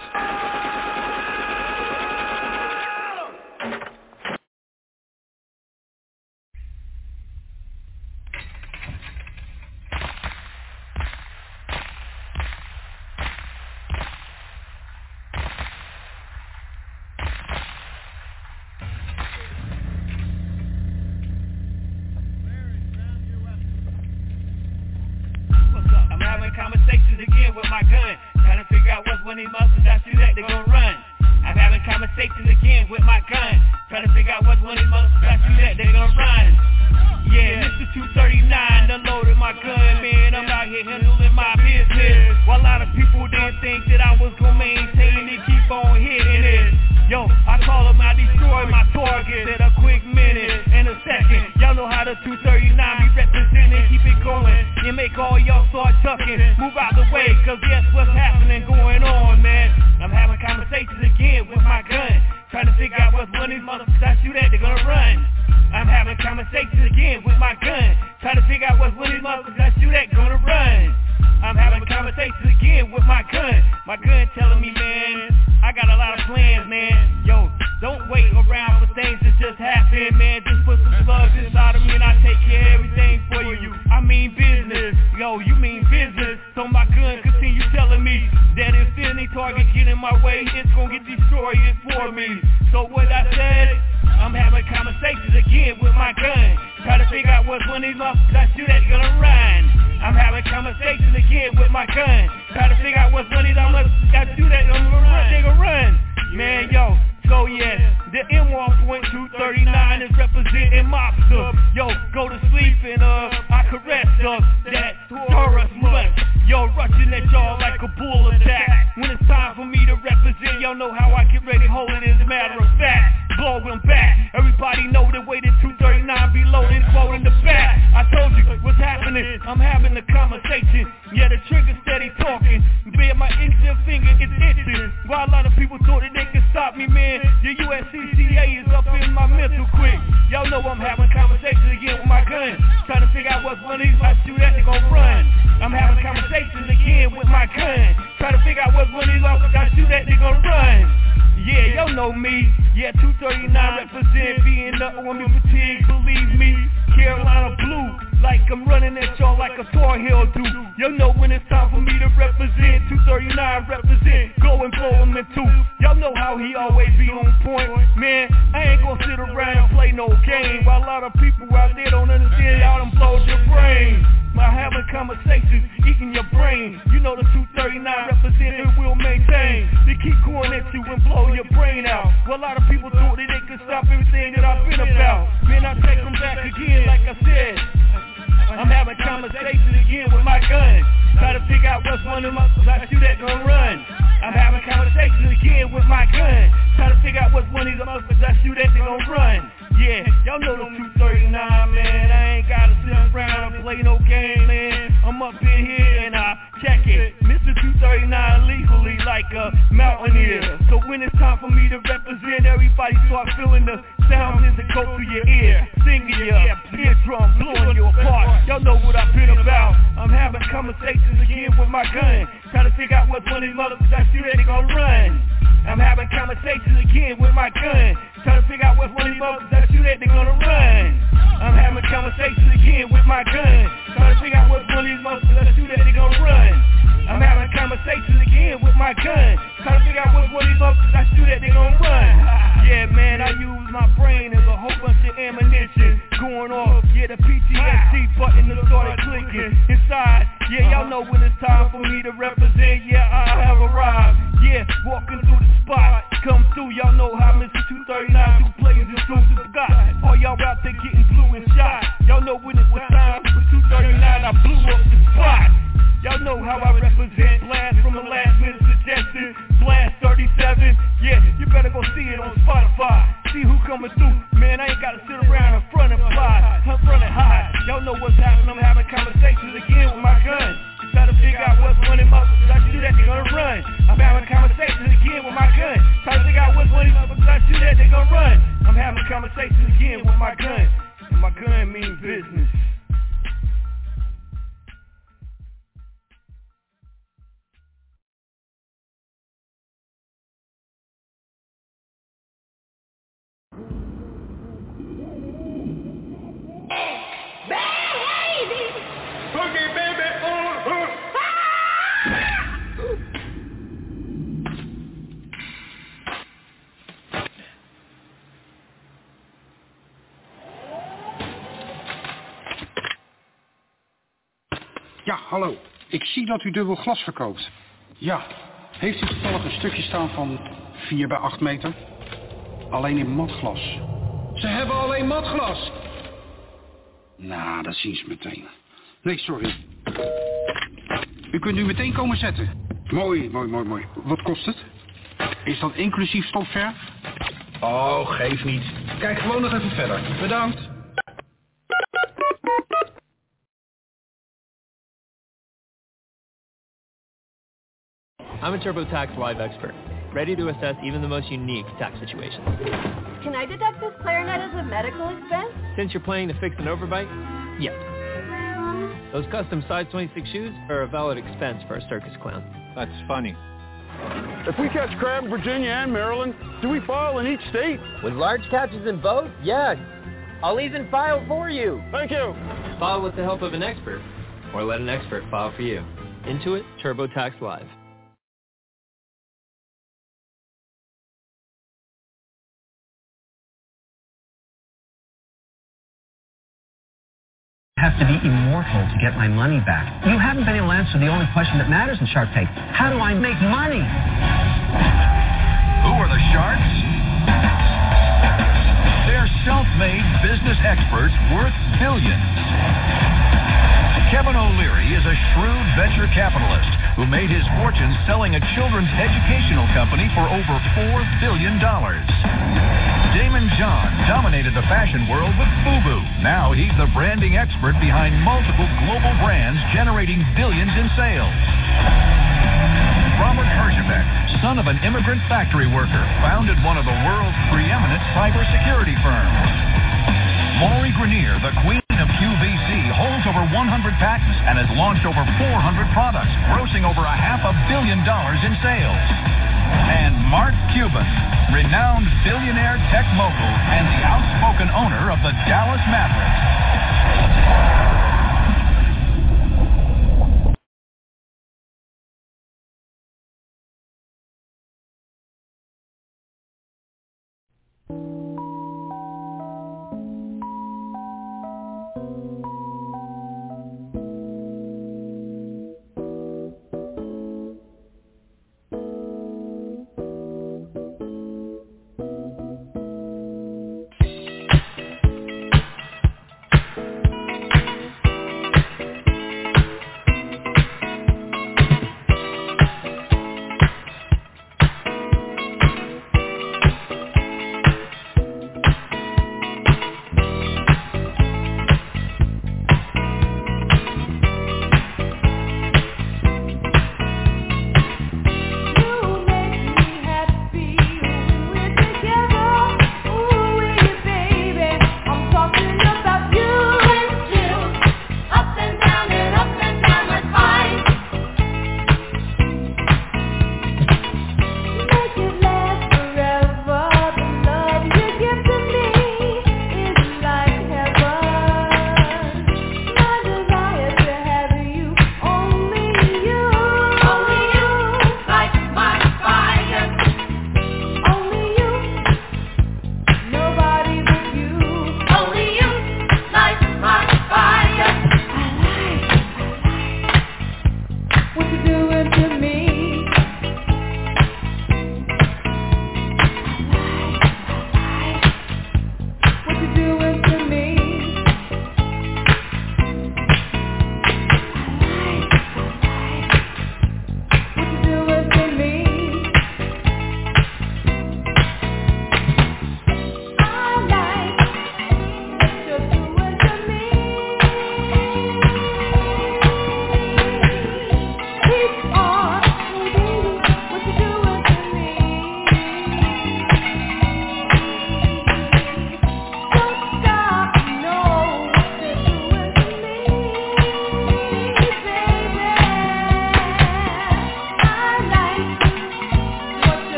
having conversations again with my gun, trying to figure out what's one of these motherfuckers I shoot at, they gon' run. I'm having conversations again with my gun, trying to figure out what's one of these motherfuckers I shoot at, they gon' run. Yeah, Mr. 239, unloaded my gun, man, I'm out here handling my business. While a lot of people didn't think that I was gon' maintain it, keep on hitting it. Yo, I call them, I destroy my targets at a quick minute and a second. Y'all know how the 239 be represented, keep it going and make all y'all start tucking. Move out the way, cause guess what's happening going on, man. I'm having conversations again with my gun, trying to figure out what's one of these motherfuckers I shoot at, they're gonna run. I'm having conversations again with my gun, trying to figure out what's one of these motherfuckers I shoot at, gonna run. I'm having conversations again with my gun telling me, man, I got a lot of plans, man. Yo, don't wait around for things to just happen, man. Just put some slugs inside of me and I take care of everything for you. I mean business, yo, you mean business. So my gun continue telling me that if any target get in my way, it's gonna get destroyed, it's for me. So what I said, I'm having conversations again with my gun, try to figure out what's one of these motherfuckers I shoot at, gonna run. I'm having conversations again with my gun, try to figure out what's one of these motherfuckers I shoot at, gonna run, they gonna run. Man, yo, so yeah, the M1.239 is representing mobster. Yo, go to sleep and I caress that Taurus much. Yo, rushing at y'all like a bull attack. When it's time for me to represent, y'all know how I get ready, hold it as a matter of fact. Blow them back, everybody know the way that 239 be loaded, quote in the back. I told you what's happening, I'm having a conversation. Yeah, the trigger steady talking, man, my index finger is itching. While a lot of people thought that they could stop me, man, the USCCA is up in my mental quick. Y'all know I'm having conversations again with my gun, trying to figure out what's one of these I shoot at, they gon' run. I'm having conversations again with my gun, trying to figure out what's one of these I shoot at, they gon' run. Yeah, y'all know me. Yeah, 239 represent being the army fatigue, believe me. Carolina blue, like I'm running at y'all like a Tar Heel do. Y'all know when it's time for me to represent. 239 represent, go and blow him in two. Y'all know how he always be on point. Man, I ain't gonna sit around and play no game, while a lot of people out there don't understand, y'all done blowed your brain. My having conversations, eating your brain. You know the 239 represent and will maintain. They keep going at you and blow your brain out. Well, a lot of people thought that they could stop everything that I've been about. Man, I take them back again, like I said. I'm having conversations again with my gun, try to figure out what's one of them I shoot at gonna run. I'm having conversations again with my gun, try to figure out what's one of these motherfuckers I shoot at, they gon' run. Yeah, y'all know the 239, man. I ain't gotta sit around and play no game, man. I'm up in here and I check it. Mr. 239 legally like a mountaineer. So when it's time for me to represent, everybody start feeling the sounds as it go through your ear, singing your eardrum, blowing you apart. Y'all know what I've been about. I'm having conversations again with my gun, trying to figure out what's one of these motherfuckers I shoot at, they gon' run. I'm having conversations again with my gun, trying to figure out what's one of these motherfuckers I shoot at, they gonna run. I'm having conversations again with my gun, trying to figure out what's one of these motherfuckers I shoot at, they gonna run. I'm having conversations again with my gun, trying to figure out what's one of these motherfuckers I shoot at, they gonna run. Yeah, man, I use my brain as a whole bunch of ammunition going off. Yeah, the PTSD button that started clicking inside. Yeah, y'all know when it's time for me to represent. Yeah, I have arrived. Yeah, walking through the spot, come through. Y'all know how Mr. 239 do plays and through the sky. All y'all out there getting blue and shot. Y'all know when it was time for 239, I blew up the spot. Y'all know how I represent. Blast from the last minute suggestion. Blast 37. Yeah, you better go see it on Spotify. See who coming through. Man, I ain't gotta sit around in front and fly. I'm front and high. Y'all know what's happening. I'm having conversations again with my gun, trying to figure out what's one of them motherfuckers I shoot at, they gonna run. I'm having conversations again with my gun, trying to figure out what's one of these motherfuckers I shoot at, they gonna run. I'm having conversations again with my gun, and my gun means business. Yeah, hello. Ik zie dat u dubbel glas verkoopt. Ja, heeft u toevallig een stukje staan van 4 bij 8 meter? Alleen in matglas. Ze hebben alleen matglas! Nou, dat zien ze meteen. Nee, sorry. U kunt nu meteen komen zetten. Mooi. Wat kost het? Is dat inclusief stopverf? Oh, geef niet. Kijk gewoon nog even verder. Bedankt. I'm a TurboTax Live expert, ready to assess even the most unique tax situations. Can I deduct this clarinet as a medical expense? Since you're planning to fix an overbite, yes. Those custom size 26 shoes are a valid expense for a circus clown. That's funny. If we catch crab in Virginia and Maryland, do we file in each state? With large catches in both? Yes. I'll even file for you. Thank you. File with the help of an expert, or let an expert file for you. Intuit TurboTax Live. Have to be immortal to get my money back. You haven't been able to answer the only question that matters in Shark Tank. How do I make money? Who are the sharks? They're self-made business experts worth billions. Kevin O'Leary is a shrewd venture capitalist who made his fortune selling a children's educational company for over $4 billion. Damon John dominated the fashion world with FUBU. Now he's the branding expert behind multiple global brands generating billions in sales. Robert Herjavec, son of an immigrant factory worker, founded one of the world's preeminent cybersecurity firms. Lori Grenier, the queen of QVC, holds over 100 patents and has launched over 400 products, grossing over $500 million in sales. And Mark Cuban, renowned billionaire tech mogul and the outspoken owner of the Dallas Mavericks.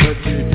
what you do.